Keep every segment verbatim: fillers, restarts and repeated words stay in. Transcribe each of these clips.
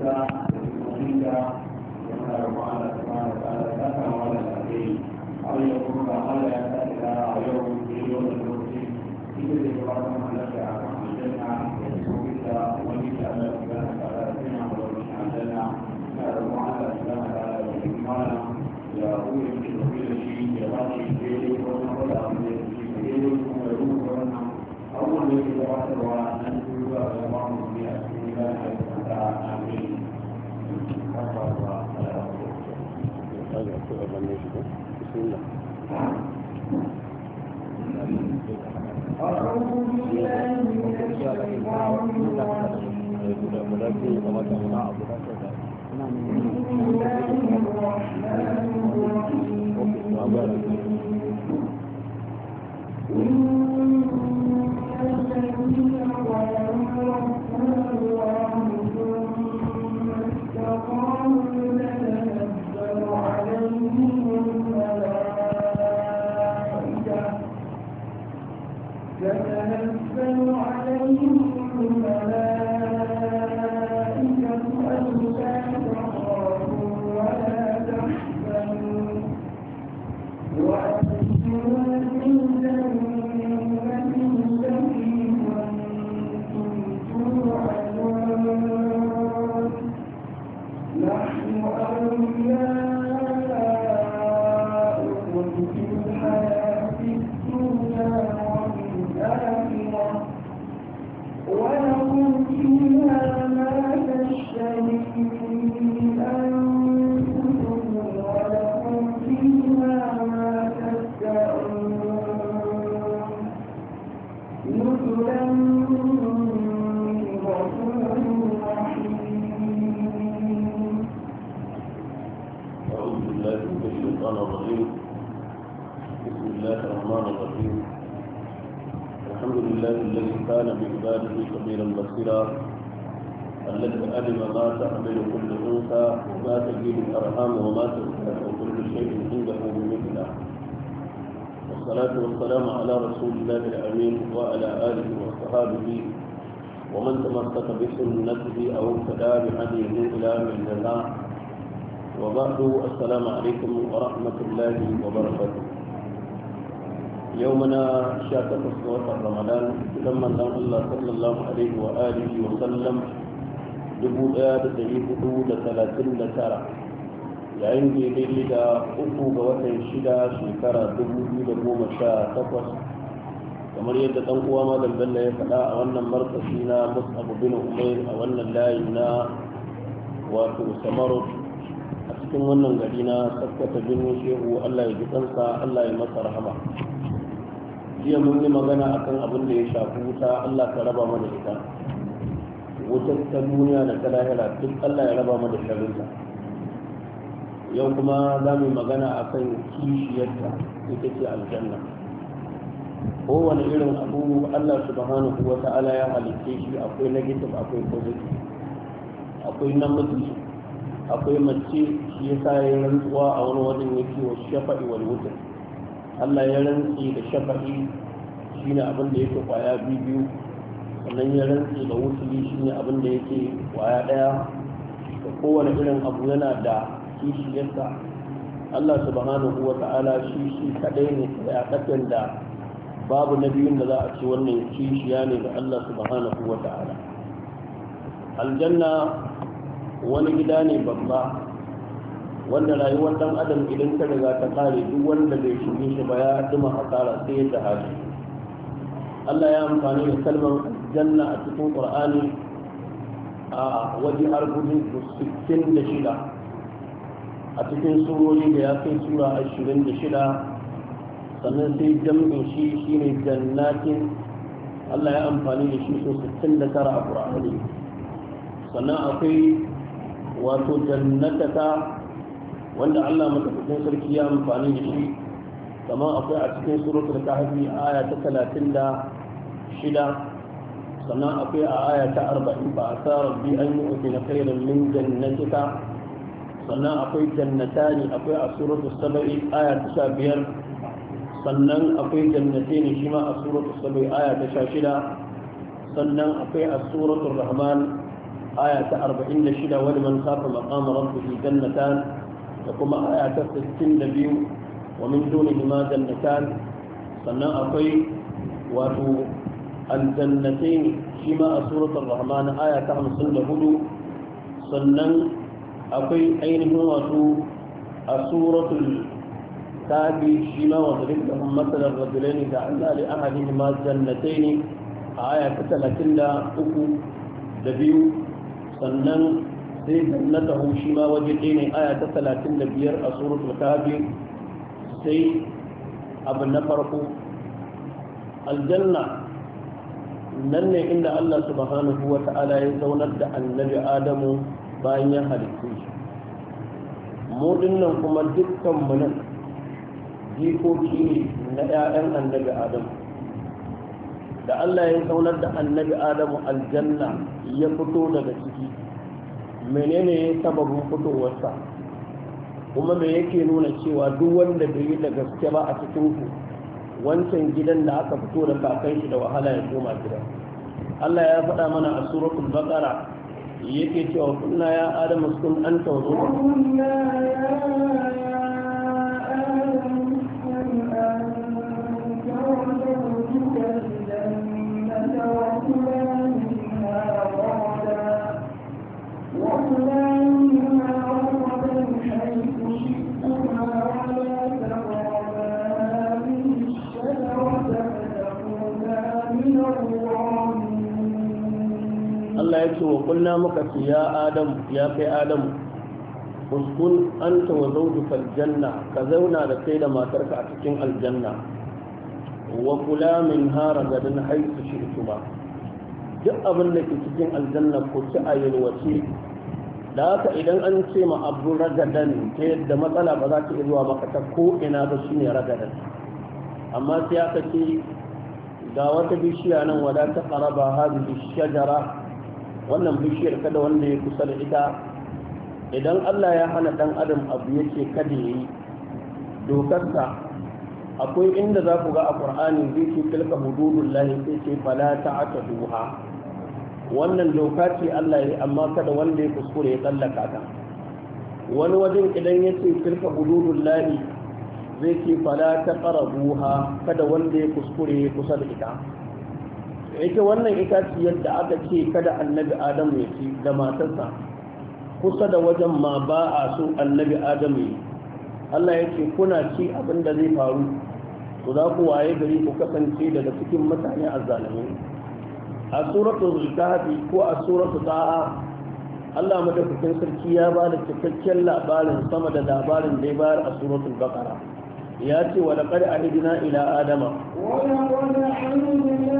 الذي علم ما تحمل كل انثى وما تجيد الارحام وما تزداد كل شيء عنده بمثله والصلاه والسلام على رسول الله الامين وعلى اله وصحبه ومن تمسك بسنته او اهتدى بهديه الى من جزاء وبعد السلام عليكم ورحمه الله وبركاته يومنا شاكة صوت رمضان لما الله صلى الله عليه وآله وسلم dubu ɗaya da ɗari hudu da talatin da tara yayin da daidai da uku ga watan shida shekara dubu biyu da goma sha takwas kamar yadda ɗan uwa malam bello ya faɗa a wannan markashi na mus'ab bin umair a wannan layi na wato samarot a cikin wannan gari na sakkwata bin shehu allah ya ji kansa allah ya masa rahama jiya mun yi magana akan abin da ya shafi wuta allah ka raba mana ita wutar ta duniya da ta lahira duk Allah ya raba mu da sharrinta yau kuma za mu magana akan kishiyarta ita ce aljanna kowane irin abu Allah subhanahu wa ta'ala ya halitte shi akwai negative akwai positive akwai namiji akwai mace shi yasa ya rantsuwa a wani wajen yake wa shafa'i wal wutr Allah ya rantsi da shafa'i shine abin da yake kwaya biyu sannan ya rantsi da wusuli shi ne abin da yake kwaya daya da kowane irin abu yana da kishiyarsa Allah subhanahu wa ta'ala shi shi kadai ne a kasan da babu na biyun da za a ce wannan kishiya ne da Allah subhanahu wa ta'ala. Aljanna wani gida ne babba wanda rayuwar dan adam idan ta riga ta kare duk wanda bai shige shi ba ya duma hasara sai ya hali. Allah ya amfani da kalmar janna a cikin Qur'ani a waje har gudu sittin da shida a cikin surori da ya kai sura ashirin da shida sannan sai jam'in shi shine jannatin Allah ya amfani da shi so sittin da tara a Qur'ani sannan akwai wato jannataka wanda Allah madaukakin sarki ya amfani da shi kamar akwai a cikin suratul kahfi aya ta talatin da shida sannan akwai a aya ta arba'in ba a sa rabbi an yi ofi na khairan min jannatika sannan akwai jannatani akwai a suratul saba'i aya ta sha biyar sannan akwai jannatani shi ma a suratul saba'i aya ta sha shida sannan akwai a suratul rahman aya ta arba'in da shida wani man kafa maqama rabbihi jannatan da kuma aya ta sittin da biyu wa min dunihima jannatan sannan akwai wato aljannatain shi ma a suratul rahman aya ta hamsin da hudu sannan akwai ainihin wato a suratul kafi shi ma wanda duk da matsalar rajulaini da Allah li ahadihima jannatayn a aya ta talatin da uku da biyu sannan sai jannatahu shi ma waje ɗaya ne aya ta talatin da biyar a suratul kafi sai abu na farko aljanna nan ne inda Allah subhanahu wa ta'ala ya zaunar da annabi Adamu bayan ya halittu shi mu dinnan kuma dukkan mu nan jikoki ne na 'ya'yan annabi Adamu da Allah ya zaunar da annabi Adamu aljanna ya fito daga ciki menene ya sababin fitowarsa kuma me yake nuna cewa duk wanda bai yi da gaske ba a cikin ku wancan gidan da aka fito da kakan shi da wahala ya koma gidan Allah ya faɗa mana a suratul baqara yake cewa kunna ya adamu kun anta wa kunna ya adamu kun anta wa zawjuka al-jannata wa kula minha ragada wa kula minha ragadan haythu shi'tuma wa la taqraba Allah ya ce wa kullum muka ce ya Adam ya kai Adam uskun anta wa zawjuka aljanna ka zauna da kai da matarka a cikin aljanna wa kula min haragadan haythu shi'tuma duk abin da ke cikin aljanna ko ci a yalwace da haka idan an ce ma abu ragadan ta yadda matsala ba za ta iya zuwa maka ta ko ina ba shine ragadan amma sai aka ce ga wata bishiya nan wada ta qaraba hadhihi shajara wannan bishiyar kada wanda ya kusa da ita idan Allah ya hana dan adam abu yake kada yayi dokarsa akwai inda za ku ga a Qur'ani zai ce tilka hududullahi sai ce fala ta'taduha wannan doka ce Allah ya amma kada wanda ya kuskure ya tsallaka ta wani wajen idan ya ce tilka hududullahi zai ce fala taqrabuha kada wanda ya kuskure ya kusa da ita ita wannan itaciyar da aka ce kada annabi Adam ya ci da matarsa kusa da wajen ma ba a so annabi Adam ya Allah ya ce kuna ci abin da zai faru to za ku waye gari ku kasance daga cikin mutane azzalimai a suratul kahfi ko a suratul taha Allah madaukakin sarki ya ba da cikakken labarin sama da labarin da ya bayar a suratul baqara ya ce wa laqad ahidna ila adama wa laqad ahidna ila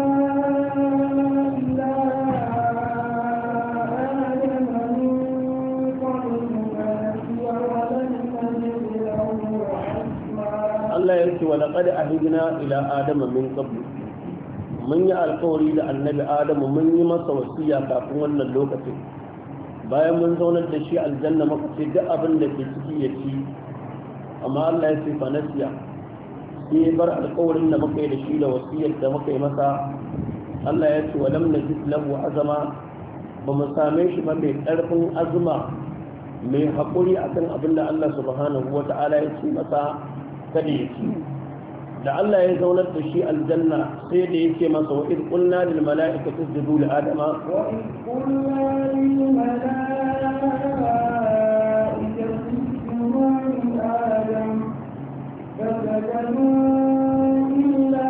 adama min qablu wa lam najid lahu azma Allah ya ce wa laqad ahidna ila adama min qablu mun yi alkawari da annabi adamu mun yi masa wasiya kafin wannan lokacin bayan mun zaunar da shi aljanna muka ce duk abin da ke ciki ya ci amma Allah ya ce fa nasiya sai ya bar alkawarin da muka yi da shi da wasiyar da muka yi masa Allah ya ce wa lam najid lahu azama ba mu same shi ba mai karfin azuma mai haƙuri akan abin da Allah subhanahu wata'ala ya ce masa kada ya ci da Allah ya zaunar da shi aljanna sai da yake masa wa id qulna lil mala'ikati isjudu li adama wa id qulna lil mala'ikati isjudu li adam fasajadu illa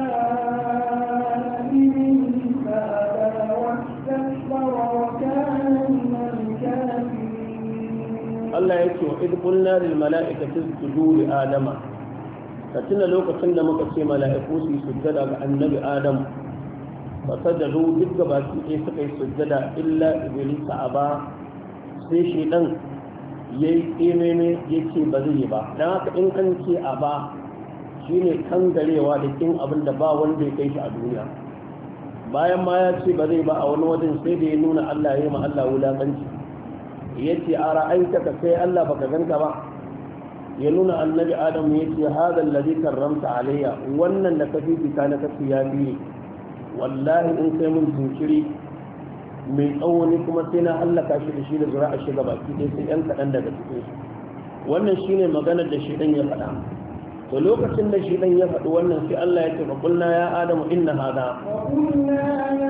iblisa aba wastakbara wa kana min al-kafirin Allah yake wa id qulna lil mala'ikati isjudu li adama ka tuna lokacin da muka ce mala'iku su yi sujjada ga annabi adam ba sajadu duk gaba su ɗaya suka yi sujjada illa iblisa aba sai shi ɗan ya yi ƙememe ya ce ba zai yi ba don haka in an ce aba shi ne kangarewa da kin abin da ba wanda ya kai shi a duniya bayan ma ya ce ba zai ba a wani wajen sai da ya nuna Allah ya yi ma Allah wulaƙanci ya ce a ra'aita ka sai Allah baka ganka ba ya nuna annabi adam ya ce hada alladhi karramta alayya wannan da ka fifita na kafi ya biye wallahi in kai mun jinkiri mai tsawo ne kuma sai na hallaka shi da shi da zuri'a shi gaba ki dai sai yan kaɗan daga cikin su wannan shine maganar da shi dan ya faɗa to lokacin da shi dan ya faɗi wannan sai Allah ya ce fa qulna ya adamu inna hada wa qulna ya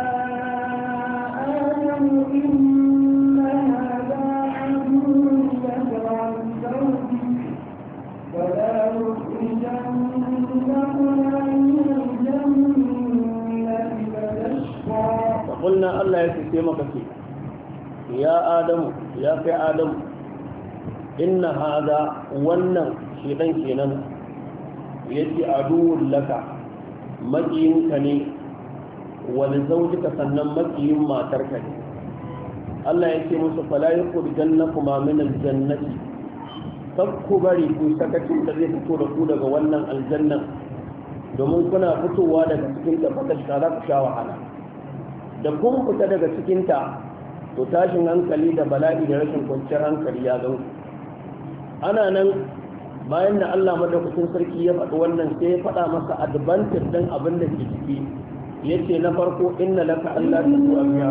adamu inna hada aduwwun laka wa zawjik wa la yukhrijannakuma min al-jannati fatashqa fa qulna Allah ya ce maka ce ya adamu ya kai adamu inna hada wannan shedan kenan yace aduwwun laka makiyinka ne wani zaujika sannan makiyin matarka ne Allah ya ce musu fala yukhrijannakuma min aljannati kakku bari ku sakacin da zai fito da ku daga wannan aljannan domin kuna fitowa daga cikin ta fata shi za ku sha wahala da kun fita daga cikin ta to tashin hankali da bala'i da rashin kwanciyar hankali ya zo ana nan bayan da Allah madaukakin sarki ya faɗi wannan sai ya faɗa masa advantage din abin da ke ciki yace na farko inna laka alla tu'a biha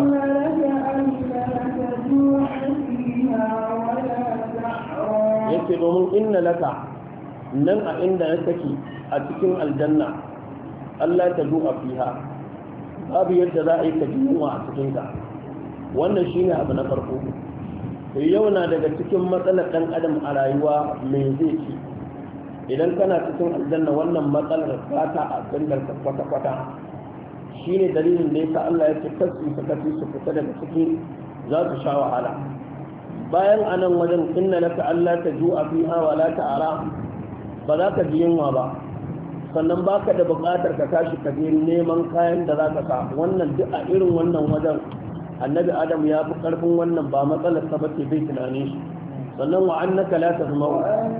yace domin inna laka nan a inda ya take a cikin aljanna Allah ta du'a fiha babu yadda za a yi ka jiwa a cikin ta wannan shine abu na farko yau na daga cikin matsalar ɗan adam a rayuwa mai zai ci idan kana cikin aljanna wannan matsalar ba ta a gandar kwata-kwata shi ne dalilin da ya sa Allah ya ce kasu su kasu su fita daga ciki za su sha wahala bayan anan wajen inna laka Allah ta ju'a fiha wa la ta'ara ba za ka ji yunwa ba sannan baka da buƙatar ka tashi ka je neman kayan da za ka sa wannan duk a irin wannan wajen annabi adam ya fi karfin wannan ba matsalar sa bace bai tunani shi sannan wa annaka la tazma'u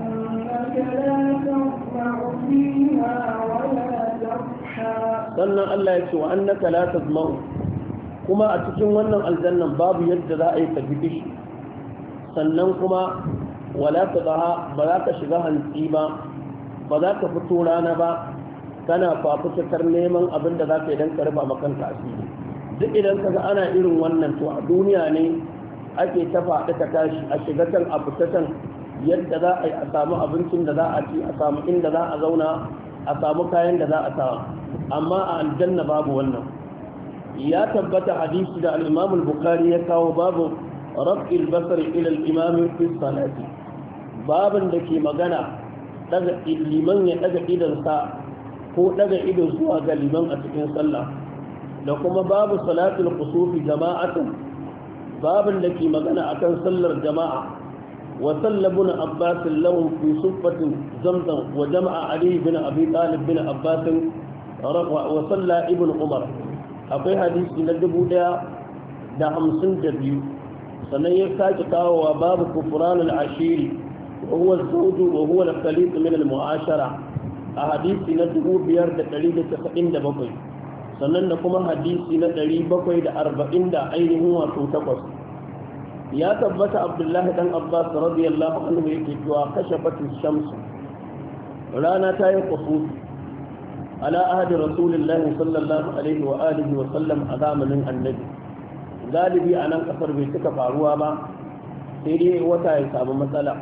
sannan Allah ya ce wa annaka la tazma'u kuma a cikin wannan aljannan babu yadda za a yi tafi shi sannan kuma wala tadha ba za ka shiga hantsi ba ba za ka fito rana ba kana fafutukar neman abin da za ka yi don ka rufa makanka asiri duk idan ka ga ana irin wannan to a duniya ne ake ta faɗi ta tashi a shiga can a fita can yadda za a yi a samu abincin da za a ci a samu inda za a zauna a samu kayan da za a sa amma a aljanna babu wannan ya tabbata hadisi da al-Imam al-Bukhari ya kawo babu raf'il basar ila al-imam fi salati babin da ke magana daga liman ya daga idansa ko daga ido zuwa ga liman a cikin sallah da kuma babu salatul kusufi jama'atan babin da ke magana akan sallar jama'a wa sallabun abbas lahum fi suffatin zamzam wa jama'a ali bin abi talib bin abbas wa salla ibn umar akwai hadisi na dubu ɗaya da hamsin da biyu sannan ya sake kawowa babu kufranul ashiri wa huwa zawju wa huwa al-khaliq min al-mu'ashara a hadisi na dubu biyar da ɗari da casa'in da bakwai sannan da kuma hadisi na ɗari bakwai da arba'in da ainihin wato takwas ya tabbata abdullahi dan abbas radiyallahu anhu yake cewa kashafatu shamsu rana ta yi kusufi ala ahadi rasulillahi sallallahu alaihi wa alihi wa sallam a zamanin annabi galibi a nan kasar bai cika faruwa ba sai dai wata ya samu matsala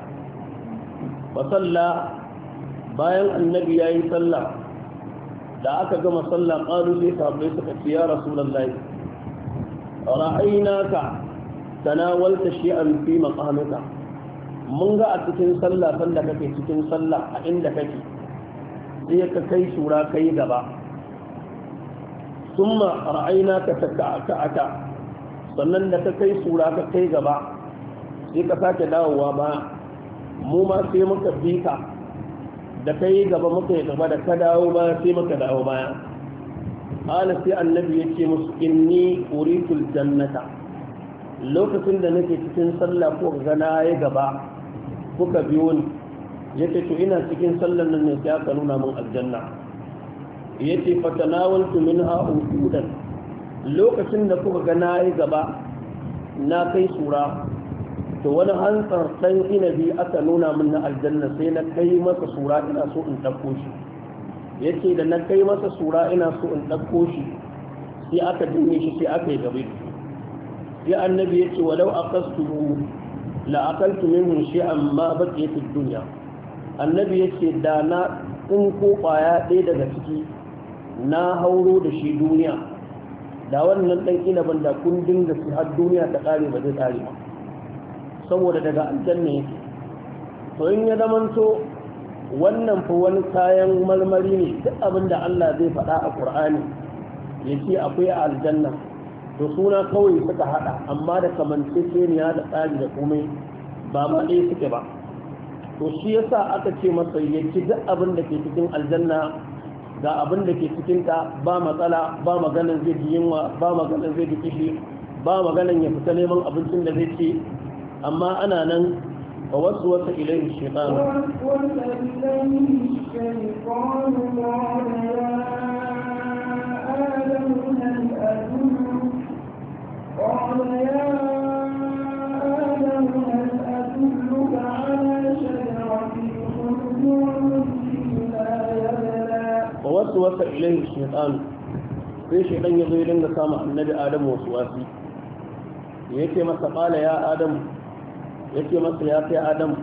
fa salla bayan annabi yayi sallah da aka gama sallah qalu sai sahabbai suka ce ya rasulullahi ra'aynaka tanawalta shay'an fi maqamika mun ga a cikin sallah sanda kake cikin sallah a inda kake sai ka kai sura kai gaba summa ra'aynaka taka'aka sannan da ka kai sura ka kai gaba sai ka sake dawowa ba mu ma sai muka bi ka da kai gaba muka yi gaba da ka dawo baya sai muka dawo baya ala sai annabi ya ce musu inni uritul jannata lokacin da nake cikin sallah ko ga na yi gaba kuka biyo ni yace to ina cikin sallar nan ne sai aka nuna min aljanna yace fatanawaltu minha usudan lokacin da kuka ga na yi gaba na kai sura to wani hantsar ɗan inabi aka nuna min na aljanna sai na kai masa sura ina so in ɗauko shi yace da na kai masa sura ina so in ɗauko shi sai aka dinne shi sai aka yi gabe sai annabi yace walau aqastu la akaltu minhu shay'an ma baqiyat ad-dunya annabi yace da na in ko kwaya ɗaya daga ciki na hauro da shi duniya da wannan dan inaban da kun dinga su har duniya ta kare ba zai kare ba saboda daga aljanna yake to in ya zamanto wannan fa wani kayan marmari ne duk abin da Allah zai faɗa a Qur'ani yace akwai a aljanna to suna kawai suka hada amma da kamanceceniya da tsari da komai ba ma ɗaya suke ba to shi yasa aka ce masa ya ci duk abin da ke cikin aljanna ga abin da ke cikin ta ba matsala ba maganin zai ji yunwa ba maganin zai ji kishi ba maganin ya fita neman abincin da zai ci amma ana nan a wasu wata ilayin shekaru قال يا آدم هل أدلك على شجرة الخلد وملك لا يبلى ووسوس إليه الشيطان sai shaitan ya zo ya dinga kama annabi adamu wasu wasi yake masa qala ya adamu yake masa ya kai adamu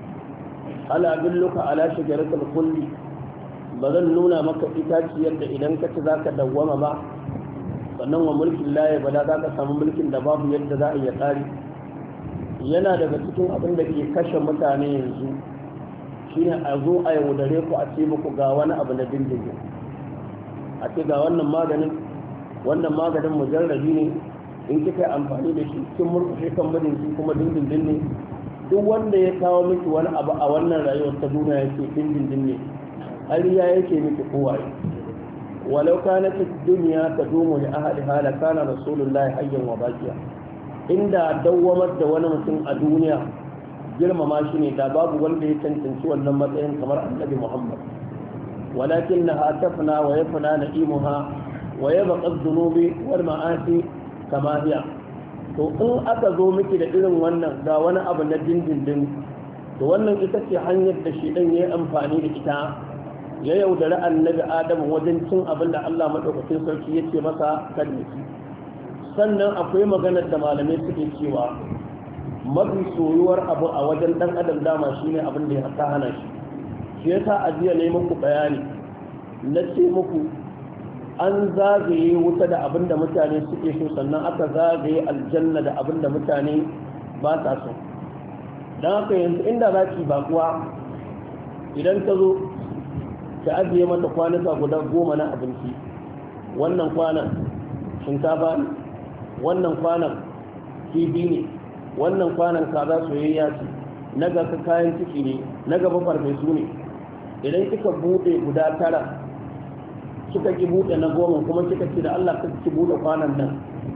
ala adulluka ala shajaratil khuldi bazan nuna maka itaciyar da idan ka ci zaka dawwama ba sannan wa mulkin laye bala za ka samu mulkin da babu yadda za a iya tsari yana daga cikin abin da ke kashe mutane yanzu shine a zo a yaudare ku a ce muku ga wani abu na dindindin a ce ga wannan maganin wannan maganin mujarrabi ne in kika yi amfani da shi kin murkushe kan mijinki kuma dindindin ne duk wanda ya kawo miki wani abu a wannan rayuwar ta duniya yake dindindin ne har ya yake miki kowaye ولو كانت الدنيا تدوم لأهلها لكان رسول الله حيا وباقيا inda dawwamar da wani mutum a duniya girmama shi ne da babu wanda ya cancanci wannan matsayin kamar annabi Muhammad walakin na hatafna wa yafna na'imuha wa yabqa adh-dhunubi wal ma'asi kama hiya to in aka zo miki da irin wannan ga wani abu na dindindin to wannan ita ce hanyar da shi dan yayi amfani da ita ya yaudari annabi adamu wajen cin abin da Allah madaukakin sarki ya ce masa kada ci sannan akwai maganar da malamai suke cewa mafi soyuwar abu a wajen dan adam dama shine abin da ya haka hana shi shi yasa a jiya ne muku bayani na ce muku an zagaye wuta da abin da mutane suke so sannan aka zagaye aljanna da abin da mutane ba sa so don haka yanzu inda za ki bakuwa idan ta zo ta ajiye mata kwanuka guda goma na abinci wannan kwanan shinkafa ne wannan kwanan kifi ne wannan kwanan kaza soyayya ce na gasa kayan ciki ne na gaba farfesu ne idan kika bude guda tara kika ki bude na goma kuma kika ce da Allah kika ki bude kwanan nan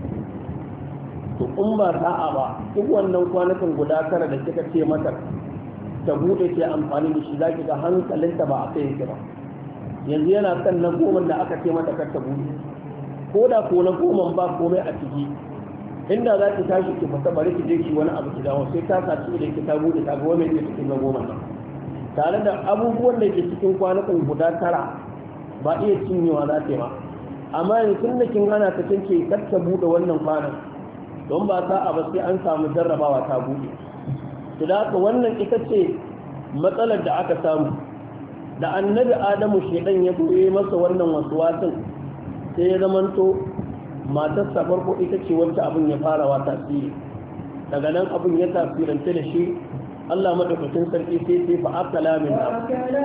to in ba sa'a ba duk wannan kwanukan guda tara da kika ce mata ta bude ke amfani da shi zaki ga hankalinta ba a kai yake ba yanzu yana kan na goma da aka ce mata kar ta bude ko da ko na goma ba komai a ciki inda za ki tashi ki fita bari ki je ki wani abu ki dawo sai ta saci da ki ta bude ta ga wani ne cikin na goma nan tare da abubuwan da ke cikin kwanukan guda tara ba iya cinyewa za ta yi ba amma yanzu tun da kin hana ta cinke kar ta bude wannan kwanan don ba sa'a ba sai an samu jarrabawa ta bude to da haka wannan ita ce matsalar da aka samu da annabi adamu shedan ya koye masa wannan waswasin sai ya zamanto matarsa farko ita ce wacce abin ya fara wa tasiri daga nan abin ya tasirance da shi Allah madaukakin sarki sai sai fa akala min ha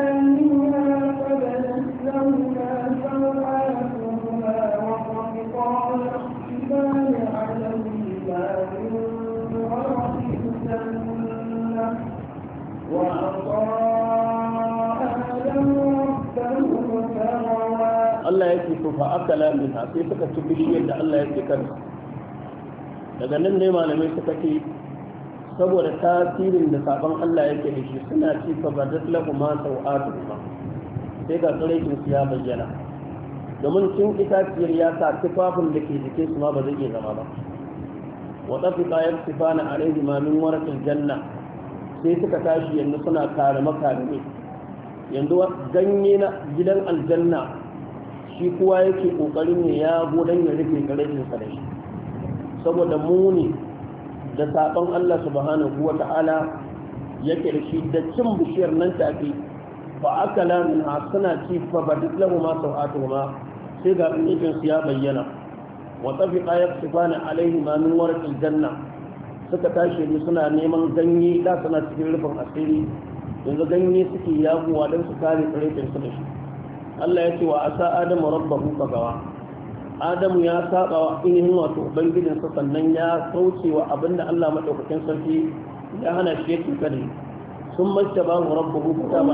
Allah ya ce fa akala min ha sai suka ci bishiyar da Allah ya ce kan daga nan ne malamai suka ce saboda tasirin da sabon Allah yake da shi suna ci fa badat lahu ma sau'atu ma sai ga tsaraikin su ya bayyana domin cin itaciyar ya sa tufafin da ke jikin su ma ba zai iya zama ba wa tafiqa yaksifana alaihi ma min waratil janna sai suka tashi yanzu suna kare makarame yanzu ganye na gidan aljanna shi kuwa yake kokarin ne ya godan ya rufe karejin sa da shi saboda muni da saɓon Allah subhanahu wa ta'ala yake da shi da cin bishiyar nan take ba aka lamin ha suna ci fa ba duk lahu ma sau'atu ma sai ga ɗin su ya bayyana wa tafiqa yaqtifana alaihi ma min warqil janna suka tashi ne suna neman ganye da suna cikin rufin asiri yanzu ganye suke yaguwa don su kare tsiraitin su da shi Allah ya ce wa asa adamu rabbahu fagawa adamu ya saba wa ainihin wato ubangijinsa sannan ya kauce wa abinda Allah madaukakin sarki ya hana shi yake kare sun mace ba mu rabbahu fataba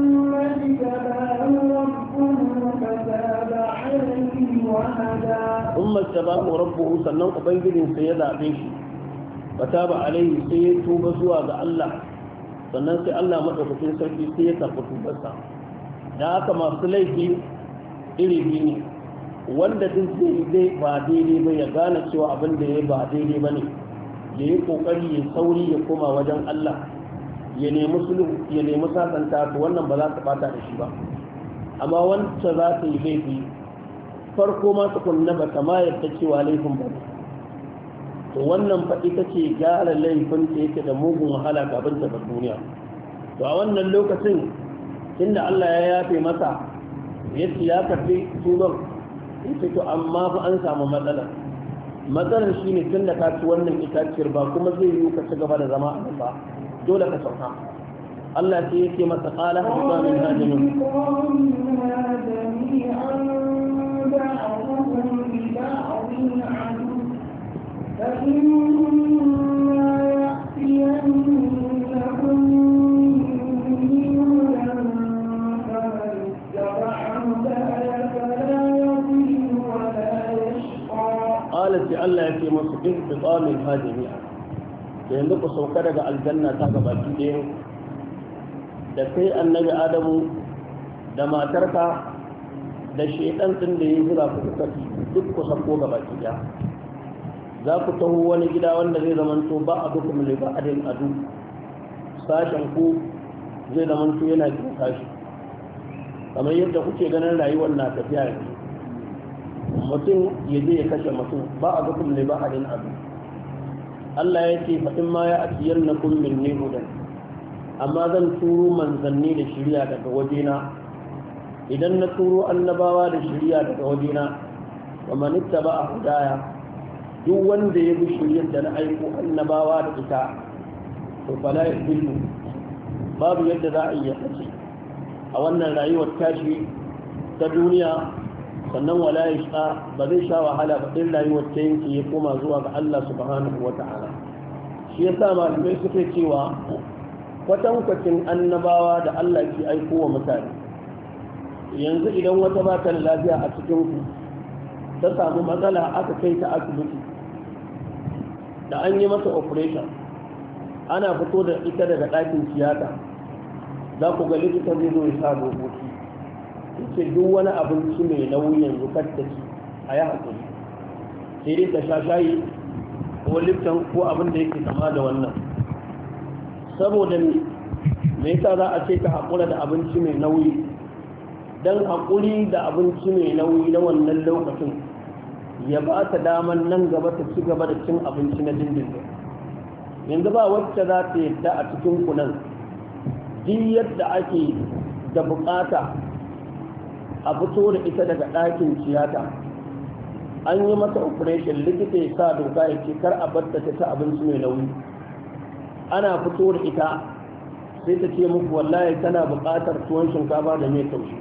alaihi sun mace ba mu rabbahu sannan ubangijinsa ya zaɓe shi fataba alaihi sai ya tuba zuwa ga Allah sannan sai Allah madaukakin sarki sai ya karɓi tubarsa da haka masu laifi iri biyu ne wanda duk zai dai ba daidai ba ya gane cewa abin da ya ba daidai ba ne ya yi kokari ya sauri ya koma wajen Allah ya nemi sulhu ya nemi sasanta to wannan ba za ta bata da shi ba amma wanda za ta yi laifi farko ma tukunna ba ta ma yadda cewa laifin ba to wannan fa ita ce gyara laifin ta yake da mugun wahala kafin ta bar duniya to a wannan lokacin inda Allah ya yafe masa yace ya karbi tuban yace to amma fa an samu matsala matsalar shine tunda ka ci wannan itaciyar ba kuma zai yi ka ci gaba da zama a ba dole ka sauka Allah sai yake masa qala hadda min hadimin فإما يأتينكم مني هدى فمن اتبع هداي فلا يضل ولا يشقى. قالت الله يأتي مصدق بطال الهاجمين yanzu ku sauka daga aljanna ta gaba ɗaya da kai annabi adamu da matarka da shedan din da ya zura ku kafi duk ku sauko gaba ɗaya za ku taho wani gida wanda zai zamanto ba a dukkan mai ba adin adu sashen ku zai zamanto yana jin sashi kamar yadda kuke ganin rayuwar na tafiya yanzu mutum ya je ya kashe mutum ba a dukkan mai ba adin adu Allah ya ce faɗin ma ya asiyar na kullum ne hudan amma zan turo manzanni da shirya daga wajena idan na turo annabawa da shirya daga wajena wa manitta ba a hudaya duk wanda ya bi shiryar da na aiko annabawa da ita to fala ya billu babu yadda za a yi kace a wannan rayuwar tashi ta duniya sannan wala ya sha ba zai sha wahala ba din rayuwar ta yanki ya koma zuwa ga Allah subhanahu wata'ala shi yasa malamai suke cewa kwatankwacin annabawa da Allah ke aiko wa mutane yanzu idan wata ba ta lafiya a cikin ku ta samu matsala aka kai ta asibiti da an yi masa operation ana fito da ita daga ɗakin tiyata za ku ga likita zai zo ya sa dokoki ce duk wani abinci mai nauyi yanzu katta ci a yi haƙuri sai dai ta sha shayi ko liftan ko abin da yake kama da wannan saboda me yasa za a ce ka haƙura da abinci mai nauyi don haƙuri da abinci mai nauyi na wannan lokacin ya ba ta daman nan gaba ta ci gaba da cin abinci na dindindin yanzu ba wacce za ta yadda a cikin kunan duk yadda ake da bukata a fito da ita daga ɗakin tiyata an yi mata operation likita ya sa doka ya ce kar a batta ta ta abinci mai nauyi ana fito da ita sai ta ce muku wallahi tana buƙatar tuwon shinkafa da mai taushi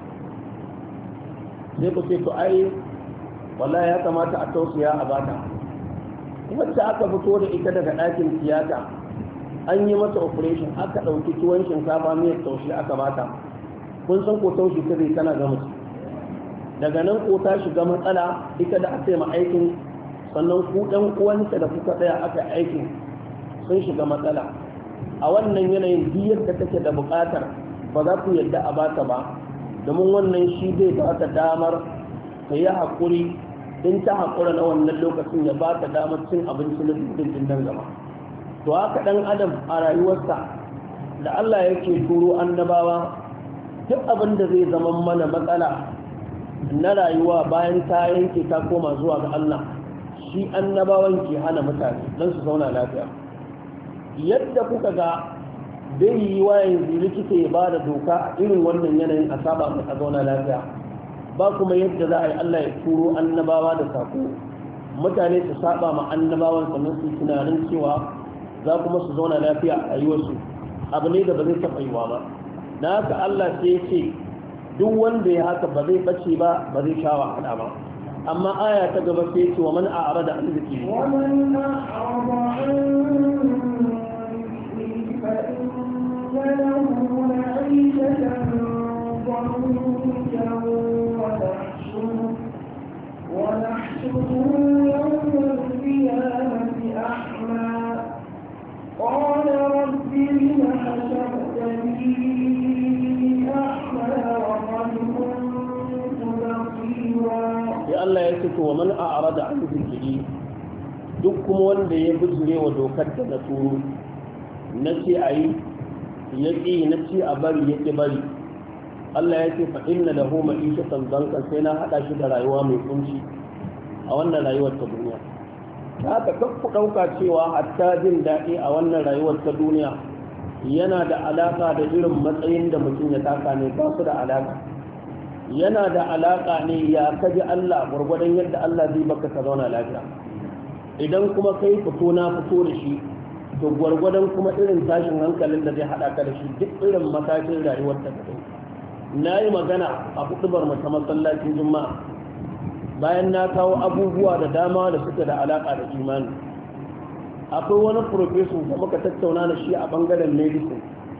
sai ku ce to ai wallahi ya kamata a tausaya a bata wacce aka fito da ita daga ɗakin tiyata an yi mata operation aka ɗauki tuwon shinkafa mai taushi aka bata kun san ko taushi ta zai tana ga mace daga nan ko ta shiga matsala ita da aka yi ma aikin sannan ku ɗan uwanta da kuka tsaya aka aikin sun shiga matsala a wannan yanayin biyar da take da buƙatar ba za ku yadda a bata ba domin wannan shi zai ba ta damar ta yi haƙuri in ta haƙura na wannan lokacin ya ba ta damar cin abinci na dindin nan gaba to haka ɗan adam a rayuwarsa da Allah yake turo annabawa duk abin da zai zama mana matsala na rayuwa bayan ta yanke ta koma zuwa ga Allah shi annabawan ke hana mutane don su zauna lafiya. Yadda kuka ga bai yi wa yanzu likita ya ba da doka a irin wannan yanayin a saba mai a zauna lafiya, ba kuma yadda za a yi Allah ya turo annabawa da sako mutane su saba ma annabawan sannan su tunanin cewa za kuma su zauna lafiya a rayuwarsu, abu ne da ba zai taɓa yiwa ba. Na haka Allah sai ya ce duk wanda ya haka ba zai bace ba ba zai sha wahala ba. Amma aya ta gaba sai ya ce wa man a'rada an zikri wa man a'rada an zikri fa inna lahu ma'ishatan ضنكا ونحشره يوم القيامة أعمى قال رب لم حشرتني أعمى وقد كنت بصيرا. يا الله يسكت ومن أعرض عن ذكري duk kuma wanda ya bijire wa dokar da na turo na ce a yi ya ƙi na ce a bari ya ƙi bari, Allah ya ce fa inna lahu ma'ishatan dankan sai na hada shi da rayuwa mai kunci a wannan rayuwar ta duniya. Haka kakku dauka cewa hatta jin daɗi a wannan rayuwar ta duniya yana da alaka da irin matsayin da mutum ya taka ne, ba su da alaka. Yana da alaka ne ya kaji Allah gurgurdan yadda Allah zai baka ka zauna lafiya. Idan kuma kai fito na fito da shi to gurgurdan kuma irin tashin hankalin da zai hada ka da shi duk irin matakin rayuwar ta kai. Na yi magana a hudubar mata masallacin juma'a bayan na kawo abubuwa da dama da suke da alaka da imani. Akwai wani profesor da muka tattauna da shi a bangaren medicine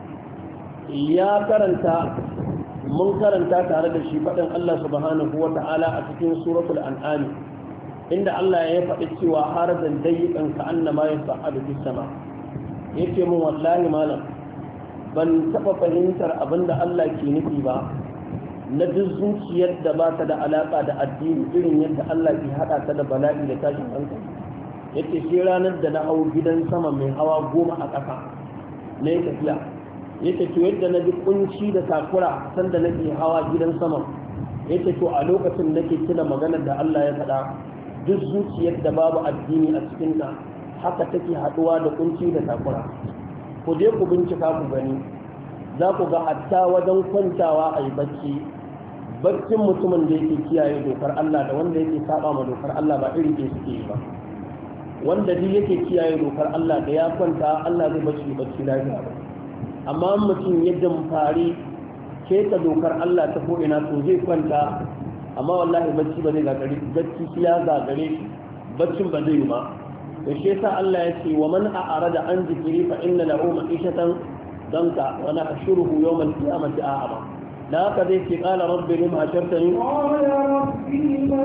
ya karanta mun karanta tare da shi faɗin Allah subhanahu wa ta'ala a cikin suratul an'am inda Allah ya faɗi cewa harazan dayyikan ka annama yas'adu fis sama. Yace mun wallahi malam ban taɓa fahimtar abin da Allah ke nufi ba na duk zuciyar da ba ta da alaƙa da addini irin yadda Allah ke haɗa ta da bala'i da tashin hankali. Yace shi ranar da na hau gidan sama mai hawa goma a ƙasa na yi tafiya, yace to yadda na ji kunci da takura sanda nake hawa gidan sama, yace to a lokacin nake tuna maganar da Allah ya faɗa duk zuciyar da babu addini a cikinta haka take haɗuwa da kunci da takura. Ku je ku bincika ku gani za ku ga hatta wajen kwantawa a yi bacci baccin mutumin da yake kiyaye dokar Allah da wanda yake saba ma dokar Allah ba iri ɗaya suke yi ba. Wanda duk yake kiyaye dokar Allah da ya kwanta Allah zai bacci bacci lafiya ba, amma mutum ya damfari keta dokar Allah ta ko'ina to zai kwanta amma wallahi bacci ba zai gagare bacci shi ya gagare shi baccin ba zai yi ba. da shi yasa Allah ya ce wa man a'rada an zikri fa inna lahu ma'ishatan danka wa nahshuruhu yawm al-qiyamati a'ma. da haka zai ce qala rabbi lima hashartani qala rabbi lima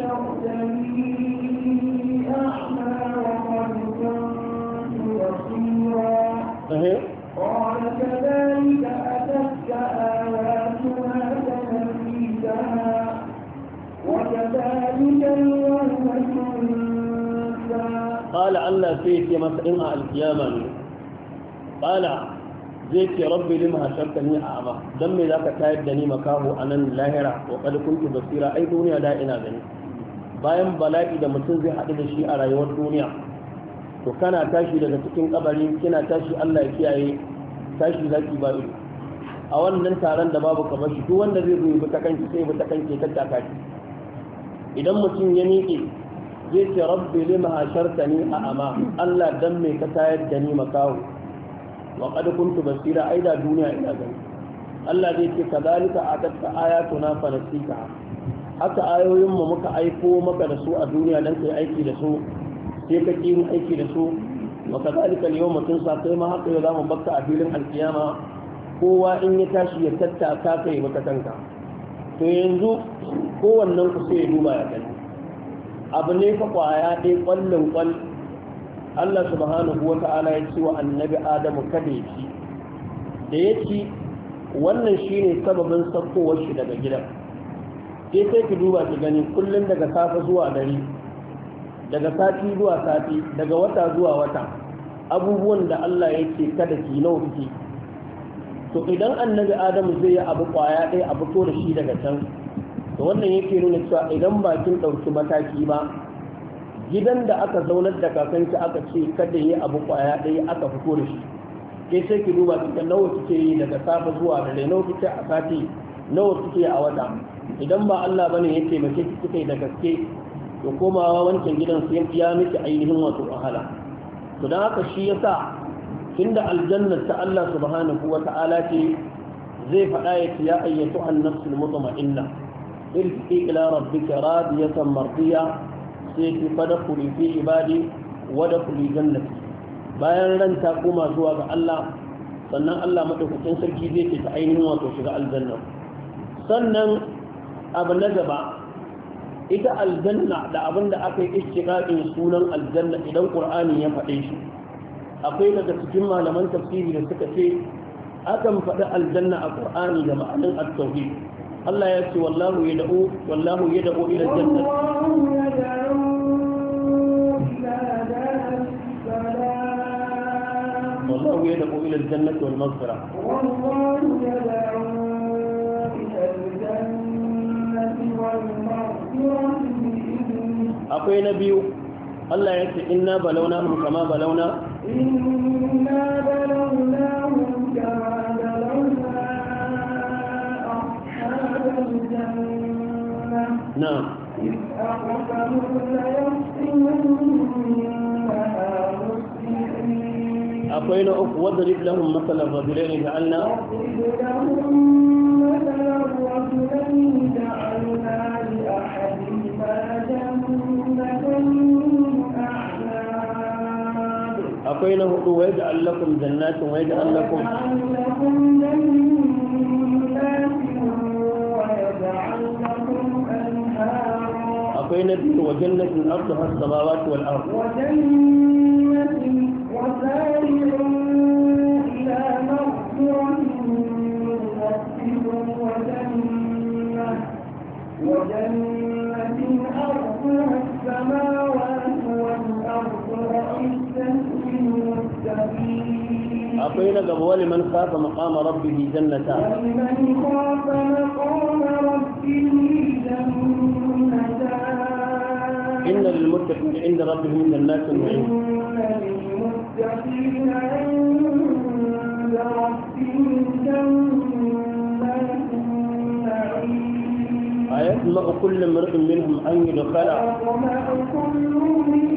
hashartani a'ma wa qad kuntu basira قال كذلك أتتك آياتنا فنسيتها وكذلك اليوم تنسى. قال الله فيك مسئل القيامة قال زيك ربي لما هشرتني أعمى دمي ذاك تايدني مكاه أنا لاهرة وقد كنت بصيرا أي دنيا لا إنا غني bayan bala'i da mutum zai haɗu da shi a rayuwar duniya to kana tashi daga cikin kabari kina tashi Allah ya kiyaye tashi zaki ba ido a wannan taron da babu kamar shi duk wanda zai zo ya ta kanki sai ya ta kanki ta taka shi. Idan mutum ya miƙe zai ce rabbi lima hashartani a ama Allah dan me ka tayar da ni makawo wa qad kuntu basira aida duniya ina gani. Allah zai ce kadalika atatka ayatuna fa nasika haka ayoyin mu muka aiko maka da su a duniya dan kai aiki da su sai ka yin aiki da su wa kadalika al-yawma tunsa kai ma haka za mu bakka a filin alkiyama kowa in ya tashi ya tattaka kai maka kanka. To yanzu kowannen ku sai ya duba ya gani abu ne fa kwaya ɗaya ƙwallon ƙwal Allah subhanahu wa ta'ala ya ce wa annabi Adamu kada ya ci da ya ci wannan shine sababin sakkowar shi daga gidan. sai sai ki duba ki gani kullum daga safe zuwa dare daga sati zuwa sati daga wata zuwa wata abubuwan da Allah yake kada ki nawa kike. To idan annabi Adamu zai yi abu kwaya ɗaya a fito da shi daga can to wannan yake nuna cewa idan ba kin ɗauki mataki ba gidan da aka zaunar da kakanki aka ce kada yi abu kwaya ɗaya aka fito da shi ke sai ki duba cikin nawa kike yi daga safe zuwa dare, nawa kike a sati, nawa kike a wata. Idan ba Allah bane ya taimake ki kike da gaske to komawa wancan gidan su ya miki ainihin wato wahala. To dan haka shi yasa tunda aljanna ta Allah subhanahu wata'ala ce zai faɗa ya ce ya ayyatu an-nafsul mutma'inna irji ila rabbika radiyatan mardiya sai ki fadkhuli fi ibadi wa dakhuli jannati. Bayan ran ta koma zuwa ga Allah sannan Allah madaukakin sarki zai ce ta ainihin wato shiga aljanna. Sannan abu na gaba ita aljanna da abin da aka yi ishtiqaqin sunan aljanna idan qur'ani ya faɗe shi akwai daga cikin malaman tafsiri da suka ce akan faɗi aljanna a qur'ani da ma'anin at-tauhid. Allah ya ce wallahu yad'u wallahu yad'u ila jannati wallahu yad'u ila al-jannati wal maghfirah wallahu yad'u ila al-jannati wal maghfirah. Akwai na biyu Allah ya ce inna balawnahum kama balawna inna balawnahum kama balawna ashabal janna na'am إذ أقسموا ليصرمنها مصبحين. أقول واضرب لهم مثل الرجلين جعلنا واضرب لهم مثل الرجلين جعلنا لأحدهما akwai na hudu wa yaj'al lakum jannatin wa yaj'al lakum akwai na biyu wa jannatin arduha as-samawati wal ard wa jannatin wa sari'u ila maghfiratin min rabbikum wa jannatin wa jannatin arduha as-samawati wal ard أقول قبل من خاف مقام ربه جنتان ولمن خاف مقام ربه جنتان إن للمتقين عند ربهم جنات النعيم إن للمتقين عند ربهم جنات النعيم أيطمع كل امرئ منهم أن يدخل أيطمع كل امرئ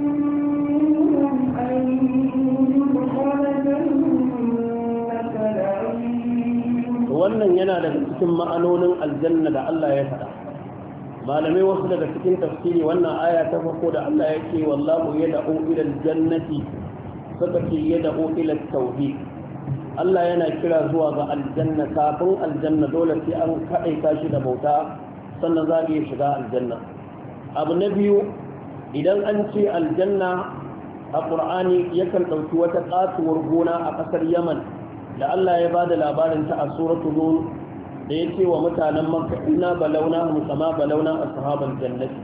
wannan yana daga cikin ma'anonin aljanna da Allah ya faɗa. Malamai wasu daga cikin tafsiri wannan aya ta farko da Allah ya ce wallahu yad'u ila aljannati suka ce yad'u ila tauhid. Allah yana kira zuwa ga aljanna kafin aljanna dole sai an kaɗaita shi da bauta sannan za a iya shiga aljanna. Abu na biyu idan an ce aljanna a ƙur'ani yakan ɗauki wata ƙatuwar gona a ƙasar yaman da Allah ya ba da labarinta a suratul nun da ya ce wa mutanen makka inna balauna hum kama balauna ashabal jannati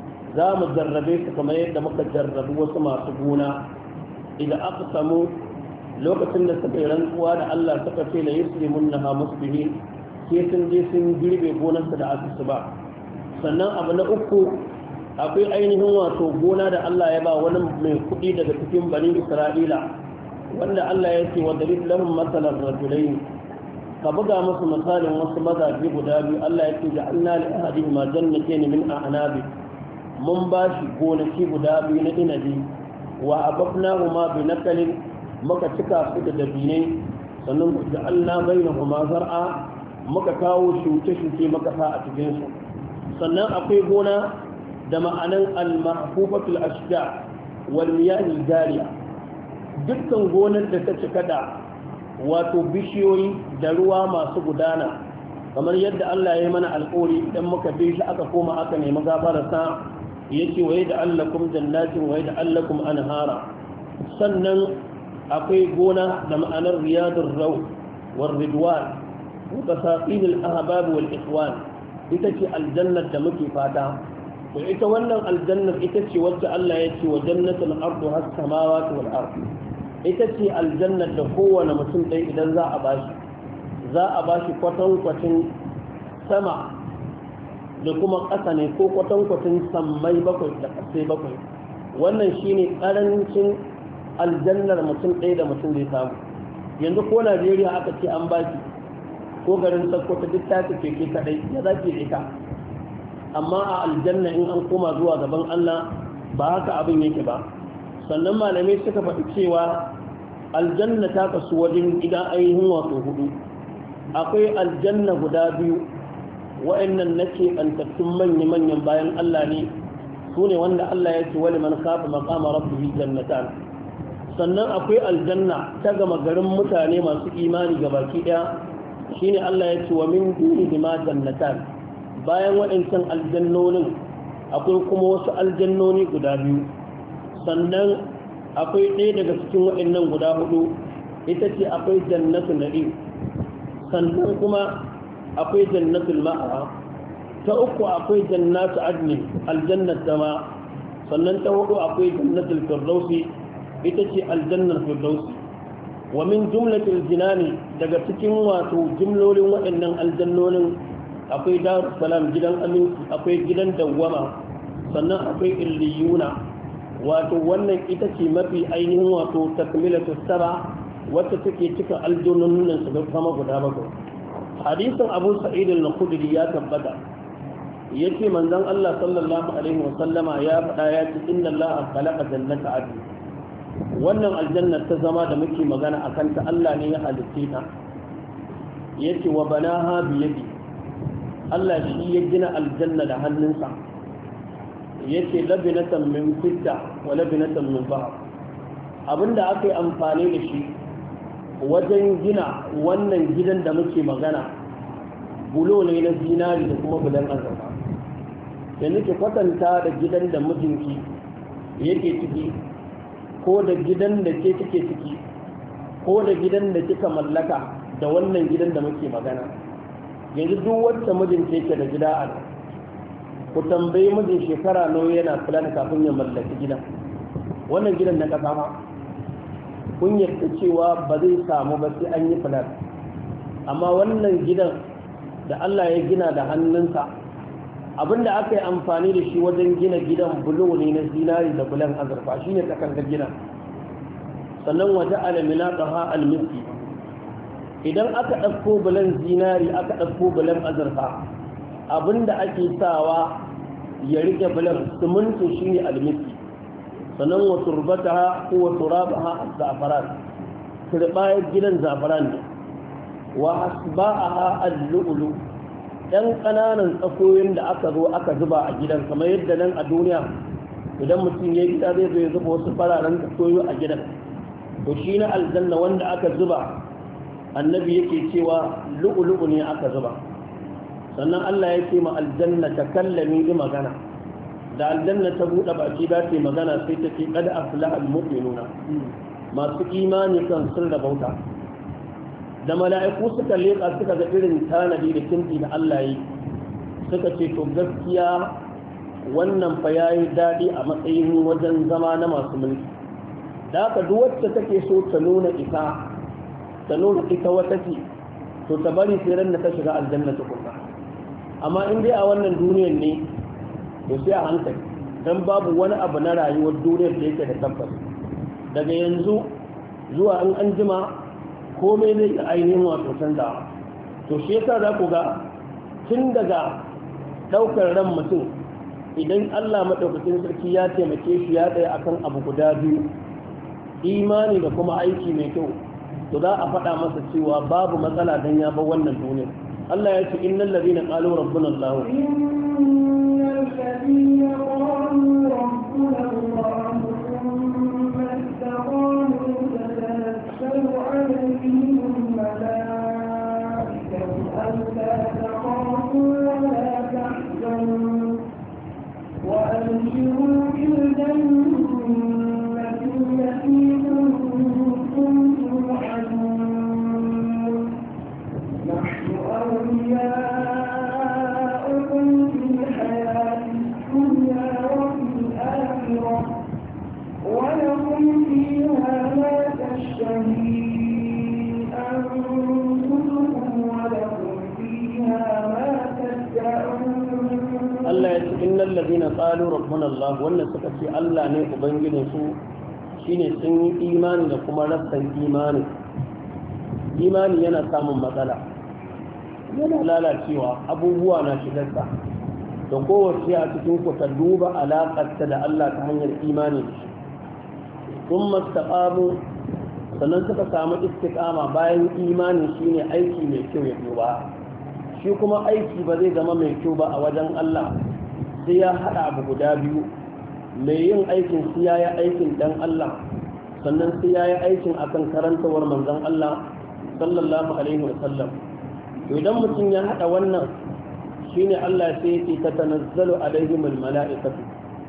za mu jarrabe su kamar yadda muka jarrabi wasu masu gona idan aka samu lokacin da suka yi rantsuwa da Allah suka ce la yuslimunha musbihin sai sun je sun girbe gonarsa da asusu ba. Sannan abu na uku akwai ainihin wato gona da Allah ya ba wani mai kuɗi daga cikin bani Isra'ila wanda Allah ya ce wa dalil lahum masalan rajulain ka buga musu misalin wasu mazaje guda biyu. Allah ya ce ja'alna li ahadihima jannatayn min a'nab mun ba shi gonaki guda biyu na inabi wa ababnahuma bi nakalin muka cika su da dabinai sannan ja'alna bainahuma zar'a muka kawo shuke-shuke muka sa a cikin su. Sannan akwai gona da ma'anan al-mahfufatul ashja wal miyah al-jariya dukkan gonar da ta cika da wato bishiyoyi da ruwa masu gudana kamar yadda Allah ya yi mana alƙawari idan muka bi shi aka koma aka nemi gafararsa yace wa yaj'alakum jannatin wa yaj'alakum anhara. Sannan akwai gona da ma'anar riyadur raw war ridwan wa tasaqil al-ahbab wal ikhwan ita ce aljannar da muke fata. To ita wannan aljannar ita ce wacce Allah ya ce wa jannatul ardu has samawati wal ard ita ce aljannar da kowane mutum ɗaya idan za a bashi za a bashi kwatankwacin sama da kuma ƙasa ne ko kwatankwacin sammai bakwai da ƙasai bakwai wannan shine karancin aljannar mutum ɗaya da mutum zai samu. Yanzu ko Najeriya aka ce an baki ko garin Sokoto duk ta tafi ke kadai ya zaki da ita, amma a aljanna in an koma zuwa gaban Allah ba haka abin yake ba. Sannan malamai suka faɗi cewa aljanna ta kasu wajen gida ainihin wato hudu. Akwai aljanna guda biyu wa'annan nake kantattun manya-manyan bayan Allah ne, su ne wanda Allah ya ce wali man kafa maqama rabbihi jannatan. Sannan akwai aljanna ta gama garin mutane masu imani gabaki daya, shine Allah ya ce wa min dunihi ma jannatan. Bayan wa'ancan aljannonin akwai kuma wasu aljannoni guda biyu. Sannan akwai ɗaya daga cikin wa'annan guda hudu ita ce akwai jannatu na'im. Sannan kuma akwai jannatul ma'wa. Ta uku akwai jannatu adni aljannat dama. Sannan ta hudu akwai jannatul firdausi ita ce aljannar firdausi. Wa min jumlatil jinani daga cikin wato jumlolin waɗannan aljannonin akwai darus salam gidan aminci, akwai gidan dawwama, sannan akwai illiyuna. Wato wannan ita ce mafi ainihin wato takmilatu saba wacce take cika aljannonin su sama guda bakwai. Hadisin Abu Sa'id al-Khudri ya tabbata yace manzon Allah sallallahu alaihi wasallama ya faɗa ya ce inna Allah khalaqa jannata adn. Wannan aljanna ta zama da muke magana akan ta Allah ne ya halitta ta. Yace wa banaha bi yadi. Allah shi ya gina aljanna da hannunsa. Yace labinatan min fidda wa labinatan min zahab. Abinda aka yi amfani da shi wajen gina wannan gidan da muke magana bulo ne na zinari da kuma bulan azurfa. Yanzu ki kwatanta da gidan da mijinki yake ciki, ko da gidan da ke kike ciki, ko da gidan da kika mallaka da wannan gidan da muke magana. Yanzu duk wacce mijinta yake da gida a nan, ku tambayi mijin shekara nawa yana kula da kafin ya mallaki gidan. Wannan gidan na kasa ma kun yarda cewa ba zai samu ba sai an yi filan. Amma wannan gidan da Allah ya gina da hannunsa, abinda aka yi amfani da shi wajen gina gidan bulo ne na zinari da bulan azurfa, shi ne takardar gina. Sannan waje alamina ƙaha almiski, idan aka ɗauko bulan zinari aka ɗauko bulan azurfa, abinda ake sawa ya rike bulan siminti shi ne almiski. Sannan wa turbataha ko wa turabaha az-za'faran, turbayar gidan za'faran ne. Wa asba'aha al-lu'lu, ɗan ƙananan tsakoyin da aka zo aka zuba a gidan, kamar yadda nan a duniya idan mutum ya gida zai zo ya zuba wasu fararen tsakoyi a gidan, to shi na aljanna wanda aka zuba annabi yake cewa lu'lu'u ne aka zuba. Sannan Allah ya ce ma aljanna ta kallami yi magana, da aljanna ta buɗe baki za ta yi magana sai ta ce kada aflaha al-mu'minuna, masu imani kan sun rabauta. Da mala'iku suka leƙa suka ga irin tanadi da kinti da Allah yi, suka ce to gaskiya wannan fa yayi daɗi a matsayin wajen zama na masu mulki. Da haka duk wacce take so ta nuna ita ta nuna ita wata ce, to ta bari sai ran da ta shiga aljanna tukunna. Amma in dai a wannan duniyar ne, to sai a hankali, dan babu wani abu na rayuwar duniyar da yake da tabbas. Daga yanzu zuwa in an jima komai zai da ainihin wato canzawa. To shi yasa za ku ga tun daga ɗaukar ran mutum, idan Allah maɗaukakin sarki ya taimake shi ya tsaya akan abu guda biyu, imani da kuma aiki mai kyau, to za a faɗa masa cewa babu matsala dan ya bar wannan duniya. Allah ya ce innal ladina qalu rabbuna Allah, innal ladina qalu rabbuna Allah thumma istaqamu tatanazzalu alayhim al-malaikatu alla takhafu wa la tahzanu wa abshiru bil jannati allati kuntum tu'adun. Nahnu awliya'ukum fil hayati dunya wa fil akhirah wa lakum fiha ma tashtahi anfusukum wa lakum fiha ma tad'un. Allah ya ce innal ladina qalu rabbuna Allah wannan suka ce Allah ne ubangijin su shine sun yi imani da kuma rassan imani imani yana samun matsala yana lalacewa abubuwa na shigarsa da kowace a cikin ku ta duba alaƙarta da Allah ta hanyar imani da shi sun mastaƙamu sannan suka samu istiƙama bayan imani shine aiki mai kyau ya biyo ba shi kuma aiki ba zai zama mai kyau ba a wajen Allah sai ya haɗa abu guda biyu mai yin aikin sai ya yi aikin dan Allah sannan sai ya yi aikin akan karantawar manzon Allah sallallahu alaihi wa sallam to idan mutum ya haɗa wannan shine Allah sai yake ta tanazzalu alaihim almala'ikatu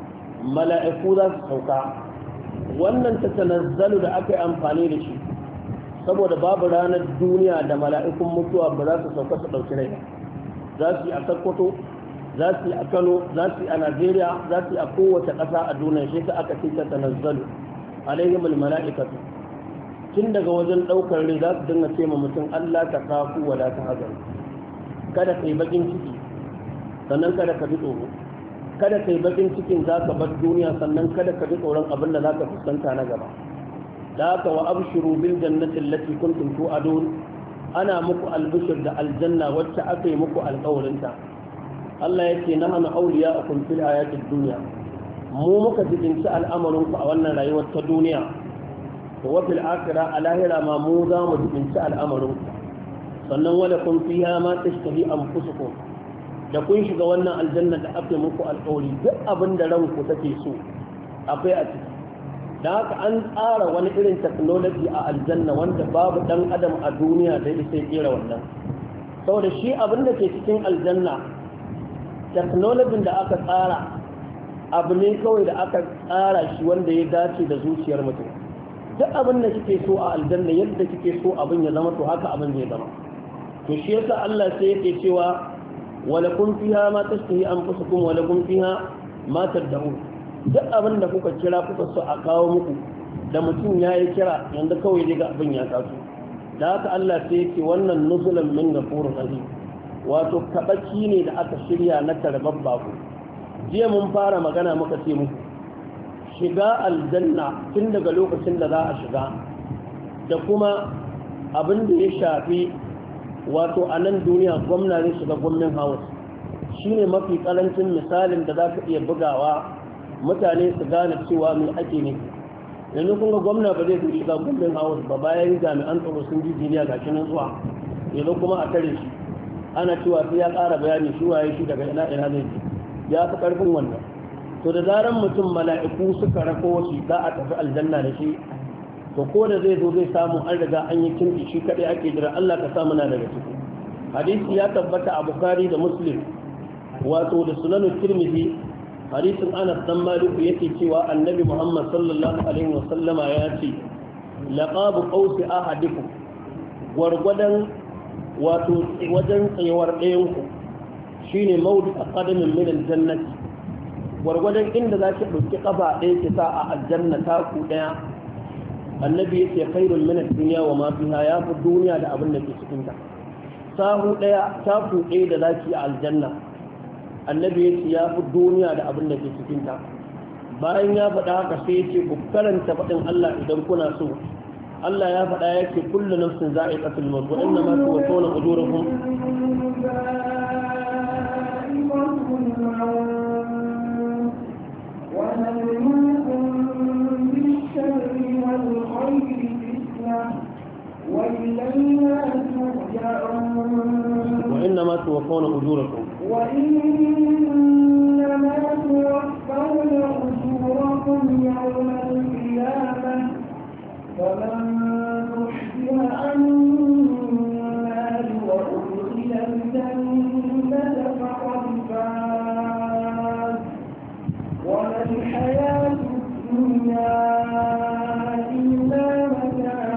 mala'iku za su sauka wannan ta tanazzalu da aka yi amfani da shi saboda babu ranar duniya da mala'ikun mutuwa ba za su sauka su ɗauki rai za su yi a Sokoto za su yi a Kano za su yi a Najeriya za su yi a kowace ƙasa a duniya shi ta aka ce ta tanazzalu alaihim almala'ikatu tun daga wajen ɗaukar rai za su dinga ce ma mutum Allah ta kafu wa la ta hazan kada kai bakin ciki sannan kada ka ji tsoro kada kai bakin cikin za ka bar duniya sannan kada ka ji tsoron abin da za ka fuskanta na gaba da haka wa abshiru bil jannati allati kuntum tu'adun ana muku albishir da aljanna wacce aka yi muku alƙawarinta Allah yake nahnu awliya'ukum fil hayatid dunya mu muka jibinci al'amarin ku a wannan rayuwar ta duniya to wa fil akhirah a lahira ma mu za mu jibinci al'amarin ku sannan wala kun fiha ma tashtahi anfusukum da kun shiga wannan aljanna da aka muku alƙawari duk abin da ranku take so akwai a ciki da haka an tsara wani irin technology a aljanna wanda babu dan adam a duniya da ya sai kera wannan saboda shi abin da ke cikin aljanna technology da aka tsara abu ne kawai da aka tsara shi wanda ya dace da zuciyar mutum duk abin da kike so a aljanna yadda kike so abin ya zama to haka abin zai zama to shi yasa Allah sai yake cewa walakum fiha ma tashtahi anfusukum walakum fiha ma tad'un duk abin da kuka kira kuka so a kawo muku da mutum yayi kira yanda kawai daga abin ya taso da haka Allah sai yake wannan nuzulan min ghafurur rahim wato kabaki ne da aka shirya na tarbar baku jiya mun fara magana muka ce muku shiga aljanna tun daga lokacin da za a shiga da kuma abin da ya shafi wato a nan duniya gwamna zai shiga gwamnin house shine mafi karancin misalin da za ka iya bugawa mutane su gane cewa mai ake ne yanzu kun ga gwamna ba zai shiga gwamnin house ba bayan jami'an tsaro sun ji jiniya ga nan zuwa yanzu kuma a tare shi ana cewa sai ya ƙara bayani shi waye shi daga ina ina zai ya fi ƙarfin wannan to da zaran mutum mala'iku suka rako shi za a tafi aljanna da shi to ko da zai zo zai samu an riga an yi kinki shi kadai ake jira Allah ka samu na daga ciki hadisi ya tabbata a Bukhari da Muslim wato da Sunan Tirmidhi hadisin Anas dan Malik yake cewa Annabi Muhammad sallallahu alaihi wasallama ya ce laqabu qawsi ahadikum gwargwadan wato wajen tsayuwar ɗayan ku shine mawdi aqadamin min aljannati gwargwadan inda zaki dauki kafa ɗaya ki sa a aljanna ta ku daya annabi yake khairul min ad-dunya wa ma fiha ya fi duniya da abin da ke cikin ta sahu daya ta ku ɗaya da zaki a aljanna annabi yake ya fi duniya da abin da ke cikin ta bayan ya faɗa haka sai yake ku karanta faɗin Allah idan kuna so Allah ya faɗa yake kullu nafsin za'iqatul maut wa inna ma tuwaffawna ujurakum وإنما توفون أجوركم وإنما توفون أجوركم يوم القيامة فمن نحزن عن النار وأدخل الجنة فقد فاز وما الحياة الدنيا إلا متاع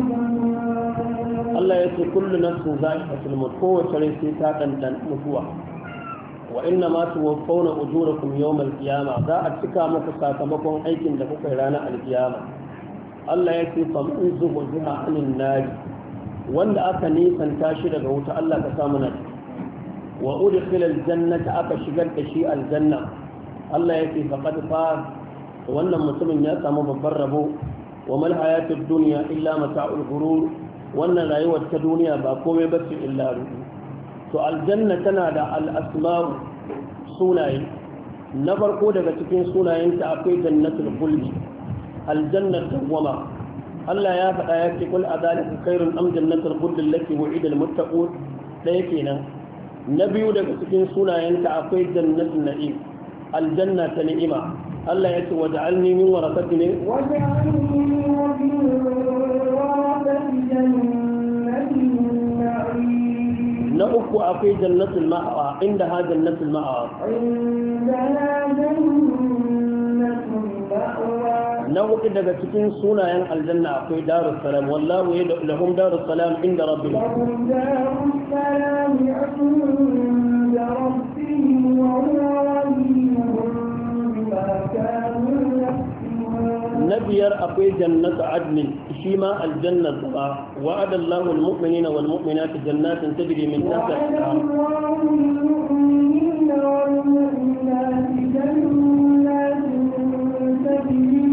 Allah ya ce kullu nafsin za'iqatul maut kowace rai sai ta dandan mutuwa wa inna ma tuwaffawna ujurakum yawmal qiyamah za a cika muku sakamakon aikin da kuka yi ranar alkiyama Allah ya ce fa man zuhziha anin nari wanda aka nisanta shi daga wuta Allah ka samu na wa udkhila aljannata aka shigar da shi aljanna Allah ya ce faqad faz wannan mutumin ya samu babban rabo wa mal hayatud dunya illa mata'ul ghurur wannan rayuwar ta duniya ba komai bace illa ruɗu. To aljanna tana da al-asma'u sunaye na farko daga cikin sunayenta akwai jannatul khuldi aljannatul dawwama Allah ya faɗa ya ce kul azalika khairun am jannatul khuldi allati wu'ida al-muttaqun ɗaya kenan. Na biyu daga cikin sunayenta akwai jannatul na'im aljanna ta ni'ima Allah ya ce waj'alni min warasati ne waj'alni min warasati jannatin na'im. Na uku akwai jannatul ma'wa inda ha jannatul ma'wa indana jannatul ma'wa. Na hudu daga cikin sunayen aljanna akwai darus salam wallahu yad'u lahum darus salam inda rabbihim lahum darus salam inda rabbihim wa huwa waliyuhum bima kanu yaksubun. Na biyar akwai jannatu adnin shi ma aljanna zama wa'ada Allahu al-mu'minina wal mu'minati jannatin tajri min tahtiha Allahu al-mu'minina wal mu'minati jannatin tajri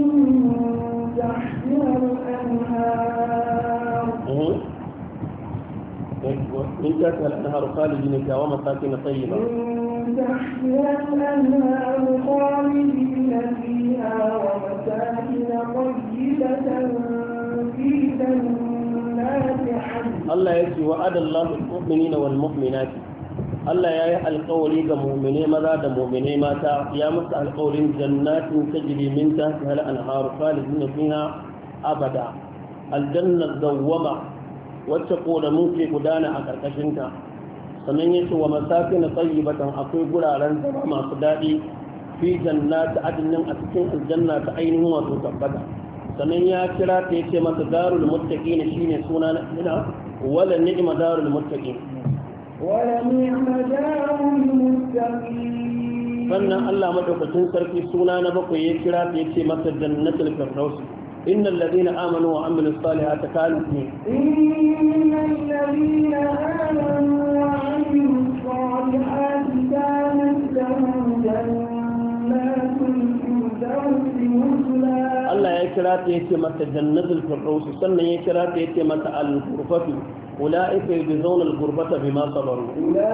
من تحتها الأنهار خالدين فيها ومساكن طيبة من تحتها الأنهار خالدين فيها ومساكن طيبة في جنات عدن. الله يجزي وعد الله المؤمنين والمؤمنات Allah ya yi alƙawari ga mu'mine maza da mu'mine mata ya musu alƙawarin jannatin tajri min tahtiha al-anhar khalidina fiha abada aljanna dawwama wacce kodamu ke gudana a karkashin ta sannan yace wa masakin tayyibatan akwai guraren zama masu dadi fi jannati adnin a cikin aljanna ta ainihin wato tabbata sannan ya kira ta yace masa darul muttaqin shine suna na wala ni'ma darul muttaqin ولنعم دار المتقين. sannan Allah madaukakin sarki suna na bakwai ya kira ta yace masa jannatul firdaus innal ladina amanu wa amilus salihati kanat innal ladina amanu wa amilus salihati kanat lahum jannatul firdaus nuzula. Allah ya kira ta yace masa jannatul firdaus sannan ya kira ta yace masa al-ghurfatu أولئك يجزون الغربة بما صبروا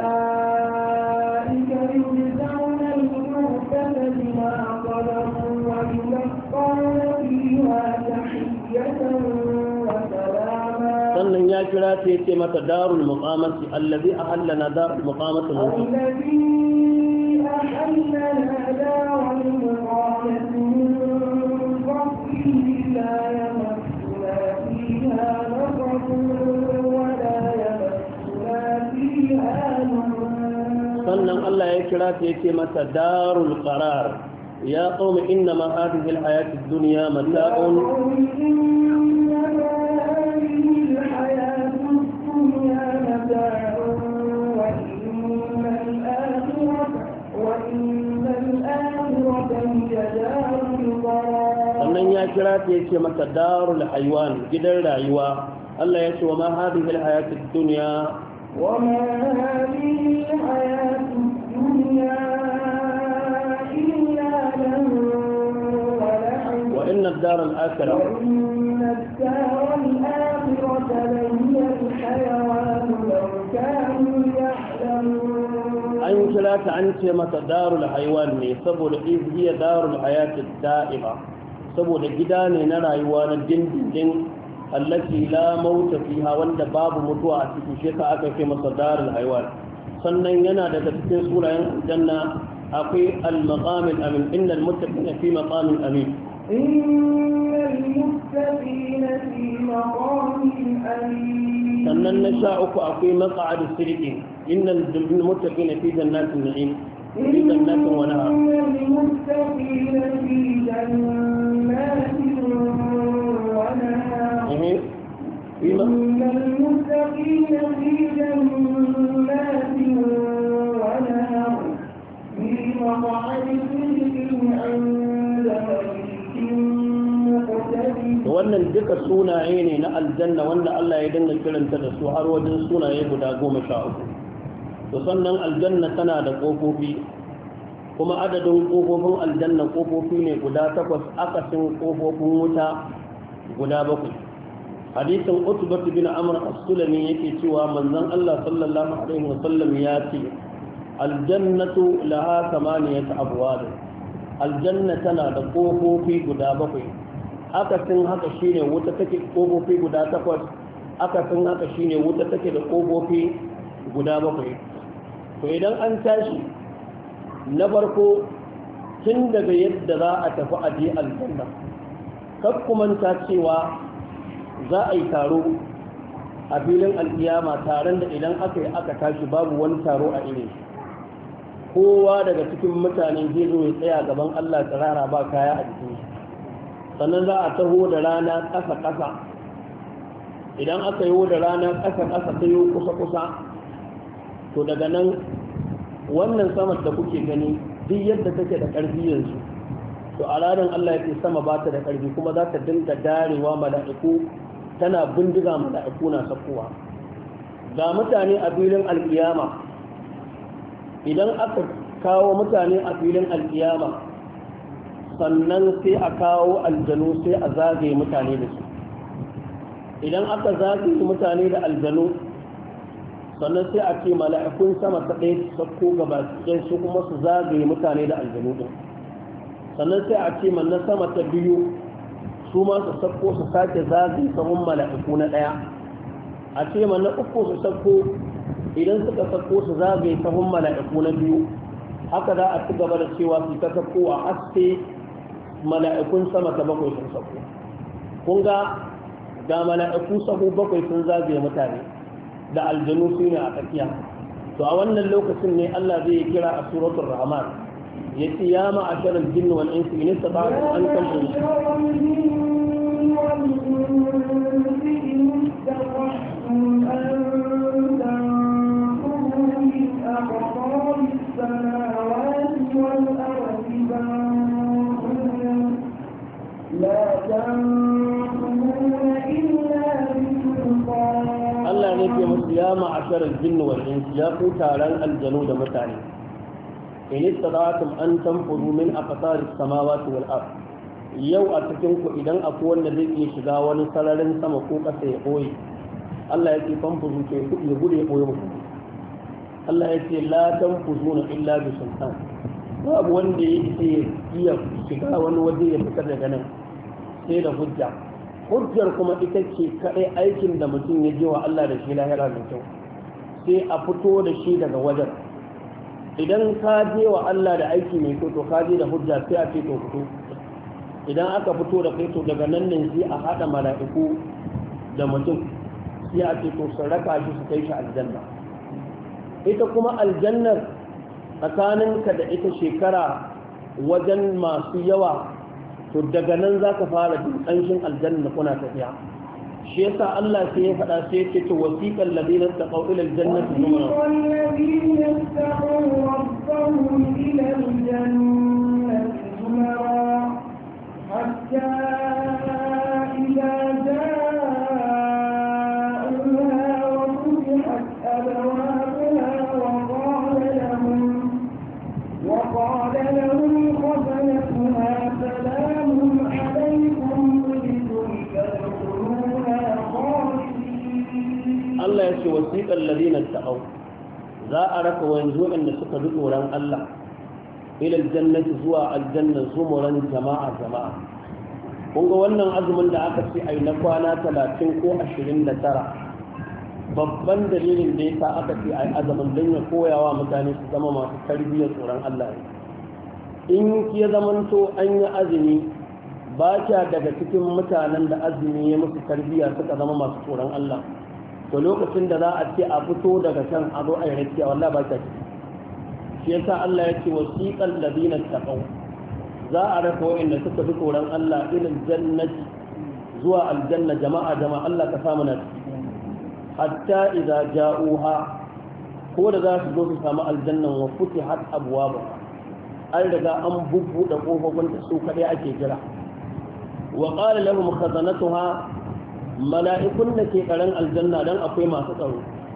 أولئك يجزون الغربة بما صبروا ويلقون فيها تحية وسلاما. sannan ya kira ta yace mata darul muqamati allazi ahallana darul muqamati الذي أحلنا دار المقامة من فضله لا يمسنا فيها نصب sannan Allah ya kira ta yace mata darul qarar ya qaumi inna ma hadhihi alhayatu ad-dunya mata'un sannan ya kira ta yace mata darul haywan gidan rayuwa Allah ya ce wa ma hadhihi alhayatu ad-dunya وما هذه الحياة الدنيا إلا لهو ولعب وإن الدار الآخرة وإن الدار الآخرة لهي الحيوان لو كانوا يعلمون. أن ثلاثة عن كلمة دار الحيوان سبب إذ هي دار الحياة الدائمة سبب جدان نرى يوان الدين دين التي لا موت فيها وند باب متوى في شيخ aka kai masa darul haywan sannan yana daga cikin sunayen aljanna akwai al-maqam al-amin innal muttaqina fi maqam amin innal muttaqina fi maqam amin sannan na sha uku akwai maq'ad as-sidqin innal muttaqina fi jannatin na'im fi jannatin wa nahar innal muttaqina fi jannatin wa nahar إن المتقين في جنات ونهر في مقعد صدق عند ملك مقتدر. wannan duka sunaye ne na aljanna wanda Allah ya dinga kiranta da su har wajen sunaye guda goma sha uku to sannan aljanna tana da kofofi kuma adadin ƙofofin aljanna ƙofofi ne guda takwas akasin ƙofofin wuta guda bakwai. hadisin utbah bin amr as-sulami yake cewa manzon Allah sallallahu alaihi wasallam ya ce aljannatu laha thamaniyat abwab, aljanna tana da ƙofofi guda bakwai, akasin haka shine wuta take ƙofofi guda takwas, akasin haka shine wuta take da ƙofofi guda bakwai. to idan an tashi na farko tun daga yadda za a tafi aje aljanna, kar ku manta cewa za a yi taro a filin alkiyama, taron da idan aka yi aka tashi babu wani taro a irin shi. Kowa daga cikin mutane zai zo ya tsaya gaban Allah tsirara ba kaya a jikin shi, sannan za a taho da rana ƙasa-ƙasa. idan aka yi da rana ƙasa-ƙasa ta yi kusa-kusa, to daga nan wannan samar da kuke gani duk yadda take da ƙarfi yanzu, to a ranar Allah ya ce sama ba ta da ƙarfi, kuma za ta dinga darewa mala'iku, tana bindiga mala'iku na sakowa. Ga mutane a filin alƙiyama, idan aka kawo mutane a filin alƙiyama, sannan sai a kawo aljanu sai a zagaye mutane da su. Idan aka zagaye mutane da aljanu, sannan sai a ce mala'ikun sama ta ɗaya su sauko gaba ɗaya su kuma su zagaye mutane da aljanu ɗin. Sannan sai a ce man na sama ta biyu su ma su sauko su sake zagaye sahun mala'iku na ɗaya. A ce man na uku su sauko, idan suka sauko su zagaye sahun mala'iku na biyu. Haka za a ci gaba da cewa su ta sauko a haske mala'ikun sama ta bakwai sun sauko. Kun ga ga mala'iku sahu bakwai sun zagaye mutane da aljanu su ne a tsakiya. To a wannan lokacin ne Allah zai kira a suratul rahman, yace ya ma'asharal jinni wal insi in istata'tum an tanfudu لا تنفذون إلا بسلطان. Allah ne ke musu ya ma'asharar jinni wal insi, ya ku taron aljanu da mutane, in istata'tum an tanfudu min aqtaris samawati wal ard. Yau a cikin ku idan akwai wanda zai iya shiga wani sararin sama ko ƙasa ya boye, Allah ya ce fanfuzu ke ku ya gude boye muku. Allah ya ce la tanfuzuna illa bi sultan. Babu wanda ya iya shiga wani waje ya fitar daga nan sai da hujja. Hujjar kuma ita ce kaɗai aikin da mutum ya je wa Allah da shi lahira da kyau, sai a fito da shi daga wajen. Idan ka je wa Allah da aiki mai kyau to ka je da hujja, sai a ce to fito. Idan aka fito da kai to daga nan ne sai a haɗa mala'iku da mutum, sai a ce to su raka shi su kai shi aljanna. Ita kuma aljannar tsakaninka da ita shekara wajen masu yawa, to daga nan za ka fara jin ƙanshin aljanna kuna tafiya. shi yasa Allah sai ya faɗa sai ya ce wasiqal ladina taqaw ila aljannati zumara والذين اتقوا ربهم إلى الجنة زمرا حتى إذا جاءوها وفتحت أبوابها وقال لهم وقال لهم خزنتها سلام عليكم طبتم فادخلوها خالدين. Allah ya ce wasiqal ladina taqaw za a raka wanzu inda suka bi tsoron Allah ila aljannati zuwa aljanna zumuran jama'a jama'a. Kun ga wannan azumin da aka ce ai na kwana talatin ko ashirin da tara, babban dalilin da yasa aka ce ai azumin don ya koyawa mutane su zama masu tarbiyyar tsoron Allah ne. In ya zamanto an yi azumi ba kya daga cikin mutanen da azumi ya musu tarbiyya suka zama masu tsoron Allah, to lokacin da za a ce a fito daga can a zo a yi rakiya wallahi ba ta ciki. Shi yasa Allah ya ce wasiqal ladina taqaw za a raka wa'inda suka bi tsoron Allah ila jannati zuwa aljanna jama'a jama'a Allah ka samu na ciki. Hatta idza ja'uha ko da za su zo su samu aljannan wa futihat abwabuha an riga an bubbuɗe kofofin ta su kadai ake jira. Wa qala lahum khazanatuha mala'ikun da ke karan aljanna dan akwai masu tsaro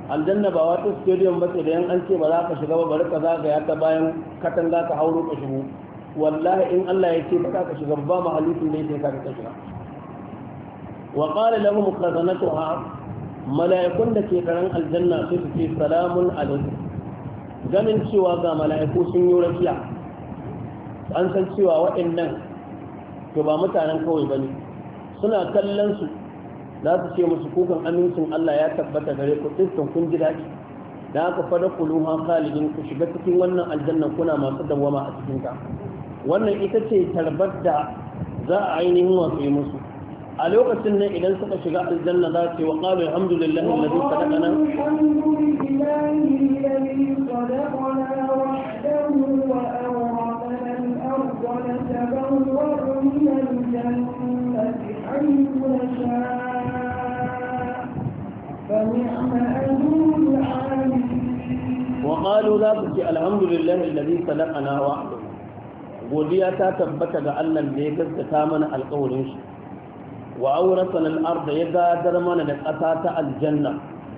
aljanna ba wata stadium ba ce da yan an ce ba za ka shiga ba bari ka zagaya ta bayan katanga ka hauro ka shigo wallahi in Allah ya ce ba za ka shiga ba mahalikin da yake ka ka shiga wa qala lahum khazanatuha mala'ikun da ke karan aljanna sai su ce salamun alaikum ganin cewa ga mala'iku sun yi rafiya an san cewa waɗannan to ba mutanen kawai bane suna kallon su za su ce musu kukan amincin Allah ya tabbata gare ku dukkan kun ji daɗi da aka fada kuluha khalidin ku shiga cikin wannan aljanna kuna masu dawwama a cikin ta wannan ita ce tarbar da za a ainihin wasu yi musu a lokacin nan idan suka shiga aljanna za su yi wa qalu alhamdulillahi alladhi sadaqana وقالوا ذا بك الحمد لله الذي صدقنا وعده godiya ta tabbata ga Allah da ya gaskata mana alƙawarin shi wa awrasana al-ardh ya gadar mana da ƙasa ta aljanna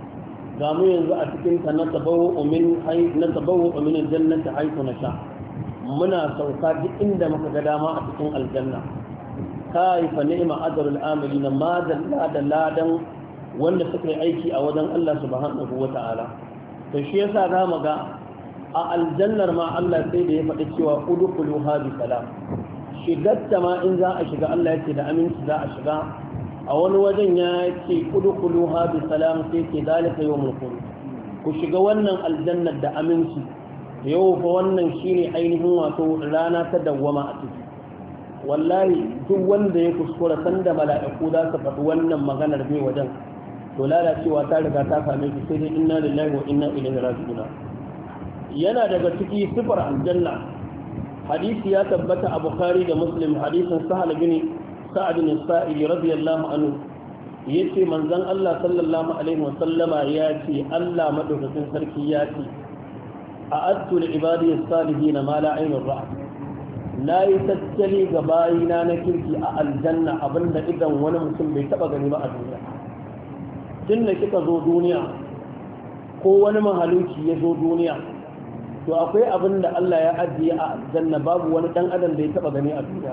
ga mu yanzu a cikin ta na tabawu min hay na tabawu min al-jannati haythu nasha muna sauka duk inda muka ga dama a cikin aljanna kai fa ni'ma ajrul amilin ma dalla da ladan wanda suka yi aiki a wajen Allah subhanahu wata'ala to shi yasa zamu ga a aljannar ma Allah sai da ya faɗi cewa udkhuluha bi salam shigatta ma in za a shiga Allah yake da aminci za a shiga a wani wajen ya ce udkhuluha bi salam sai ke zalika yawmul khulud ku shiga wannan aljannar da aminci yau fa wannan shine ainihin wato rana ta dawwama a ciki wallahi duk wanda ya kuskura sanda mala'iku za su faɗi wannan maganar bai wajen to lalacewa ta riga ta same shi sai dai inna lillahi wa inna ilaihi raji'un yana daga ciki sifar aljanna hadisi ya tabbata a bukhari da muslim hadisin sahal bin sa'ad bin sa'id radiyallahu anhu yace manzon Allah sallallahu alaihi wa sallama ya ce Allah madaukakin sarki ya ce a'adtu li ibadi as-salihin ma la aynun ra'at la tattali ga bayina na kirki a aljanna abinda idan wani mutum bai taba gani ba a duniya tun da kika zo duniya ko wani mahaluki ya zo duniya to akwai abin da Allah ya ajiye a aljanna babu wani dan adam da ya taba gani a duniya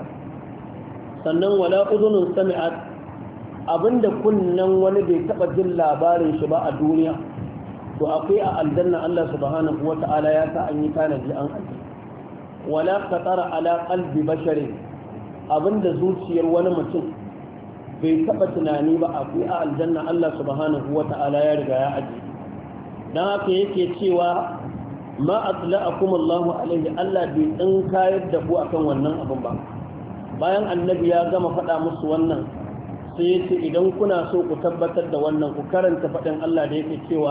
sannan wala udhunun sami'at abinda kunnan wani bai taba jin labarin shi ba a duniya to akwai a aljanna Allah subhanahu wata'ala ya sa an yi tanadi an ajiye wala qatara ala qalbi basharin abinda zuciyar wani mutum bai taba tunani ba akwai a aljanna Allah subhanahu wata'ala ya riga ya ajiye dan haka yake cewa ma atla'akum Allah alaihi Allah bai din kayar da ku akan wannan abin ba bayan annabi ya gama faɗa musu wannan sai yace idan kuna so ku tabbatar da wannan ku karanta faɗin Allah da yake cewa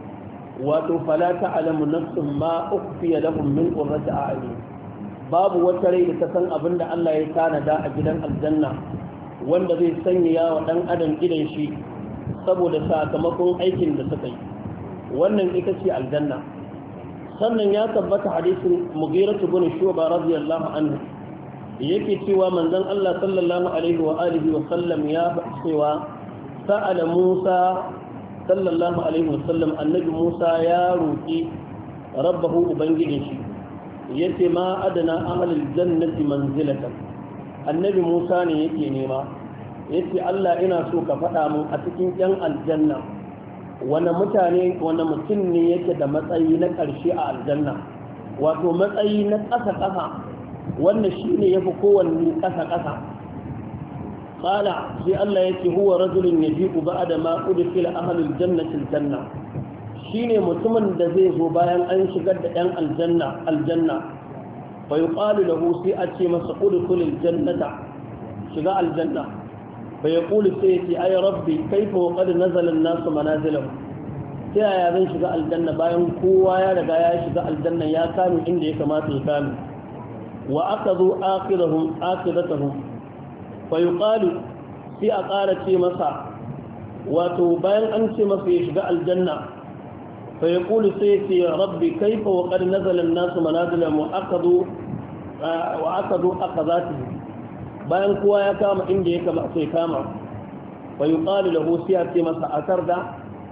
wato fala ta'lamu nafsun ma ukhfiya lahum min qurrati a'yun babu wata rai da ta san abin da Allah ya tanada a gidan aljanna wanda zai sanya wa dan adam gidan shi saboda sakamakon aikin da suka yi wannan ita ce aljanna sannan ya tabbata hadisin Mughirah ibn Shu'bah radiyallahu anhu yake cewa manzon Allah sallallahu alaihi wa alihi wa sallam ya cewa sa'ala Musa sallallahu alaihi wa sallam annabi Musa ya roki rabbahu ubangijin shi yace ma adana ahlul jannati manzilatan annabi Musa ne yake nema yace Allah ina so ka faɗa mun a cikin yan aljanna wani mutane wani mutum ne yake da matsayi na ƙarshe a aljanna wato matsayi na ƙasa-ƙasa wanda shi ne ya fi kowanne ƙasa-ƙasa ƙala sai Allah ya ce huwa rajulun ya ji uba da maƙudu fila ahalul jannatin janna shi ne mutumin da zai zo bayan an shigar da ‘yan aljanna aljanna bai ƙalu da sai a ce masa ƙudu kulil jannata shiga aljanna bai ƙuli sai ya ce ai rabbi kaifa wa qad nazala an-nasu manazilahu ta yaya zan shiga aljanna bayan kowa ya riga ya shiga aljanna ya kame inda ya kamata ya kame wa akadu akhirahum akhiratahum fa yuqalu sai a ƙara ce masa wato bayan an ce masa ya shiga aljanna fa yaqulu sai ya ce rabbi kaifa wa qad nazala an-nasu manazilahu wa akadu wa akadu aqazatihi bayan kowa ya kama inda ya kama sai kama fa yuqalu lahu sai a ce masa akarda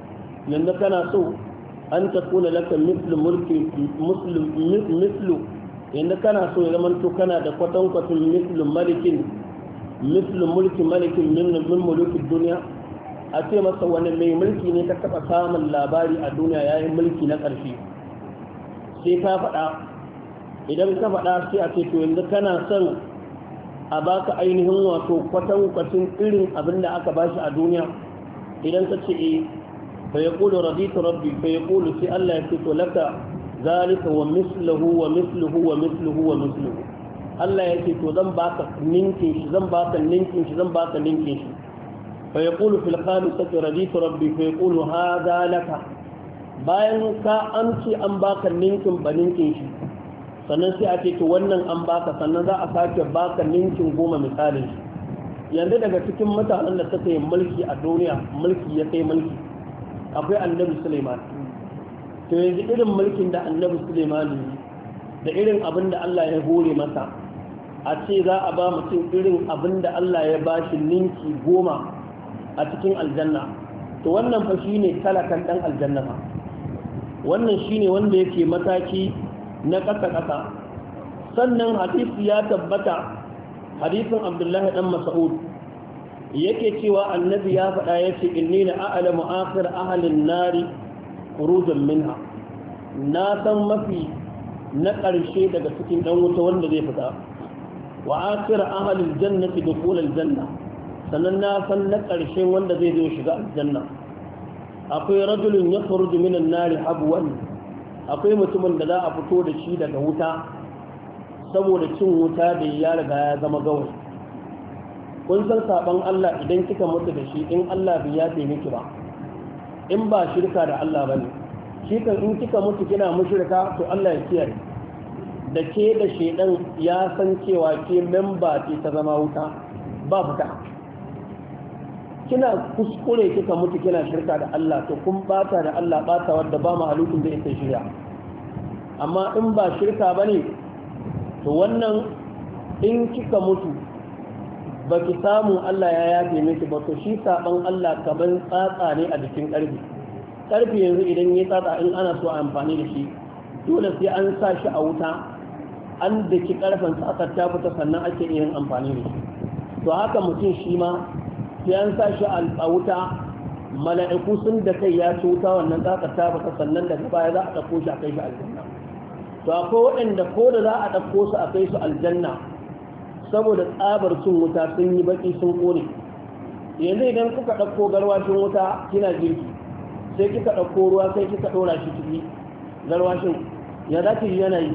yanzu kana so an takuna laka mislu mulki muslim mislu yanzu kana so ya zama to kana da kwatankwacin mislu malikin mislu mulki malikin min min mulukin duniya a ce masa wani mai mulki ne ka taba samun labari a duniya yayin mulki na ƙarshe sai ka faɗa idan ka faɗa sai a ce to yanzu kana son a baka ainihin wato kwatankwacin irin abin da aka bashi a duniya idan ka ce eh fa yaqulu raditu rabbi fa yaqulu sai Allah ya ce to laka zalika wa misluhu wa misluhu wa misluhu wa misluhu Allah ya ce to zan baka ninkin shi zan baka ninkin shi zan baka ninkin shi fa yaqulu fil khamisati raditu rabbi fa yaqulu hadha laka bayan ka an ce an baka ninkin ba ninkin shi sannan sai a ce to wannan an baka sannan za a sake baka ninkin goma misalin shi yanzu daga cikin mutanen da suka yi mulki a duniya mulki ya kai mulki akwai annabi Sulaiman to yanzu irin mulkin da annabi Sulaiman yi da irin abin da Allah ya hore masa a ce za a ba mutum irin abin da Allah ya ba shi ninki goma a cikin aljanna to wannan fa shine talakan dan aljanna fa wannan shine wanda yake mataki na ƙasa-ƙasa sannan hadisi ya tabbata hadisin Abdullahi dan Mas'ud yake cewa annabi ya faɗa yace inni la a'lamu akhir ahli an-nari khurujan minha na san mafi na ƙarshe daga cikin dan wuta wanda zai fita wa akhir ahli al-jannati dukhul al-janna sannan na san na ƙarshe wanda zai zo shiga aljanna akwai rajulun yakhruju min an-nari habwan akwai mutumin da za a fito da shi daga wuta saboda cin wuta da ya riga ya zama gawai kun san saban Allah idan kika mutu da shi in Allah bai yafe miki ba in ba shirka da Allah bane shi kan in kika mutu kina mushrika to Allah ya kiyaye da ke da shedan ya san cewa ke memba ce ta zama wuta ba fita kina kuskure kika mutu kina shirka da Allah to kun bata da Allah bata wadda ba mahalukin da yake shirya amma in ba shirka bane to wannan in kika mutu baki samu Allah ya yafe miki ba to shi saban Allah kaman tsatsa ne a jikin karfi karfi yanzu idan yayi tsatsa in ana so a amfani da shi dole sai an sa shi a wuta an daki karfin tsatsar ta fita sannan ake yin amfani da shi to haka mutum shi ma sai an sa shi a wuta mala'iku sun da kai ya ci wuta wannan tsakar ta baka sannan daga baya za a ɗauko shi a kai shi aljanna to akwai waɗanda ko da za a ɗauko su a kai su aljanna saboda tsabar cin wuta sun yi baki sun ƙone yanzu idan kuka ɗauko garwashin wuta kina girki sai kika ɗauko ruwa sai kika ɗora shi ciki garwashin ya za ki yana yi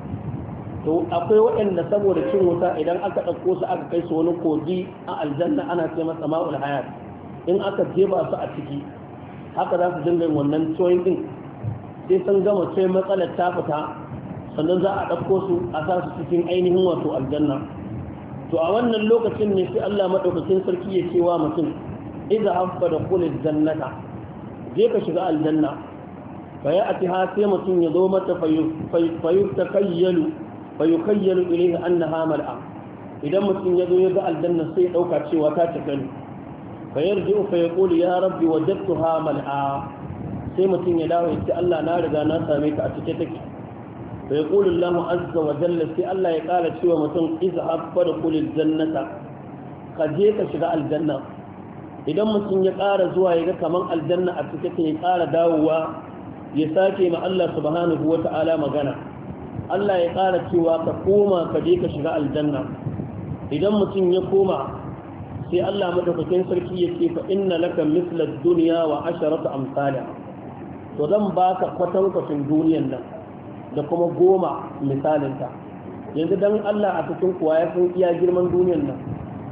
to akwai waɗanda saboda cin wuta idan aka ɗauko su aka kai su wani kogi a aljanna ana ce masa ma'ul hayat in aka jeba su a ciki haka za su dinga wannan tsoyin ɗin sai sun gama sai matsalar ta fita sannan za a ɗauko su a sa su cikin ainihin wato aljanna to a wannan lokacin ne sai Allah madaukakin sarki ya ce wa mutum idza haffa da kulli jannata je ka shiga aljanna fa ya atiha sai mutum ya zo mata fayu takayyalu fayukayyalu ilayhi annaha mal'a idan mutum ya zo ya ga aljanna sai dauka cewa ta cika ne fa yarji'u fa yaqulu ya rabbi wajadtuha mal'a sai mutum ya dawo ya ce Allah na riga na same ta a cike take fa yaqulu Allahu azza wa jalla sai Allah ya kara cewa mutum izhab fadkhulil jannata ka je ka shiga aljanna idan mutum ya kara zuwa ya ga kaman aljanna a cike take ya kara dawowa ya sake ma Allah subhanahu wa ta'ala magana Allah ya ƙara cewa ka koma ka je ka shiga aljanna idan mutum ya koma sai Allah madaukakin sarki ya ce fa inna laka misla dunya wa asharatu amsalha to zan baka kwatankwacin duniyan nan da kuma goma misalinta yanzu dan Allah a cikin kuwa ya san iya girman duniyan nan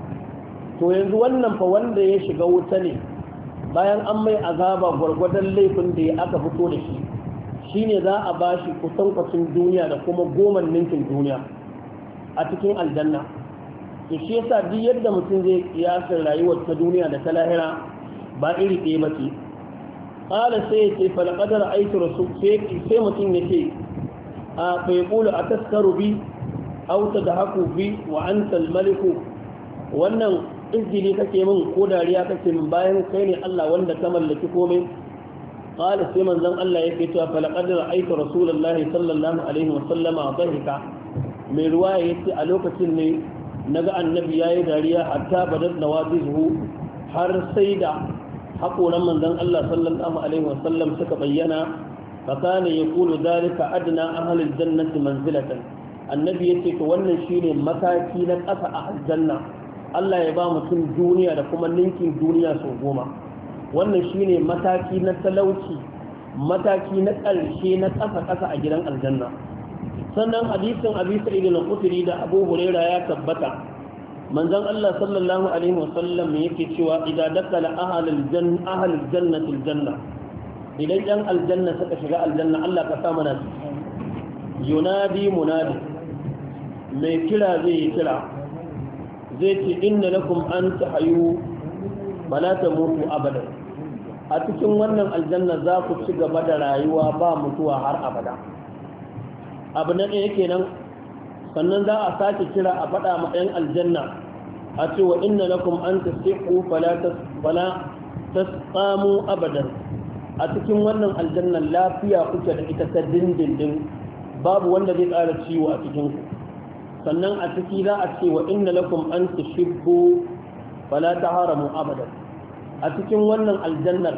to yanzu wannan fa wanda ya shiga wuta ne bayan an mai azaba gwargwadon laifin da ya aka fito da shi shine za a ba shi kusankwacin duniya da kuma goman ninkin duniya a cikin aljanna to shi yasa duk yadda mutum zai kiyasar rayuwar ta duniya da ta lahira ba iri ɗaya ba ce ƙala sai ya ce falƙadar aiki rasu sai mutum ya ce a faifulu a taskaru bi auta da haku bi wa an maliku wannan izgili kake min ko dariya kake min bayan kai ne Allah wanda ka mallaki komai qala sai manzon Allah yake cewa fa laqad ra'aytu rasulullahi sallallahu alaihi wa sallama dhahika mai ruwaya yace a lokacin ne naga annabi yayi dariya hatta badal nawazihu har sai da haƙoran manzon Allah sallallahu alaihi wa sallam suka bayyana fa kana yaqulu dhalika adna ahli aljannati manzilatan annabi yace to wannan shine mataki na ƙasa a aljanna Allah ya ba mutum duniya da kuma ninkin duniya sau goma wannan shine mataki na talauci mataki na ƙarshe na ƙasa-ƙasa a gidan aljanna sannan hadisin abi sa'id al-khudri da abu huraira ya tabbata manzon Allah sallallahu alaihi wasallam yake cewa idan dakala ahlul janna ahlul jannati aljanna idan yan aljanna suka shiga aljanna Allah ka sa mana yunadi munadi mai kira zai yi kira zai ce inna lakum an tahayu bala tamutu abadan a cikin wannan aljanna za ku ci gaba da rayuwa ba mutuwa har abada abu na ɗaya kenan sannan za a sake kira a faɗa ma ɗayan aljanna a ce wa inna lakum an tasiqu fala tasqamu abadan a cikin wannan aljanna lafiya kuke da ita ta dindindin babu wanda zai ƙara ciwo a cikin ku sannan a ciki za a ce wa inna lakum an tushibbu fala taharamu abadan a cikin wannan aljannar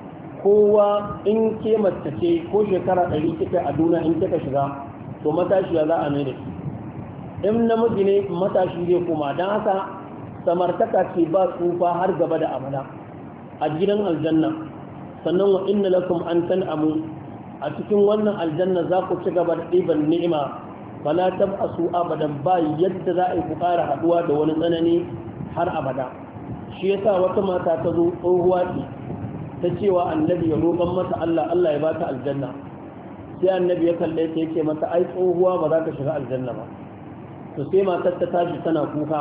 kowa in ke mace ce ko shekara ɗari kika a duniya in kika shiga to matashiya za a mai da shi in namiji ne matashi zai koma don haka samartaka ce ba tsufa har gaba da abada a gidan aljanna sannan wa inna lakum an tan'amu a cikin wannan aljanna za ku ci gaba da ɗiban ni'ima fala tab'asu abadan ba yadda za a yi ku ƙara haɗuwa da wani tsanani har abada shi yasa wata mata ta zo tsohuwa ce ta cewa annabi ya roƙon mata Allah Allah ya bata aljanna sai annabi ya kalle ta yake mata ai tsohuwa ba za ka shiga aljanna ba to sai matar ta tashi tana kuka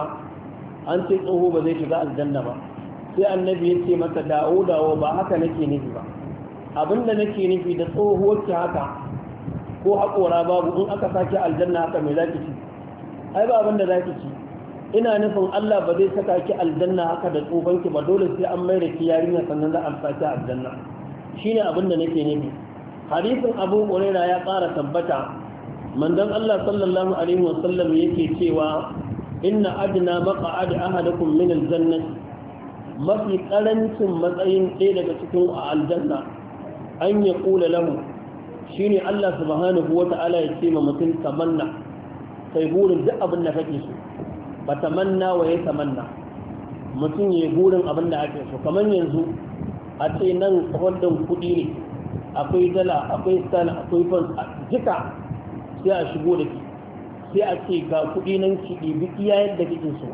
an ce tsoho ba zai shiga aljanna ba sai annabi ya ce mata dawo dawo ba haka nake nufi ba abinda nake nufi da tsohuwar ki haka ko haƙora babu in aka sake aljanna haka mai zaki ci ai ba abinda zaki ci ina nufin Allah ba zai saka ki aljanna haka da tsofanki ba dole sai an mai da ki yarinya sannan za a saki aljanna shine abin da nake nufi hadisin Abu Hurairah ya ƙara tabbata manzon Allah sallallahu alaihi wasallam yake cewa inna adna maq'ad ahadakum min aljannati mafi karancin matsayin ɗaya daga cikin aljanna an ya kula lahu shine Allah subhanahu wata'ala ya ce ma mutum tamanna kai burin duk abin da kake so ba tamanna wa ya tamanna mutum ya burin abin da ake so kamar yanzu a ce nan hodin kuɗi ne akwai dala akwai sana akwai fans jika sai a shigo da ki sai a ce ga kuɗi nan ki ɗibi iya yadda kike so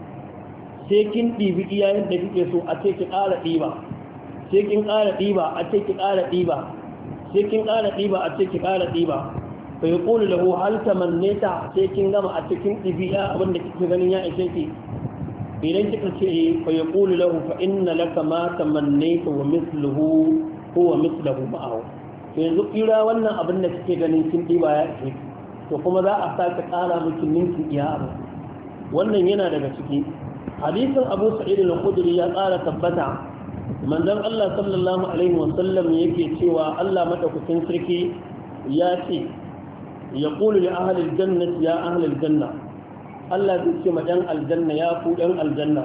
sai kin ɗibi iya yadda kike so a ce ki ƙara ɗiba sai kin ƙara ɗiba a ce ki ƙara ɗiba sai kin ƙara ɗiba a ce ki ƙara ɗiba fa yaqulu lahu hal tamannita sai kin gama a cikin ɗibiya abin da kike ganin ya ishe ki idan kika ce fa yaqulu lahu fa inna laka ma tamannita wa mithluhu huwa mithluhu ma'ahu to yanzu kira wannan abin da kike ganin kin ɗiba ya ishe ki to kuma za a sake ƙara miki ninki iya abu wannan yana daga ciki hadisin Abu Sa'id al-Khudri ya ƙara tabbata manzon Allah sallallahu alaihi wasallam yake cewa Allah madaukakin sarki ya ce yaqulu li ahli al-jannati ya ahli al-janna Allah zai ce ma dan aljanna ya ku dan aljanna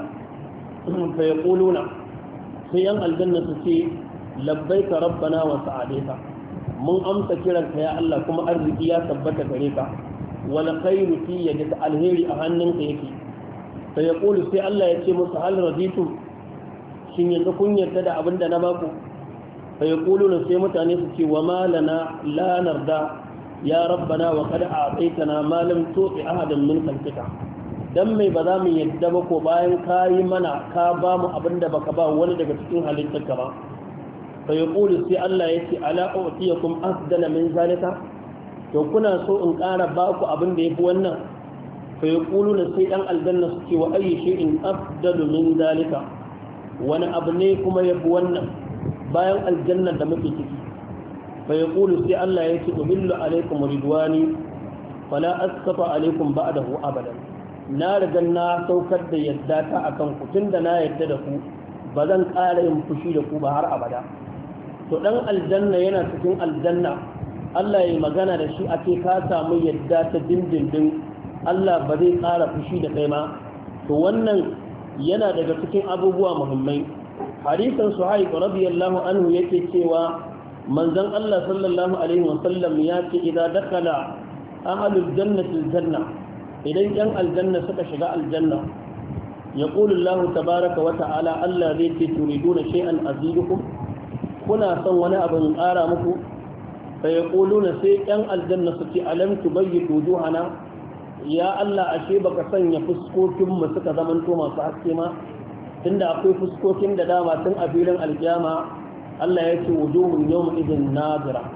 fa yaquluna sai yan aljanna su ce labbaika rabbana wa sa'adaika mun amsa kiranka ya Allah kuma arziki ya tabbata gare ka wal khairu fi yadika alheri a hannunka yake sai ya kulu sai Allah ya ce musu hal raditum shin yanzu kun yarda da abin da na baku sai ya kulu sai mutane su ce wa ma lana la narda ya rabbana wa qad a'taytana ma lam tu'ti ahadan min khalqika dan mai ba za mu yadda ba ko bayan kayi mana ka ba mu abin da baka ba wani daga cikin halittarka ba sai ya kulu sai Allah ya ce ala u'tiyakum afdala min zalika to kuna so in ƙara baku abin da yafi wannan fa yaquluna sai dan aljanna suke wa ayi shay'in afdalu min zalika wani abu ne kuma yafi wannan bayan aljanna da muke ciki fa yaqulu sai Allah ya ce ubillu alaikum ridwani fala askafa alaikum ba'dahu abadan na riga na saukar da yadda ta akan ku tunda na yadda da ku ba zan ƙara yin fushi da ku ba har abada to dan aljanna yana cikin aljanna Allah ya magana da shi a ce ka samu yadda ta dindindin Allah ba zai ƙara fushi da kai ma to wannan yana daga cikin abubuwa muhimmai. hadisin Suhaib radiyallahu anhu yake cewa manzon Allah sallallahu alaihi wasallam ya ce idan dakala ahlul jannati aljanna idan yan aljanna suka shiga aljanna yaqulu Allah tabaaraka wa ta'ala Allah zai ce turiduna shay'an azidukum kuna son wani abin ƙara muku fa yaquluna sai yan aljanna su ce alam tubayyitu wujuhana ya Allah ashe baka sanya fuskokin mu suka zamanto masu haske ma tunda akwai fuskokin da dama tun a filin alkiyama Allah ya ce wujuhun yawma idin nadira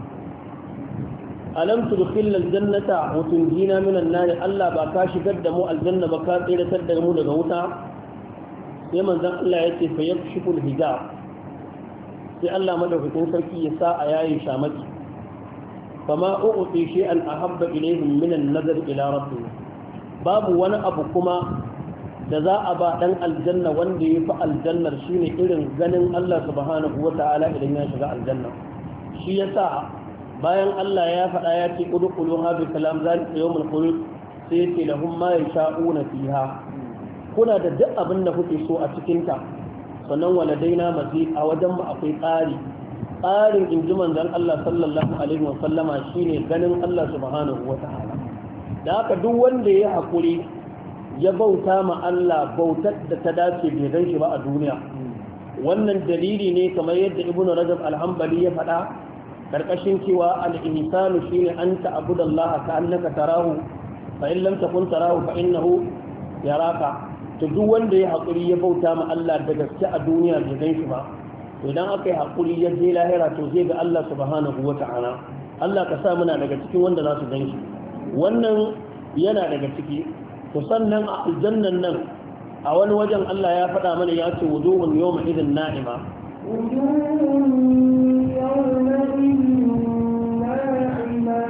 alam tudkhil aljannata wa tunjina minan nar Allah ba ka shigar da mu aljanna ba ka tsiratar da mu daga wuta sai manzon Allah ya ce fa yakshifu alhijab sai Allah madaukakin sarki ya sa a yayi shamaki fama u'ti shay'an ahabba ilayhim min an-nazar ila rabbih babu wani abu kuma da za a ba dan aljanna wanda ya fi aljannar shine irin ganin Allah subhanahu wata'ala idan ya shiga aljanna shi yasa bayan Allah ya faɗa ya ce udkhuluha bi salam zalika yawmul khulud sai ce lahum ma yasha'una fiha kuna da duk abin da kuke so a cikin ta sannan waladaina mazid a wajen mu akwai tsari tsarin inji manzon Allah sallallahu alaihi wa sallama shine ganin Allah subhanahu wata'ala da haka duk wanda ya hakuri ya bauta ma Allah bautar da ta dace bai gan shi ba a duniya wannan dalili ne kamar yadda ibnu rajab al-hanbali ya faɗa karkashin cewa al-ihsanu shine an ta'budu Allah ka annaka tarahu fa in lam takun tarahu fa innahu yaraka to duk wanda ya hakuri ya bauta ma Allah da gaske a duniya bai gan shi ba to idan aka yi hakuri ya je lahira to zai ga Allah subhanahu wata'ala Allah ka sa muna daga cikin wanda za su gan shi wannan yana daga ciki to sannan a aljannan nan a wani wajen Allah ya faɗa mana ya ce wujuhun yawma idin na'ima wujuhun yawma idin na'ima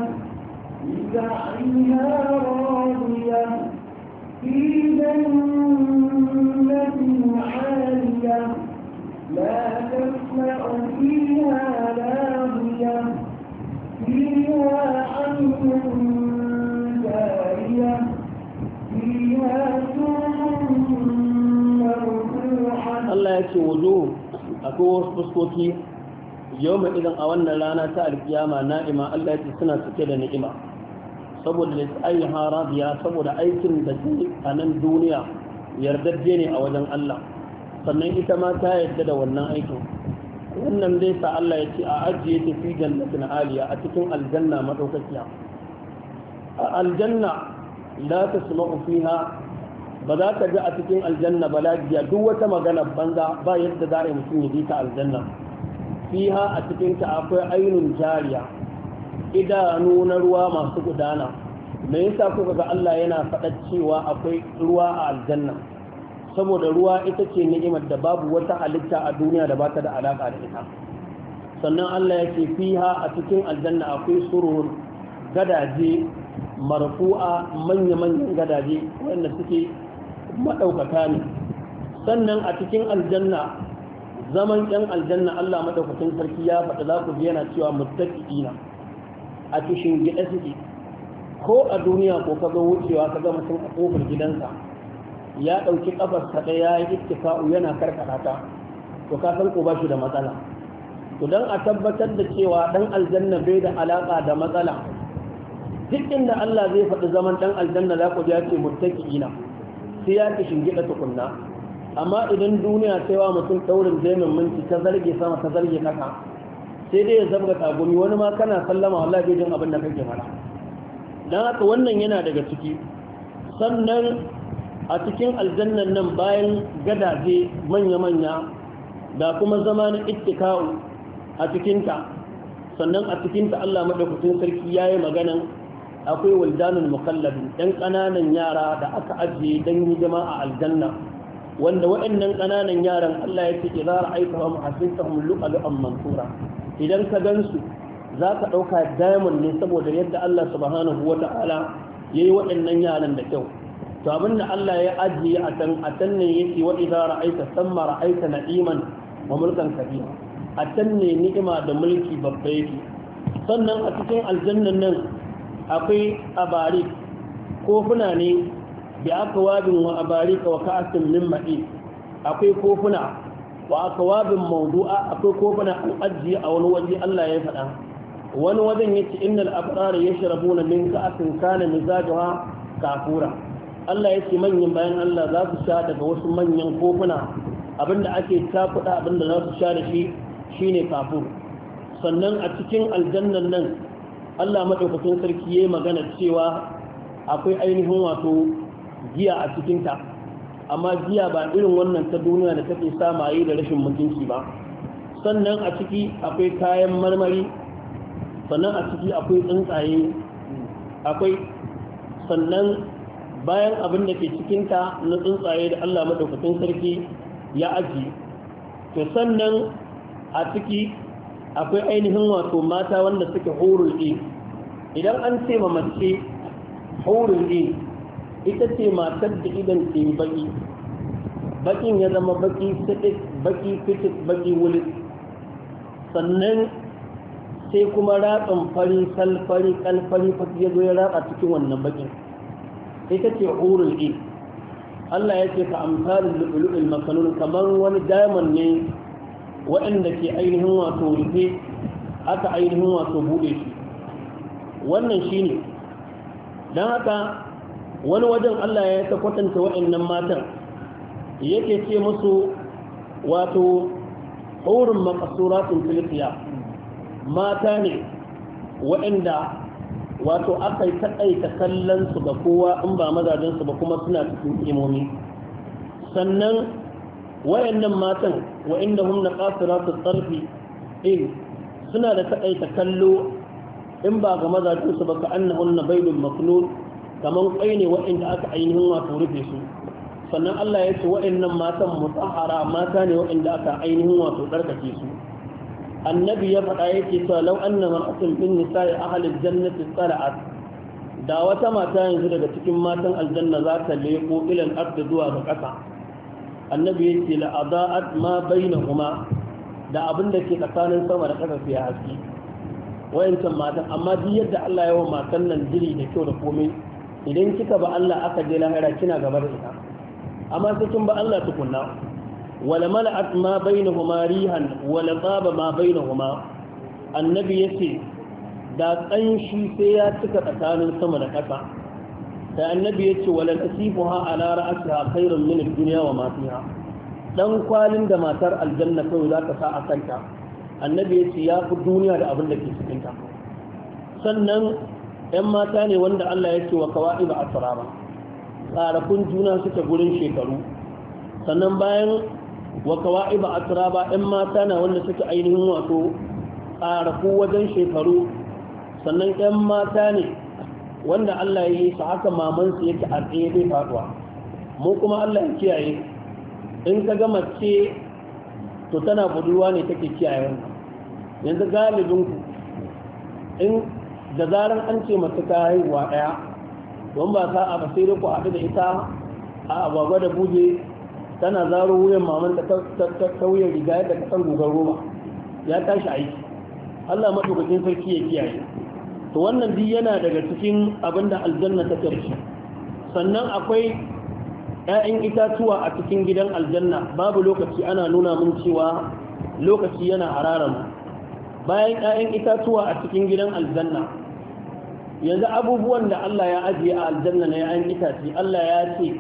lisa'iha radiyah fi jannatin 'aliyah la tasma'u fiha laghiyah fiha 'aynun jariyah Allah ya ce wujo akwai wasu fuskoki yau mai idan a wannan rana ta alkiyama na'ima Allah ya ce suna cike da ni'ima saboda da su ayi harabiya saboda aikin da ke a nan duniya yardajje ne a wajen Allah sannan ita ma ta yarda da wannan aikin wannan dai sa Allah ya ce a ajiye ta fi jannatin aliya a cikin aljanna madaukakiya a aljanna la tasma'u fiha ba za ka ji a cikin aljanna balagiya duk wata magana banza ba yadda za a yi mutum ya ji ta aljanna fiha a cikin ta akwai ainun jariya idanu na ruwa masu gudana me yasa kuka ga Allah yana faɗa cewa akwai ruwa a aljanna saboda ruwa ita ce ni'imar da babu wata halitta a duniya da ba ta da alaka da ita sannan Allah ya ce fiha a cikin aljanna akwai surur gadaje marfu'a manya-manyan gadaje wanda suke maɗaukaka ne sannan a cikin aljanna zaman ɗan aljanna Allah maɗaukakin sarki ya faɗa za ku yana cewa muttaqiina a kishin gida suke ko a duniya ko kaga wucewa kaga mutum a kofar gidansa ya ɗauki ƙafarsa ɗaya ya ittifa'u yana karkata ta to ka san ko ba shi da matsala to don a tabbatar da cewa ɗan aljanna bai da alaƙa da matsala duk inda Allah zai faɗi zaman ɗan aljanna za ku ya ce muttaqiina sai ya ki shingida tukunna amma idan duniya sai wa mutum daurin jaimin minti ta zarge sama ta zarge kasa sai dai ya zabga tagumi wani ma kana sallama wallahi bai jin abin da kake fara dan haka wannan yana daga ciki sannan a cikin aljannan nan bayan gadaje manya-manya da kuma zama na ittika'u a cikinta sannan a cikinta Allah madaukakin sarki yayi maganan akwai waldanul mukallabin ɗan ƙananan yara da aka ajiye don hidima a aljanna wanda waɗannan ƙananan yaran Allah ya ce idza ra'aytahum hasibtahum lu'lu'an mansura idan ka gansu za ka ɗauka diamond ne saboda yadda Allah subhanahu wata'ala yayi waɗannan yaran da kyau to abinda Allah ya ajiye a can a can ne yake wa idza ra'aita samma ra'aita na'iman wa mulkan kabira a can ne ni'ima da mulki babba yake. Sannan a cikin aljannan nan akwai abari kofuna ne bi akwabin wa abari wa ka'asin min ma'i, akwai kofuna wa akwabin mawdu'a, akwai kofuna an ajiye a wani waje Allah ya faɗa. Wani wajen yace innal abrara yashrabuna min ka'asin kana mizajuha kafura. Allah yace manyan bayan Allah za su sha daga wasu manyan kofuna, abinda ake takuda abinda za su sha da shi shine kafur. Sannan a cikin aljannan nan Allah madaukakin sarki yayi magana cewa akwai ainihin wato giya a cikin ta, amma giya ba irin wannan ta duniya da take sa maye da rashin mutunci ba. Sannan a ciki akwai kayan marmari, sannan a ciki akwai tsuntsaye, akwai sannan bayan abin da ke cikinta na tsuntsaye da Allah madaukakin sarki ya aji, to sannan a ciki akwai ainihin wato mata wanda suke hurul ɗin. Idan an ce ma mace hurul ɗin, ita ce matar da idan ke baki bakin ya zama baki fitik baki fitik baki wulit, sannan sai kuma ratsan fari salfari kalfari fati ya zo ya ratsa cikin wannan bakin, ita ce hurul ɗin. Allah ya ce ka amsalin lu'ulu'ul makanun, kamar wani diamond ne waɗanda ke ainihin wato rufe aka ainihin wato buɗe shi. Wannan shi ne don haka wani wajen Allah ya ta kwatanta waɗannan matan yake ce musu wato hurun makasuratun filifiya, mata ne waɗanda wato aka yi taƙaita kallon su ga kowa in ba mazajensu ba, kuma suna cikin imomi. Sannan wayannan matan wa'inda hum naqasiratu tsarfi in suna da taƙaita kallo in ba ga mazajensu ba, ka annahunna baydun maknun, kaman kwai ne wa'inda aka ainihin wato rufe su. Sannan Allah ya ce wa'annan matan mutahhara, mata ne wa'inda aka ainihin wato tsarkake su. Annabi ya faɗa yake cewa law anna mar'atun min nisa'i ahli al-jannati tala'at, da wata mata yanzu daga cikin matan aljanna za ta leko ilal ardi zuwa ga ƙasa, annabi ya ce la adaat ma bainahuma, da abin da ke tsakanin sama da ƙasa sai haske wayancan matan. Amma duk yadda Allah ya wa matan nan jiri da kyau da komai, idan kika ba Allah aka je lahira kina gaba da ita, amma sai kin ba Allah tukunna. wala mala'at ma bainahuma rihan wala taba ma bainahuma, annabi yace da tsanshi sai ya cika tsakanin sama da ƙasa. sai annabi yace wala tasifuha ala ra'siha khairun min ad-dunya wa ma fiha, dan kwalin da matar aljanna kai za ta sa a kanta, annabi yace ya fi duniya da abin da ke cikin ta. Sannan ƴan mata ne wanda Allah yace wa kawaiba asraba, tsarafin juna suke gurin shekaru. Sannan bayan wa kawa'iba atraba, ɗan mata na wanda suke ainihin wato ƙarafu wajen shekaru. Sannan ɗan mata ne wanda Allah ya yi su haka mamansu yake a tsaye bai faɗuwa. Mu kuma Allah ya kiyaye, in ka ga mace to tana budurwa ne take kiyaye wannan. Yanzu galibin ku in da zaran an ce mace ta haihuwa ɗaya, don ba sa'a ba sai dai ku haɗu da ita a agwagwa da buje, tana zaro wuyan maman da ta wuyan riga yadda ka san gugar roba, ya tashi aiki. Allah madaukakin sarki ya kiyaye. To wannan duk yana daga cikin abinda aljanna ta karshe. Sannan akwai ƴaƴan itatuwa a cikin gidan aljanna, babu lokaci ana nuna mun cewa lokaci yana hararan. Bayan ƴaƴan itatuwa a cikin gidan aljanna, yanzu abubuwan da Allah ya ajiye a aljanna na ƴaƴan itace, Allah ya ce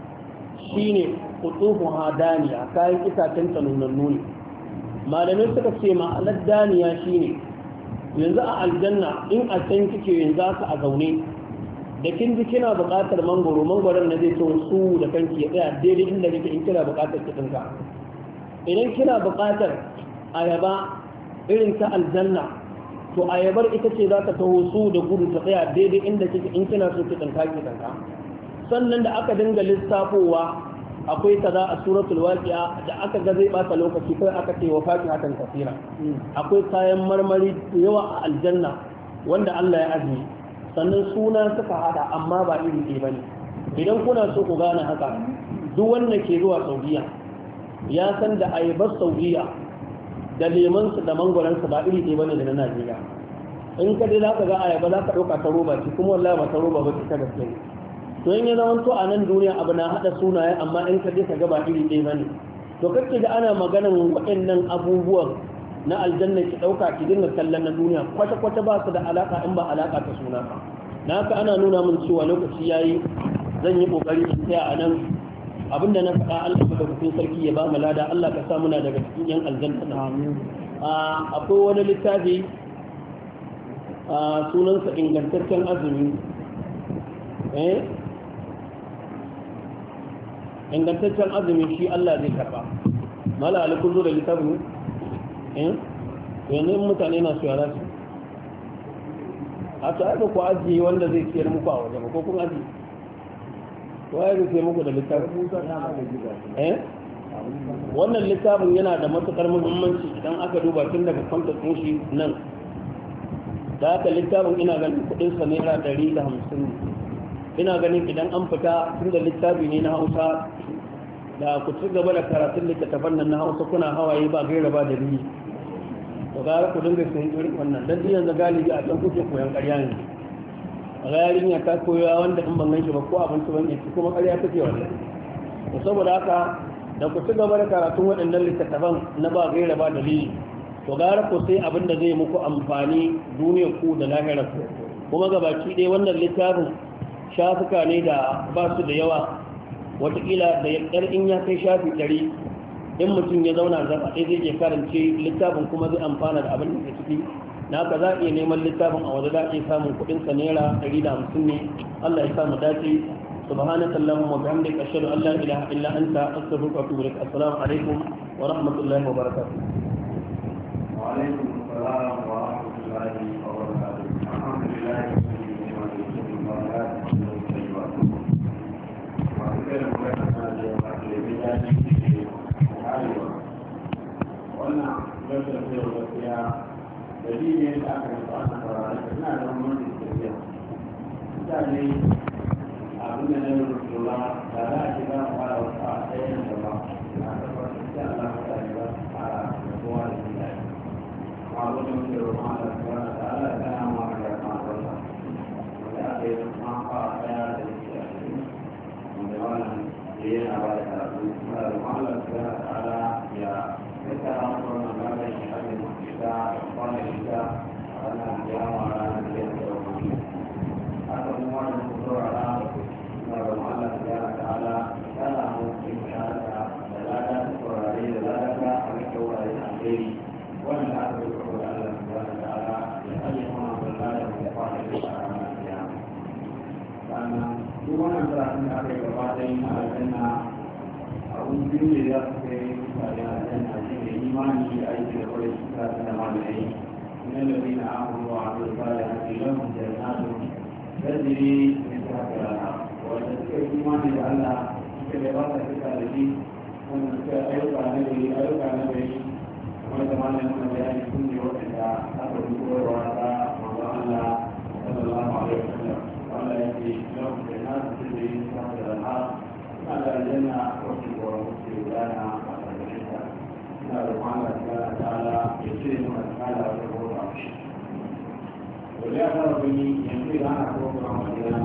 shine kutufu hadaniya, kayan itacen nunannu ne. Malamai suka ce ma'anar daniya shine yanzu a aljanna in a can kike yanzu aka a zaune da kin ji kina buƙatar mangoro, mangoron na zai so su da kanki ya tsaya daidai inda kike in kina buƙatar ki dinka. Idan kina buƙatar ayaba irin ta aljanna, to ayabar ita ce za ta taho su da gudu ta tsaya daidai inda kike in kina so ki dinka ki dinka. Sannan da aka dinga lissafowa akwai kaza a suratul waqi'a da aka ga zai bata lokaci kai aka ce wa fakihatan kasira, akwai kayan marmari yawa a aljanna wanda Allah ya ajiye. Sannan suna suka hada amma ba iri ɗaya bane. Idan kuna so ku gane haka, duk wanda ke zuwa Saudiya ya san da ayabar Saudiya da lemansu da mangwaransu ba iri ɗaya bane da na Najeriya. In ka dai za ka ga ayaba za ka ɗauka ta roba ce kuma wallahi ba ta roba ba ce ta gaske ne. To in ya zama to a nan duniya abu na haɗa sunaye amma in ka je ka ga ba iri ɗaya bane. To kake ga ana maganan waɗannan abubuwan na aljanna ki ɗauka ki dinga kallon na duniya kwata-kwata ba su da alaka in ba alaka ta suna ba. Na haka ana nuna min cewa lokaci yayi zan yi kokari in tsaya a nan abinda na faɗa Allah da hukun sarki ya ba mu lada Allah ka sa muna daga cikin yan aljanna amin. Akwai wani littafi a sunansa ingantaccen azumi eh ingantaccen azumi shi Allah zai karba mala alikun zo da littafin eh yanzu mutane na su yara su a ta aika ku ajiye wanda zai ciyar muku a waje ba ko kun ajiye waye zai sai muku da littafin eh wannan littafin yana da matukar muhimmanci idan aka duba tun daga kwanta shi nan da haka littafin ina ganin kudin sa naira ɗari da hamsin ina ganin idan an fita tun da littafi ne na Hausa da ku ci gaba da karatun littattafan nan na Hausa kuna hawaye ba gaira ba da ni to gara ku dinga sayin irin wannan dan yanzu galibi a can kuke koyan ƙarya ne a ga yarinya ta koya wanda in ban ganshi ba ko abinci ban yi kuma ƙarya take wannan to saboda haka da ku ci gaba da karatun waɗannan littattafan na ba gaira ba dalili to gara ku sai abin da zai muku amfani duniyar ku da lahirar ku kuma gabaki ɗaya wannan littafin shafuka ne da ba su da yawa watakila da yakkar in ya kai shafi ɗari in mutum ya zauna zaba ɗaya zai je karance littafin kuma zai amfana da abin da ke ciki na ka za a iya neman littafin a waje za a iya samun kuɗin sa naira ɗari da hamsin ne Allah ya samu dace subhanaka allahumma wa bihamdika ashhadu an la ilaha illa anta astaghfiruka wa atubu ilaik assalamu alaikum wa rahmatullahi wa barakatuh wa alaikum assalam wa rahmatullahi wa barakatuh alhamdulillah wannan rashin zai gaskiya dalilin da aka yi ana fara da suna da wani tafiya mutane abin da na yi rukula da za a shiga fara wasu a tsayin da ba a tabbatar da Allah ta yi ba a kowa da shi dai amma wajen da rukun Allah ta wani da Allah ta yi ma da kuma wanda wanda aka yi rukun fara daya da shi a cikin wanda wannan da yana ba da karatu kuma da rukun Allah ta wani da Allah ya kita orang orang yang ada di kita, orang kita, orang yang orang yang berumur, atau semua yang berdoa, kalau Allah Subhanahu Taala dalam ibadah, dalam berada, dalam berdoa yang diri, orang yang berdoa Allah Subhanahu Taala, yang ada orang berdoa yang berdoa yang karena semua yang berasal dari kepada yang ada abun biyu da za su kai mutane a kan ashe da imani da aiki da kwarai su ta da malamai na lafi na amuru wa abu da ya haɗe lamun jannatu tajiri min tahtiha al-anhar wanda suka yi imani da Allah suka da ba ta suka da shi wanda suka ayyuka na gari ayyuka na gari kamar da malamin na bayani sun ne waɗanda aka fi koyarwa ta manzo Allah sallallahu alaihi wasallam wanda ya ce lamun jannatu tajiri min tahtiha al-anhar على الجنة وفي ورسول لنا على الجنة نسأل الله سبحانه وتعالى يسلم وتعالى ويقول عرش ولأخر به ينبغي أن أقول رمضان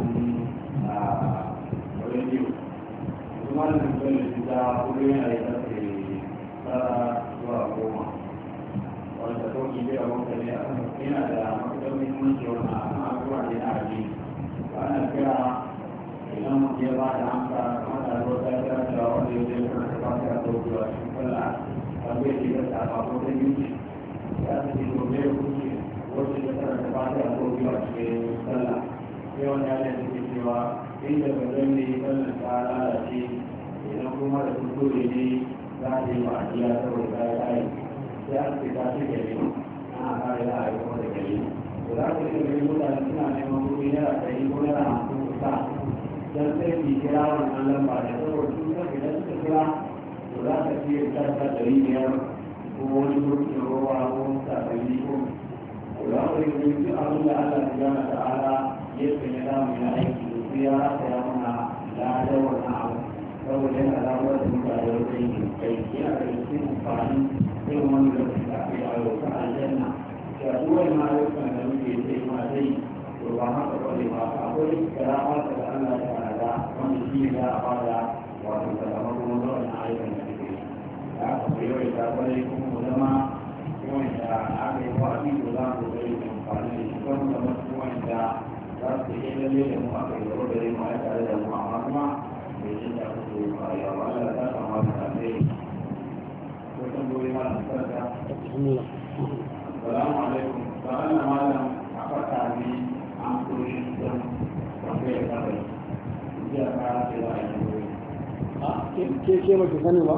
وريديو ثم نقول الكتاب كلنا يتفي ترى وأقوما وتكون بها مبتدئة هنا لا مكتب من منشورنا أنا أقول عندنا عجيب وأنا أذكر idan ya ba da amsa kamar da ruwa ta kira da wanda ya zai kuma ta fata a tokiwa cikin kalla wanda ya shiga ta ba ko ta yi ya ta ce gobe ya kuce wacce ta tara ta fata a tokiwa cikin kalla sai wani ya ce ke cewa inda ba zan ne kallon ta lalace idan kuma da kuskure ne za ta yi wa ajiya saboda ta yi ayi sai an ce ta ce gari ana kare za a yi kuma da gari to za ka ce gari mutane suna neman kuɗi naira ɗari ko naira hamsin kusa dan sai ki kira wannan lamba da saboda sun san idan suka kira to za ka ce ta ta ɗari biyar ko wani gurbin ruwa ko takalmi ko to za ka yi duk abin da Allah subhanahu ta'ala ya sanya da mu na aiki da su ya rasa ya mana ladar wannan abu saboda yana da wata mutane wajen yin kai yana da cikin amfani irin wani lokaci da ake a yau ta aljanna da duwai ma ayyukan da muke sai ma dai to ba haka bane ba akwai karama da Allah ya fara wanda shi ne ya fara wato sakamakon wannan ayyukan da muke yi da aka fi yau da kwarai kuma mu zama wanda aka yi wa abin da za mu zai yi amfani da shi kan zama wanda za su yi lalle da mu aka yi gaba da mu a tare da mu amma kuma bai jin da kuke yi ba ya ba Allah ta kama da ne ko tambayoyi ma da sarka assalamu alaikum ba Allah malam a fata ne an koyi don tambayar kabari jiya ka ce za a yi a ke ke maki sani ba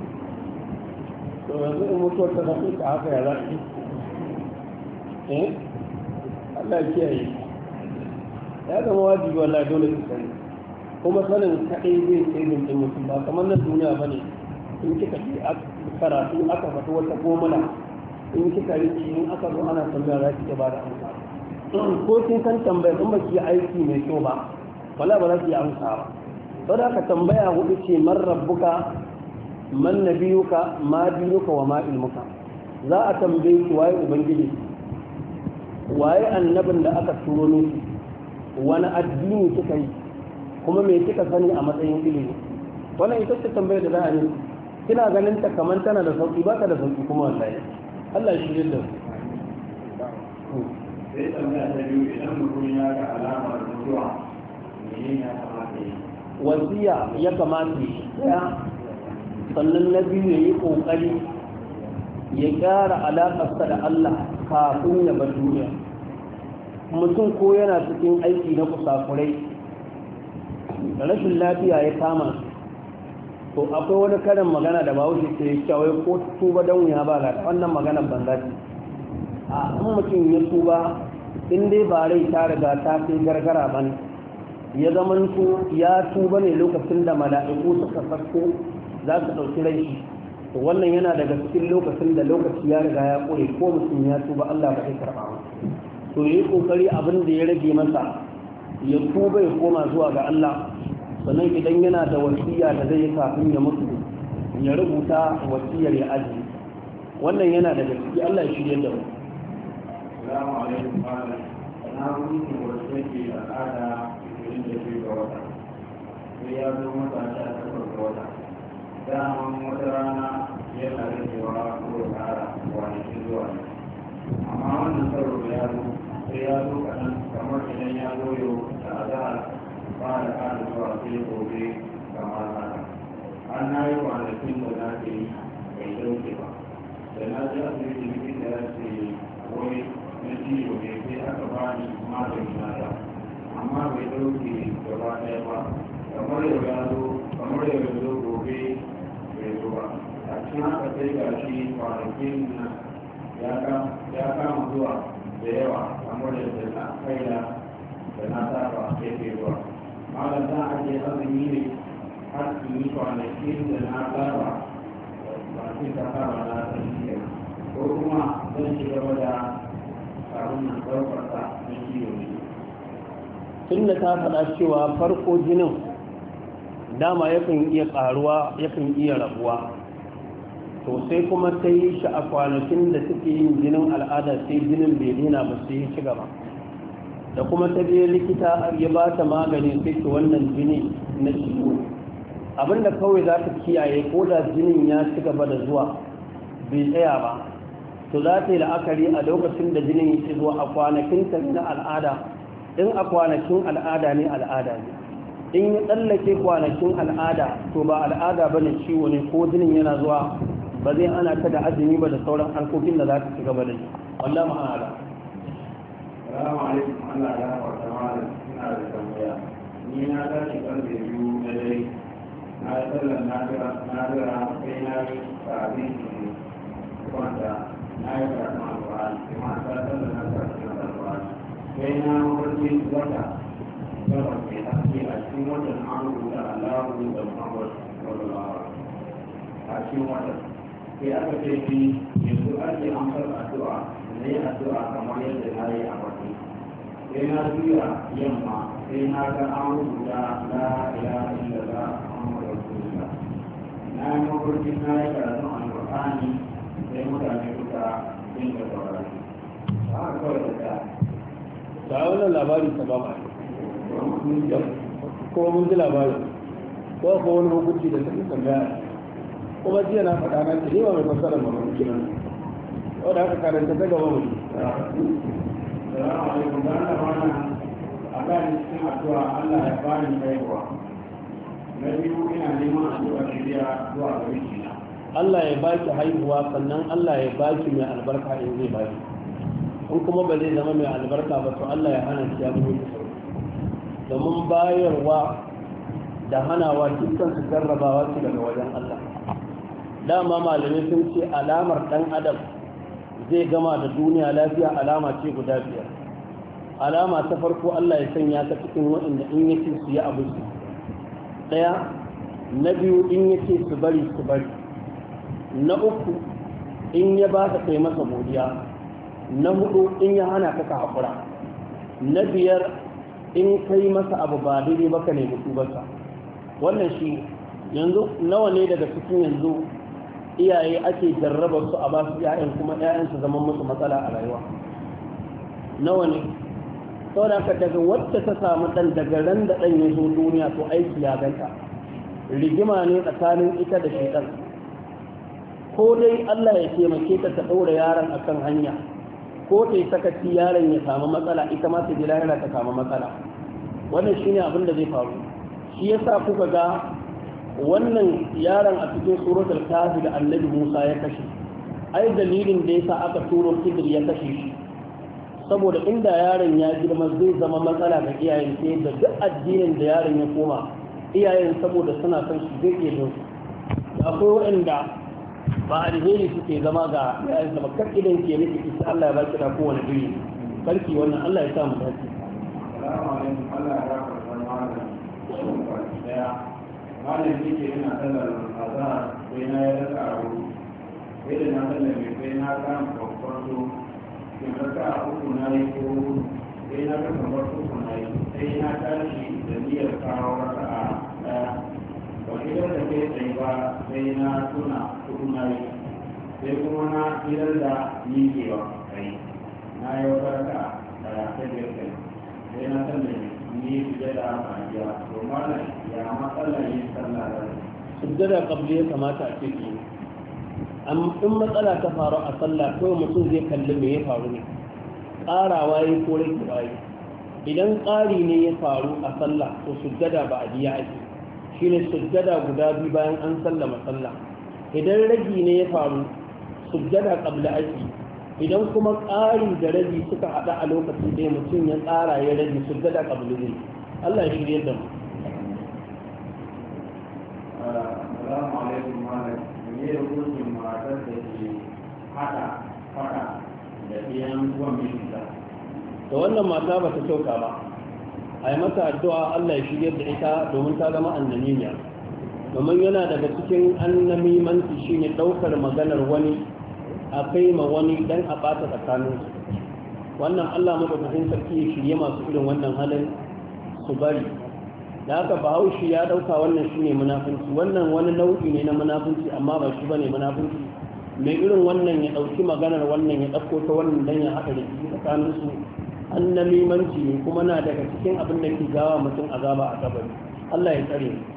to yanzu in mutuwar ta zafi ka haka ya zafi eh Allah ya kiyaye ya zama wajibi wallahi dole su sani kuma sanin kaɗai zai sai din mutum ba kamar na duniya ba ne in kika ce karatu aka fata wata gomala in kika riƙe in aka zo ana tambaya za ki ba da amsa ko kin san tambayar in ba ki yi aiki mai kyau ba wala ba za ki yi amsa ba saboda ka tambaya hudu ce man rabbuka man nabiyuka ma dinuka wa ma ilmuka za a tambaye ki waye ubangiji waye annabin da aka turo miki wani addini kika yi kuma me kika sani a matsayin ilimi wannan ita ce tambayar da za a yi kina ganin ta kamar tana da sauki ba ta da sauki kuma wallahi Allah ya shirye da ku sai tambaya ta biyu idan mutum ya ga alamar mutuwa menene ya kamata yi wasiya ya kamata ya sannan na biyu ya yi ƙoƙari ya gyara alaƙarsa da Allah kafin ya bar duniya mutum ko yana cikin aiki na kusakurai da rashin lafiya ya kama to akwai wani karin magana da bahaushe ke kyawai ko tuba don wuya ba ga wannan maganar banza ce a in mutum ya tuba in dai ba rai ta riga ta kai gargara ba ne ya zamanto ya tuba ne lokacin da mala'iku suka farko za su ɗauki rai shi to wannan yana daga cikin lokacin da lokaci ya riga ya ƙure ko mutum ya tuba Allah ba zai karɓa ba to yi ƙoƙari abin da ya rage masa ya tuba ya koma zuwa ga Allah sannan idan yana da wasiya da zai yi kafin ya mutu ya rubuta wasiyar ya aji wannan yana daga ciki Allah ya shirye da mu Assalamu alaikum malam na rubuta wasu yake al'ada irin da ke ga wata sai ya zo mata ta takwas ga wata daman wata rana yana rikewa ko ya kara kwanaki zuwa ne amma wannan karo da ya zo sai ya zo kaɗan kamar idan ya zo yau da azahar ba da ƙara zuwa sai gobe kamar haka an na yi kwanakin da na ke yi bai dauke ba da na ji asibiti likita ya ce wai na ciwo ne sai aka ba ni magani na da amma bai dauke gaba ɗaya ba kamar yau ya zo kamar yau ya zo gobe bai zo ba a cikin haka sai ga shi kwanakin nan ya kama zuwa da yawa kamar yadda na kaina da na saba yake zuwa malam za a je azumi ne har su yi kwanakin da na saba ba su ta saba na san ko kuma zan ci gaba da abin nan ɗaukarsa na ciwo ne tun da ta faɗa cewa farko jinin dama yakan iya ƙaruwa yakan iya rabuwa to sai kuma ta yi shi a kwanakin da suke yin jinin al'ada sai jinin bai dina ba sai ya ci gaba da kuma ta je likita ya ba ta magani sai ki wannan jini na ciwo abinda kawai za ta kiyaye ko da jinin ya ci gaba da zuwa bai tsaya ba to za ta yi la'akari a lokacin da jinin ya ci zuwa a kwanakin ta na al'ada in a kwanakin al'ada ne al'ada ne in ya tsallake kwanakin al'ada to ba al'ada ba ne ciwo ne ko jinin yana zuwa ba zai ana ta da azumi ba da sauran harkokin da za ta ci gaba da shi wallah ma'ala salamu alaikum Allah ya farta malam ina da tambaya ni na tashi karfe biyu na dare na yi sallar na jira sai na yi sabin kwanta na yi karatun alfahari kuma ta sallar na karatun alfahari sai na mafarki wata gaba ke haske a cikin watan an rubuta Allahu da Muhammad sallallahu a cikin watan sai aka ce shi yanzu ake amsar addu'a na yi addu'a kamar yadda na yi a wani sai na juya yamma sai na ga an rubuta la ilaha illallah Muhammad rasulullah na yi mafarki na yi karatun alƙur'ani sai mutane suka dinga saurari haka kawai da ta ta wannan labari ta ba ma ko mun ji labari ko ko wani hukunci da ta tambaya kuma jiya na faɗa na ce ne ba mai fassara ba mun kira wanda haka karanta ta gaba mu salamu alaikum da Allah mana a kan cikin addu'a Allah ya bani haihuwa na biyu ina neman addu'a shirya zuwa ga mijina Allah ya baki haihuwa sannan Allah ya baki mai albarka in zai baki in kuma ba zai zama mai albarka ba to Allah ya hana shi ya mutu domin bayarwa da hanawa dukkan su jarrabawa ce daga wajen Allah dama malamai sun ce alamar dan adam zai gama da duniya lafiya alama ce guda biyar alama ta farko Allah ya sanya ta cikin waɗanda in yake su yi abu su ɗaya na biyu in yake su bari su bari na uku in ya ba ka kai masa godiya na hudu in ya hana ka ka haƙura na biyar in kai masa abu ba daidai ba ka nemi tubarsa wannan shi yanzu nawa ne daga cikin yanzu iyaye ake jarraba su a basu ƴaƴan kuma ƴaƴan su zama musu matsala a rayuwa nawa ne saboda ka daga wacce ta samu dan daga ran da dan ya zo duniya to aiki ya ganta rigima ne tsakanin ita da shaitan ko dai Allah ya taimake ta ta daura yaron akan hanya ko ta yi sakaci yaron ya samu matsala ita ma ta ji lahira ta samu matsala wannan shine abin da zai faru shi yasa kuka ga wannan yaron a cikin suratul kafi da annabi Musa ya kashe ai dalilin da yasa aka turo Khidir ya kashe shi saboda inda yaron ya girma zai zama matsala ga iyayen sai da duk addinin da yaron ya koma iyayen saboda suna son shi zai iya don su akwai waɗanda ba alheri suke zama ga iyayen sa bakar idan ke nufi isa Allah ya baki da kowane biri karki wannan Allah ya sa mu dace assalamu alaikum Allah ya rafa malam daya malam yake ina sallar azhar sai na ya raka a hudu sai da na sallar mai sai na kama kwakwato in raka a uku na yi ko sai na kama uku na yi sai na tashi da niyyar kawo raka a daya ba idan da kai tsaye ba sai na tuna kudu na yi sai kuma na idar da miƙewa kai na yi wata raka daya sai biyar kai sai na sallar ni fiye da amfaniya to mana ya matsala yin sallah da sujjada qabli ya kamata a ce ki amma in matsala ta faru a sallah kawai mutum zai kalli me ya faru ne ƙarawa ya ko rage waye idan ƙari ne ya faru a sallah to sujjada ba a biya ake shine sujjada guda biyu bayan an sallama sallah idan ragi ne ya faru sujjada qabla ake idan kuma ƙari da rabi suka haɗa a lokaci ɗaya mutum ya tsara ya rabi su gada ƙablu ne Allah ya shirye da mu Assalamu alaikum malam me ya hukuncin matar da ke haɗa faɗa da ɗiyan uwan mijinta da wannan mata ba ta kyauta ba a yi mata addu'a Allah ya shirye da ita domin ta zama annamiya domin yana daga cikin annamimanci shine ɗaukar maganar wani a kai ma wani dan a ɓata tsakaninsu wannan Allah madaukakin sarki ya shirye masu irin wannan halin su bari da haka bahaushe ya ɗauka wannan shi ne munafunci wannan wani nau'i ne na munafunci amma ba shi ba ne munafunci mai irin wannan ya ɗauki maganar wannan ya ɗauko ta wannan dan ya haɗa da shi tsakaninsu annamimanci ne kuma na daga cikin abin da ke gawa mutum azaba a kabari Allah ya tsare mu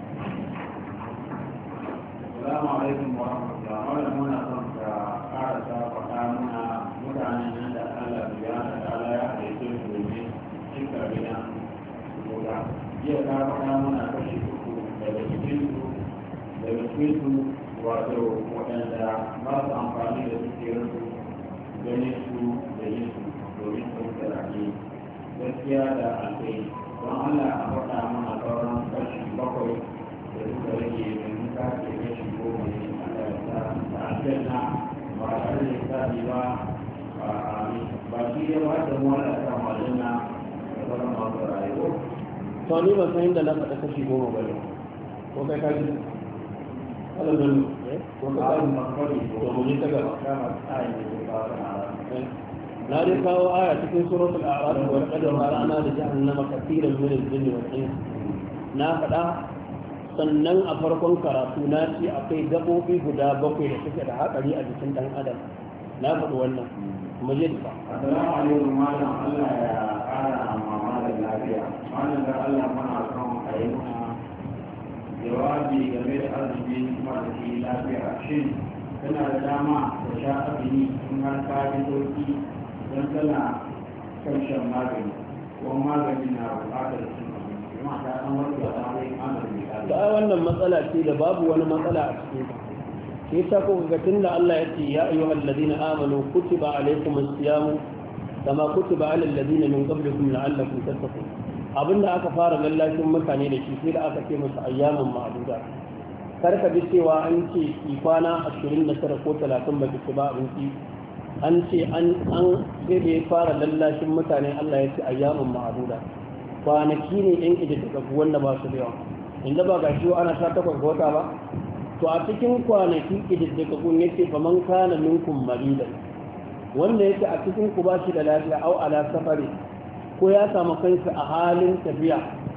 Assalamu alaikum wa rahmatullahi muna son ka karasa faɗa muna mutanen nan da Allah ya da Allah ya haife su domin cika gidan guda. Jiya ka faɗa muna kashi uku daga cikin su daga cikin su wato waɗanda ba su amfani da dukiyar su ganin su da yin su domin su da rage gaskiya da alkai don Allah a faɗa mana sauran kashi bakwai da suka rage domin ka ke kashi goma ne Allah ya sa da aljanna ba tare da hisabi ba ba shi ya ba da mu Allah ta malina da sauran masu rayuwa to ni ba san inda na faɗa kashi goma ba ne ko kai ka ji Allah don ko ka ji makari to mu ji ta gaba kama tsayin da ke kawo da na dai kawo aya cikin suratul a'raf wa laqad ra'ana li jahannama katiran min al-jinni wal ins na faɗa sannan a farkon karatu na ce akwai gaɓoɓi guda bakwai da suke da hatsari a jikin ɗan adam na faɗi wannan kuma je ba assalamu alaikum malam Allah ya ƙara mama da lafiya malam da Allah muna son a yi mana jawabi game da arziki marasa lafiya shin tana da dama da sha azumi in har ka ji sauki don tana kan shan magani ko magani na buƙatar cin abinci kuma ta san wasu da ta yi magani ta wannan matsala ce da babu wani matsala a cikin ta shi yasa ko ga tunda Allah ya ce ya ayyuhal ladina amanu kutiba alaykumus siyamu kama kutiba alal ladina min qablikum la'allakum tattaqun abinda aka fara lallashin mutane da shi sai da aka ce musu ayyaman ma'duda kar ka bi cewa an ce ki kwana ashirin da tara ko talatin ba ki ba abinci an ce an an sai da ya fara lallashin mutane Allah ya ce ayyaman ma'duda kwanaki ne yan kididdiga wanda ba su da yawa inda ba gashi ana sha takwas ga wata ba to a cikin kwanaki kididdiga kun yace fa man kana minkum maridan wanda yake a cikin ku ba shi da lafiya au ala safari ko ya samu kansa a halin tafiya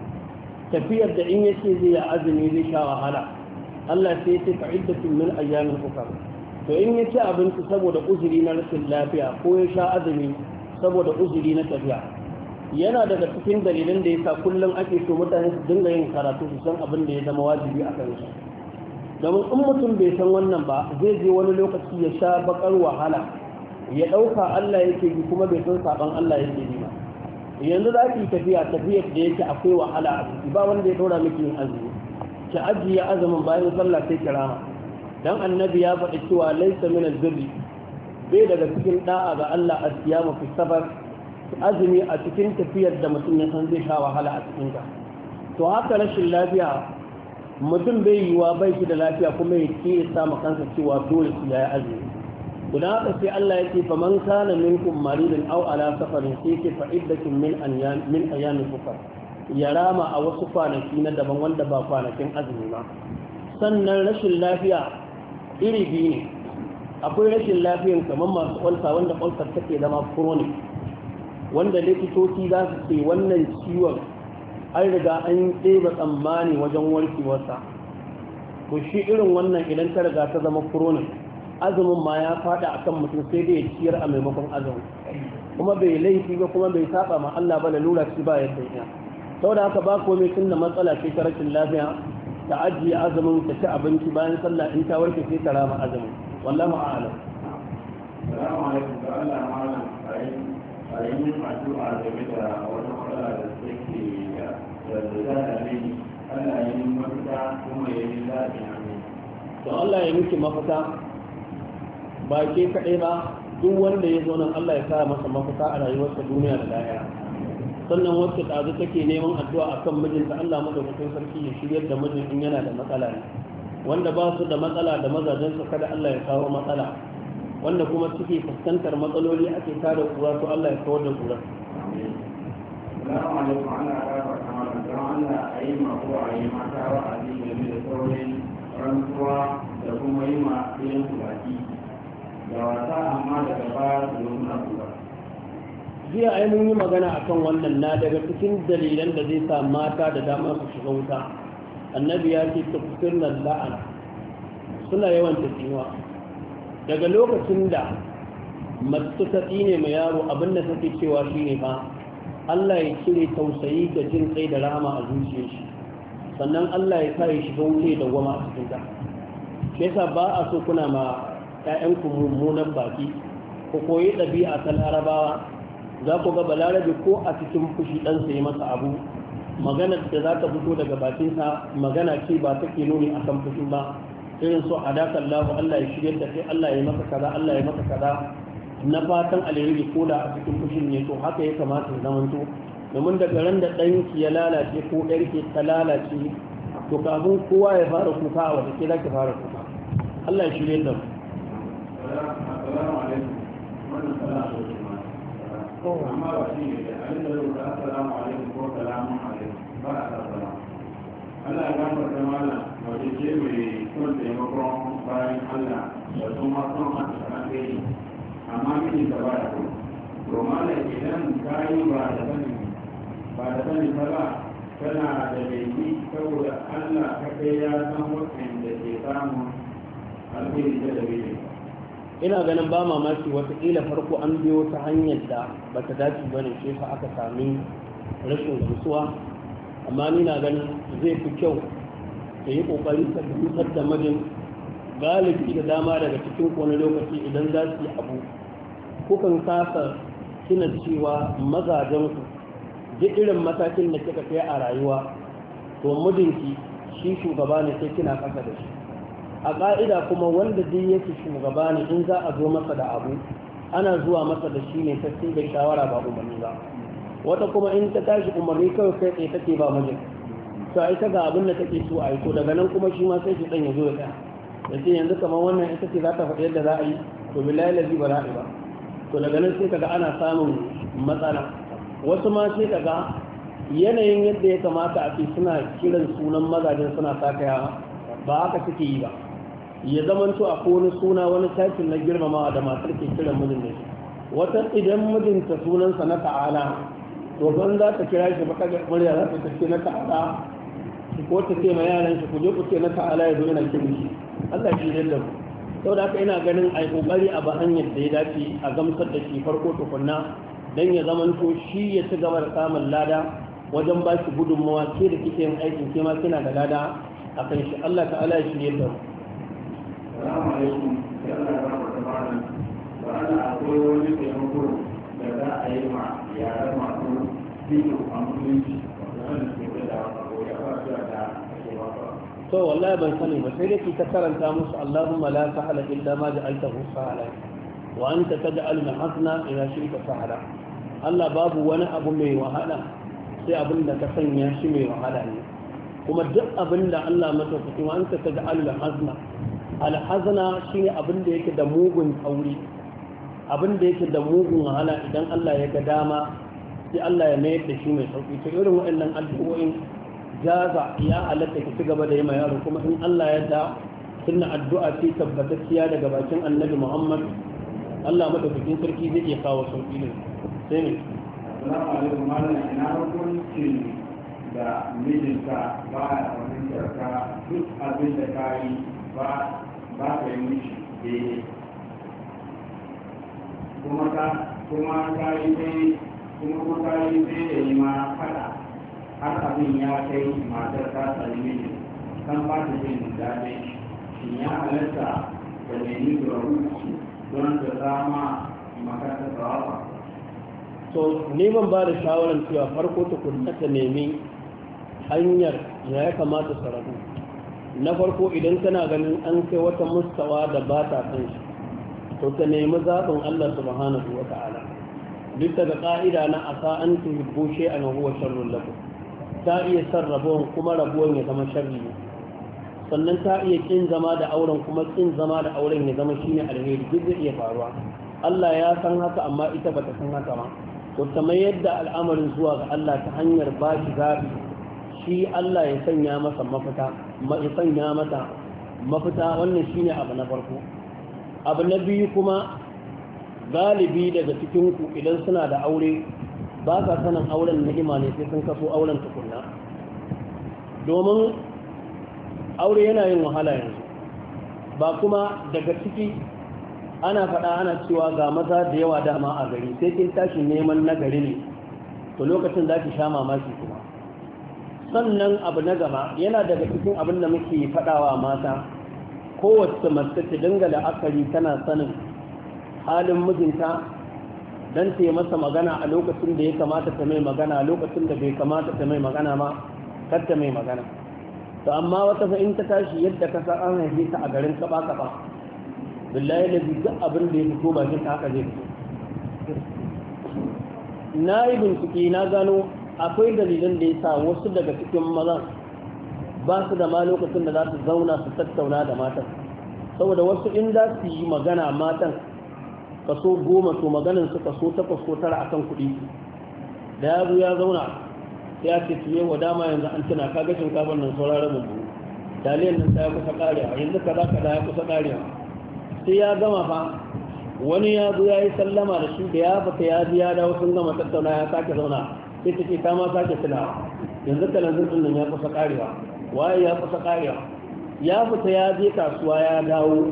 tafiyar da in yace zai ya azumi zai sha wahala Allah sai ya ce fa'iddatun min ayyamin ukhra to in yace abinci saboda uzuri na rashin lafiya ko ya sha azumi saboda uzuri na tafiya yana daga cikin dalilan da yasa kullum ake so mutane su dinga yin karatu su san abin da ya zama wajibi a kansu domin in mutum bai san wannan ba zai je wani lokaci ya sha bakar wahala ya ɗauka Allah yake yi kuma bai san saban Allah yake yi ba yanzu za ki tafiya tafiyar da yake akwai wahala a ciki ba wanda ya ɗora miki yin azumi ki ajiye azumin bayan sallah sai kirama dan annabi ya faɗi cewa laysa min al-birri bai daga cikin da'a ga Allah as-siyamu fi safar azumi a cikin tafiyar da mutum ya san zai sha wahala a cikin ta to haka rashin lafiya mutum bai yiwa bai shi da lafiya kuma ya ce ya samu kansa cewa dole su yayi azumi guda haka sai Allah yake fa man kana minkum maridun aw ala safarin sai yake fa iddatun min ayyam min ayyamin ukhra ya rama a wasu kwanaki na daban wanda ba kwanakin azumi ba sannan rashin lafiya iri biyu ne akwai rashin lafiyan kamar masu kwalsa wanda kwalsar take zama chronic wanda likitoci za su ce wannan ciwon an riga an ɗeba tsammani wajen warkewarsa to shi irin wannan idan ta riga ta zama chronic azumin ma ya fada akan mutum sai dai ya ciyar a maimakon azumin kuma bai laifi ba kuma bai saba ma Allah ba lalura shi ba ya sai saboda haka ba komai tun da matsala ce ta rashin lafiya ta ajiye azumin ta ci abinci bayan sallah in ta warke sai ta rama azumin wallahu a'lam assalamu alaikum da Allah malam a yi min addu'a game da wata matsala da take da da da ne Allah ya yi mafita kuma ya yi zaɓi amin to Allah ya miki mafita ba ke kaɗai ba duk wanda ya zo nan Allah ya sa masa mafita a rayuwarsa duniya da lahira sannan wacce ɗazu take neman addu'a akan mijinta Allah madaukakin sarki ya shiryar da mijin in yana da matsala ne wanda ba su da matsala da mazajensu kada Allah ya kawo matsala wanda kuma suke fuskantar matsaloli ake tada kura to Allah ya kawar da kura Assalamu alaikum ana rafa kamar da Allah a yi ma ko a yi mata wa a yi game da saurin rantsuwa da kuma yi ma ɗayan su baki da wasa amma daga baya su zo suna kura jiya ai mun yi magana akan wannan na daga cikin dalilan da zai sa mata da dama su shiga wuta annabi ya ce tafsirna la'ana suna yawan tafiwa daga lokacin da mace ta tsine mai yaro abinda take cewa shine fa Allah ya cire tausayi da jin kai da rahama a zuciyar shi sannan Allah ya sa ya shiga wuce da goma a cikin ta shi yasa ba a so kuna ma ƴaƴanku mummunan baki ko koyi ɗabi'a ta larabawa za ku ga balarabe ko a cikin fushi ɗansa ya masa abu maganar da za ta fito daga bakinsa magana ce ba take nuni a kan fushin ba irin so hadaka Allah Allah ya shirya da kai Allah ya maka kaza Allah ya maka kaza na fatan alheri ko da a cikin fushin ne to haka ya kamata ya zamanto domin daga ran da ɗanki ya lalace ko ɗarki ta lalace to kafin kowa ya fara kuka a wata ke za ki fara kuka Allah ya shirya da mu. Assalamu alaikum. Wannan salatu amma ba shi ne da abin da rubuta assalamu alaikum ko salamun alaikum ba a sassala Allah ya gafarta mana wajen ce mai son taimakon bayan Allah da kuma son a tsakanin gani amma mini ta ba da kuma to mana idan ka yi ba da sani ba da sani ba ba tana da laifi saboda Allah kaɗai ya san waɗanda ke samun alheri da dalilin. ina ganin ba mamaki watakila farko an biyo ta hanyar da ba ta dace ba ne shi fa aka sami rashin gamsuwa, amma ni na ganin zai fi kyau ta yi ƙoƙari ta dusar da mijin. Galibi da dama daga cikin wani lokaci idan za su yi abu kukan kasa kina cewa mazajenku duk irin matakin da kika kai a rayuwa to mijinki shi shugaba ne sai kina kasa da shi. A ƙa'ida kuma wanda duk yake shugaba ne in za a zo masa da abu ana zuwa masa da shi ne ta sai da shawara ba umarni ba. Wata kuma in ta tashi umarni kawai kai tsaye take ba mijin, to ai ta ga abin da take so a yi, to daga nan kuma shi ma sai shi dan ya zo ya tsaya da ce yanzu kamar wannan ita ce za ta faɗi yadda za a yi, to billahi lazi ba za a yi ba. To daga nan sai kaga ana samun matsala. Wasu ma sai kaga yanayin yadda ya kamata a ce suna kiran sunan mazajen suna sakayawa ba haka suke yi ba. Ya zamanto a wani suna wani takin na girmamawa da matar ke kiran mijin da shi. Wata idan mijinta sunansa na ta'ala to ban za ta kira shi baka ga murya za ta ce na ta'ala ko ta ce ma yaran shi ku je ku ce na ta'ala ya zo yana kiran shi. Allah shi ne da mu. Saboda haka ina ganin ai kokari a ba hanyar da ya dace a gamsar da shi farko tukunna dan ya zamanto shi ya ci gaba da samun lada wajen ba shi gudunmawa ke da kike yin aikin ke ma kina da lada a kan shi. Allah ta'ala ya shirye da mu. Assalamu alaikum. Ya Allah ya barka malam. Ba ana akwai wani taimako da za a yi ma yaran masu bidiyo a musulunci wanda suke da ko ya ba su da ake ba. To wallahi ban sani ba sai dai ki ta karanta musu Allahumma la sahla illa ma ja'altahu sahla wa anta taj'al al-hazna idha shi'ta sahla. Allah babu wani abu mai wahala sai abin da ka sanya shi mai wahala ne, kuma duk abin da Allah masa kuɗi wa anta taj'al al-hazna al-hazna shine abin da yake da mugun tsauri, abin da yake da mugun wahala idan Allah ya ga dama sai Allah ya mayar da shi mai sauki. To irin waɗannan addu'o'in jaza ya halatta ki ci gaba da yi ma yaro, kuma in Allah ya da sunna addu'a ce tabbatacciya daga bakin Annabi Muhammad, Allah madaukakin sarki zai iya kawo sauki ne. Sai ne Assalamu alaikum malam, ina hukuncin da mijinka ba ya fahimtar ka duk abin da ka yi ba ba ka yi mishi daidai kuma ka kuma ka yi dai kuma ko ka yi dai da yi ma fada har abin ya kai matar ta tsari mijin kan ba ta jin daɗin shi ya halatta da nemi turaru don ta zama makarantar tsawafa. to ni ban ba da shawarar cewa farko tukunna ta nemi hanyar ya ya kamata su rabu. Na farko idan kana ganin an kai wata mustawa da ba ta kan shi to ta nemi zaɓin Allah subhanahu wa ta'ala, duk daga ƙa'ida na asa an tuhibbu shay'an huwa sharrun lakum, ta iya san rabuwan kuma rabuwan ya zama sharri ne, sannan ta iya kin zama da auren kuma kin zama da auren ya zama shine alheri, duk zai iya faruwa. Allah ya san haka amma ita bata san haka ba, to ta mai yadda al'amarin zuwa ga Allah ta hanyar ba shi zaɓi, shi Allah ya sanya masa mafita, ya sanya mata mafita. Wannan shine abu na farko. Abu na biyu kuma, galibi daga cikinku idan suna da aure ba ka sanin auren ni'ima ne sai sun kaso auren tukunna, domin aure yana yin wahala yanzu. Ba kuma daga ciki ana faɗa ana cewa ga maza da yawa dama a gari, sai kin tashi neman nagari ne to lokacin za ki sha mamaki kuma. Sannan abu na gaba yana daga cikin abin da muke faɗawa mata, kowace mace ta dinga la'akari tana sanin halin mijinta don ta yi masa magana a lokacin da ya kamata ta mai magana, lokacin da bai kamata ta mai magana ma kar ta mai magana. To amma wata fa in ta tashi yadda ka san an haife ta a garin kaba kaba, billahi da duk abin da ya fito bakin ta haka zai fito. Na yi bincike na gano akwai dalilan da ya sa wasu daga cikin mazan ba su da ma lokacin da za su zauna su tattauna da matan, saboda wasu in za su yi magana matan kaso goma to maganin su kaso takwas ko tara akan kuɗi. Da ya zo ya zauna sai ya ce tuye wa dama yanzu an tuna kaga shinkafar nan sauraron mu taliyan nan ta ya kusa ƙarewa, yanzu kaza kaza ya kusa ƙarewa. Sai ya gama fa wani ya zo ya yi sallama da shi da ya fita ya ji ya dawo sun gama tattauna ya sake zauna sai ta ce ta ma sake tunawa yanzu kalanzir ɗin nan ya kusa ƙarewa waye ya kusa ƙarewa ya fita ya je kasuwa ya dawo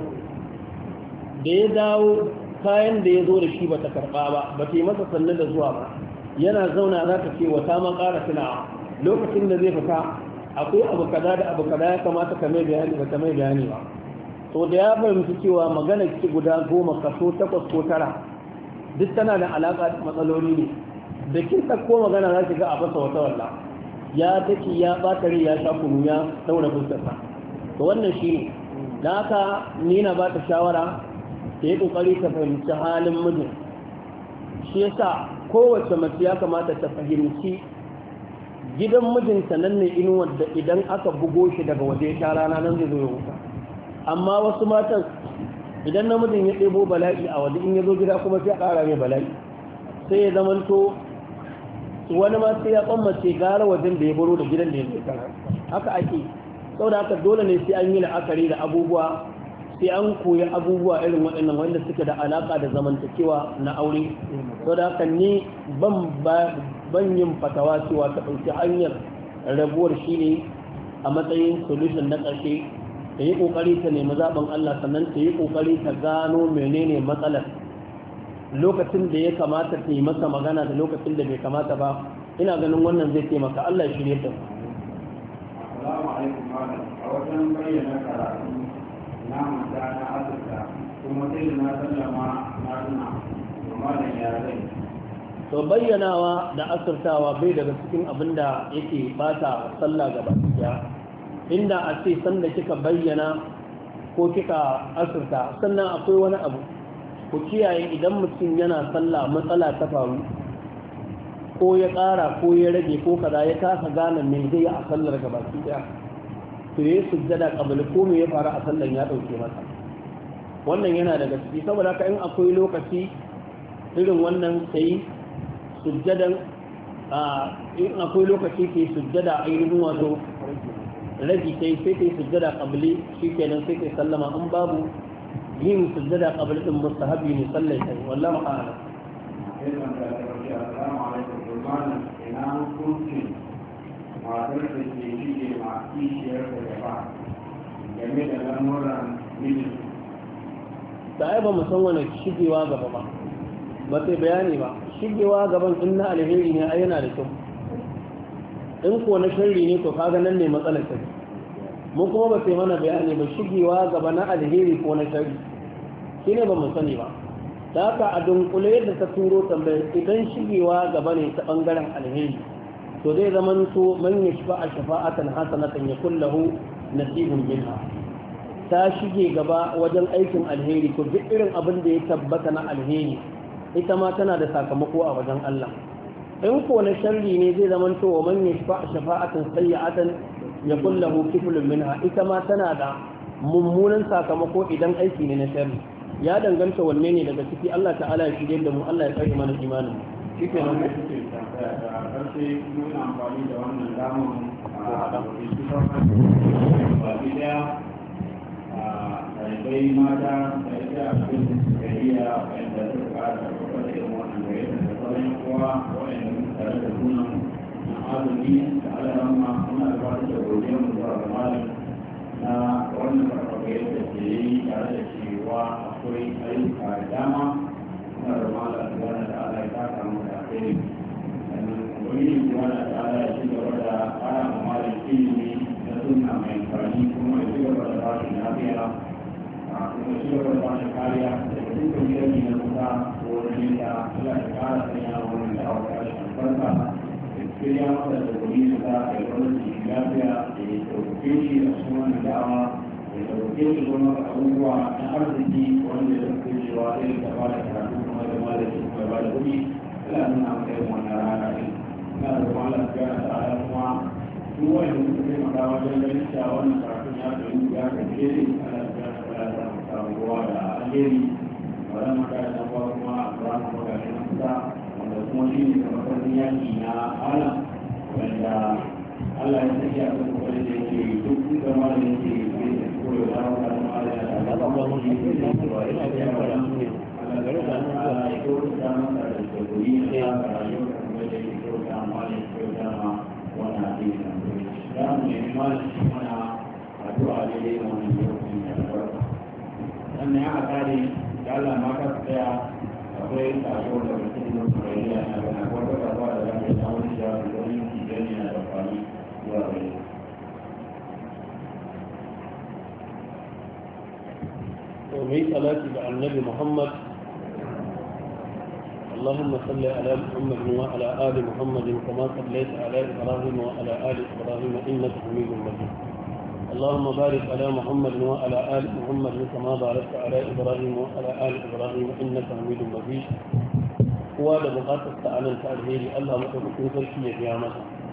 da ya dawo kayan da ya zo da shi ba ta karɓa ba ba ta yi masa sannu da zuwa ba yana zauna za ta ce wata ma ƙara tunawa lokacin da zai fita akwai abu kaza da abu kaza ya kamata ka mai bayani ba ta mai bayani ba to da ya fahimci cewa magana ki guda goma kaso takwas ko tara duk tana da alaƙa da matsaloli ne da kin ko magana za ki ga a basa wata walla ya take ya ɓata rai ya sha kunu ya daura fuskarsa to wannan shi ne da haka ni na ba ta shawara ta yi ƙoƙari ta fahimci halin mijin shi yasa kowace mace ya kamata ta fahimci gidan mijinta nan ne inuwar da idan aka bugo shi daga waje ya rana nan zai zo ya huta amma wasu matan idan namijin ya ɗebo bala'i a waje in ya zo gida kuma sai a ƙara mai bala'i sai ya zamanto wani ma sai ya tsammace gara wajen da ya baro da gidan da ya zai haka ake saboda haka dole ne sai an yi la'akari da abubuwa sai an koyi abubuwa irin waɗannan wanda suke da alaƙa da zamantakewa na aure saboda haka ni ban ban yin fatawa cewa ta ɗauki hanyar rabuwar shi ne a matsayin solution na ƙarshe ta yi ƙoƙari ta nemi zaɓin Allah sannan ta yi ƙoƙari ta gano menene matsalar lokacin da ya kamata ta yi masa magana da lokacin da bai kamata ba ina ganin wannan zai taimaka Allah ya shirye ta. Assalamu alaikum malam a wajen bayyana karatu na mata na Afirka kuma sai na sallama na tuna malam ya zai. To bayyanawa da asirtawa bai daga cikin abin da yake bata sallah gaba ɗaya. Inda a ce sanda kika bayyana ko kika asirta sannan akwai wani abu ku kiyaye idan mutum yana sallah matsala ta faru ko ya ƙara ko ya rage ko kaza ya kasa gane me zai a sallar gaba ɗaya to yayi sujjada qabl ko me ya faru a sallar ya dauke masa wannan yana daga ciki saboda haka in akwai lokaci irin wannan sai sujjadan a in akwai lokaci ke sujjada ainihin wato ragi sai sai kai sujjada qabli shikenan sai kai sallama in babu yin sujjada qabli din mustahabi ne sallai kai wallahi a'lam assalamu alaikum malam ina hukunci matar da ke shige ma kishiyar da gaba game da lamuran mijin da ai ba mu san wani shigewa gaba ba ba sai bayani ba shigewa gaban in na alheri ne ai yana da kyau in ko na sharri ne to kaga nan ne matsalar ta mu kuma ba sai mana bayani ba shigewa gaba na alheri ko na sharri shine ba mu sani ba da haka a dunkule yadda ta turo tambayar idan shigewa gaba ne ta bangaren alheri to zai zaman to man yashfa a shafa'atan hasanatan yakul lahu nasibun minha ta shige gaba wajen aikin alheri to duk irin abin da ya tabbata na alheri ita ma tana da sakamako a wajen Allah in ko na sharri ne zai zaman to man yashfa shafa'atan sayyi'atan yakul lahu kiflun minha ita ma tana da mummunan sakamako idan aiki ne na sharri ya danganta wanne ne daga ciki Allah ta'ala ya shige da mu Allah ya kare mana imanin shi ke nan karshe muna amfani da wannan damar a ba daya a ɗalibai mata da ita a cikin gariya wanda suka ƙara da irin wannan gari da sauran kowa wanda tare da sunan na azumi da alaramma muna gabatar da godiyar mu zuwa ga malam na wannan farfagayar da ke yi tare da cewa akwai ayyuka da dama suna da mala da wani da ala ya taka mu da kai sannan wani da wani da ala ya ci gaba da ƙara ma malam ilimi na sunna mai amfani kuma ya ci gaba da bashi lafiya kuma ci gaba da bashi kariya da dukkan gidan na kusa ko wani nesa ala ya ƙara sanya wani da awa ta shi albarka shirya masa da kuɗi su ta kai gwamnati lafiya da ya ɗauke shi a cikin wannan da'awa da ya ɗauke shi kuma abubuwa na arziki wanda ya ɗauke cewa irin da ba da karatu kuma da malaki kuma ba da kuɗi ina nuna maka yin wannan rana ɗin ina da kuma Allah ya ga ta'ala kuma duk wanda suka taimaka wajen ganin cewa wannan karatun ya ɗauki ya kace ne Allah ya ga ta'ala da samu ruwa da alheri wannan makaranta kuma a ƙura kuma ga shi na kusa wanda kuma shi ne kamar sarkin yaki na alam wanda Allah ya sake a kan kokarin da yake duk da mara da yake zai da koyo da wata da mara da ta da ba mu shi ne da ba ya ya fara Allah ya ga Allah ya koyo da masa da koyi da rayuwar da kuma da yake koyo da mara za mu nemi malam shi mana addu'a daidai da wani lokacin da albarka sannan ya kare da Allah ma ka tsaya akwai sako da mutum da su bai yana da akwai wata kasuwa da zaka yi na wani da wani kidan yana da fani zuwa gare to mai salati ga annabi Muhammad اللهم صل على محمد وعلى آل محمد كما صليت على إبراهيم وعلى آل إبراهيم إنك حميد مجيد اللهم بارك على محمد وعلى آل محمد كما باركت على إبراهيم وعلى آل إبراهيم إنك حميد مجيد وهذا بقاطع تعالى التأثير الله متوكل في قيامته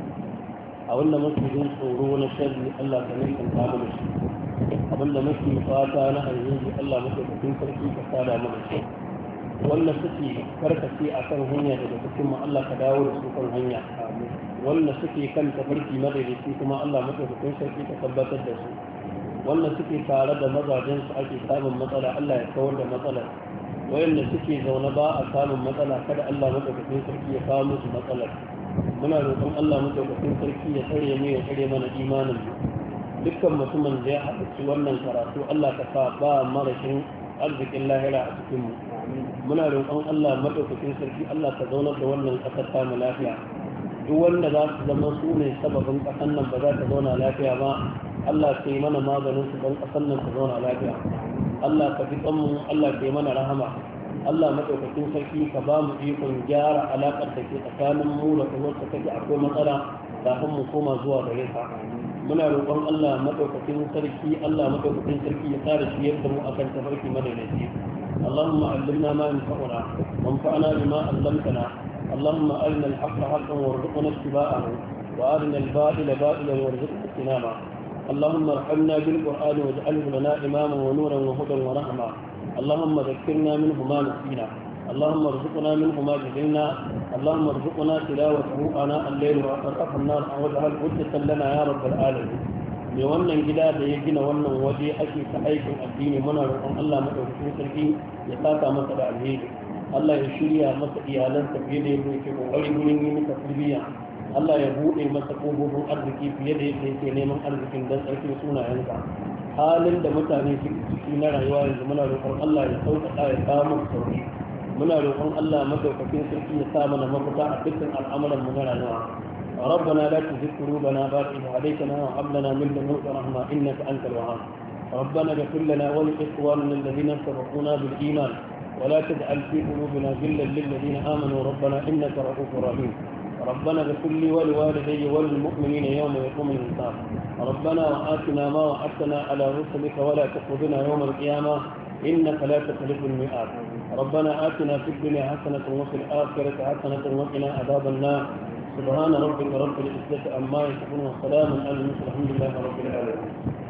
أولا مسجدين صورون الشر الله كمين كان تعمل الشيء أولا مسجد فاتانا أيضا الله متوكل في كتابة من الشيء wanda suke karkace a kan hanya daga cikin mu Allah ka dawo da su kan hanya wanda suke kan tafarki madaidaici kuma Allah madaukakin sarki ka tabbatar da su wanda suke tare da mazajen su ake samun matsala Allah ya kawar da matsalar wayanda suke zaune ba a samun matsala kada Allah madaukakin sarki ya kawo musu matsalar muna roƙon Allah madaukakin sarki ya tsare mu ya tsare mana imanin mu dukkan mutumin da ya haɗu wannan karatu Allah ka sa ba marashin arzikin lahira a cikin mu muna roƙon Allah madaukakin sarki Allah ka zaunar da wannan ƙasar ta mu lafiya duk wanda za su zama su ne sababin ƙasar nan ba za ta zauna lafiya ba Allah ka yi mana maganin su don ƙasar nan ta zauna lafiya Allah ka fi tsammu Allah ka yi mana rahama Allah madaukakin sarki ka ba mu ikon gyara alaƙar da ke tsakanin mu da kuma ta kake akwai matsala kafin mu koma zuwa gare ka muna roƙon Allah madaukakin sarki Allah madaukakin sarki ya tsara shi yadda mu akan tafarki madaidaici اللهم علمنا ما ينفعنا وانفعنا بما علمتنا اللهم أرنا الحق حقا وارزقنا اتباعه وأرنا الباطل باطلا وارزقنا اجتنابه اللهم ارحمنا بالقرآن واجعله لنا إماما ونورا وهدى ورحمة اللهم ذكرنا منه ما نسينا اللهم ارزقنا منه ما جهلنا اللهم ارزقنا تلاوته آناء الليل وأطراف النار واجعل حجة لنا يا رب العالمين mai wannan gida da ya gina wannan waje ake ta aikin addini muna roƙon Allah madaukakin sarki ya saka masa da alheri Allah ya shirya masa iyalansa fiye da yadda yake kokari gurin yi masa tarbiyya Allah ya buɗe masa kofofin arziki fiye da yadda yake neman arzikin dan tsarkin sunayensa halin da mutane suke ciki na rayuwa yanzu muna roƙon Allah ya sauƙaƙa ya kawo musu sauƙi muna roƙon Allah madaukakin sarki ya sa mana mafita a dukkan al'amuran mu na rayuwa ربنا لا تزغ قلوبنا بعد إذ هديتنا وهب لنا من لدنك رحمة إنك أنت الوهاب ربنا اغفر لنا ولإخواننا الذين سبقونا بالإيمان ولا تجعل في قلوبنا غلا للذين آمنوا ربنا إنك رؤوف رحيم ربنا اغفر لي ولوالدي وللمؤمنين يوم يقوم الحساب ربنا وآتنا ما وعدتنا على رسلك ولا تخذنا يوم القيامة إنك لا تخلف الميعاد ربنا آتنا في الدنيا حسنة وفي الآخرة حسنة وقنا عذاب النار سبحان ربك رب العزة عما يصفون وسلام على المرسلين الحمد لله رب العالمين.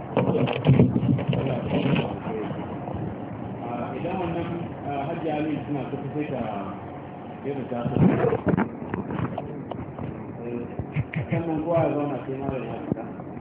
idan wannan hajji ali suna tafi sai ka yadda ta so sannan kowa ya zauna sai mara ya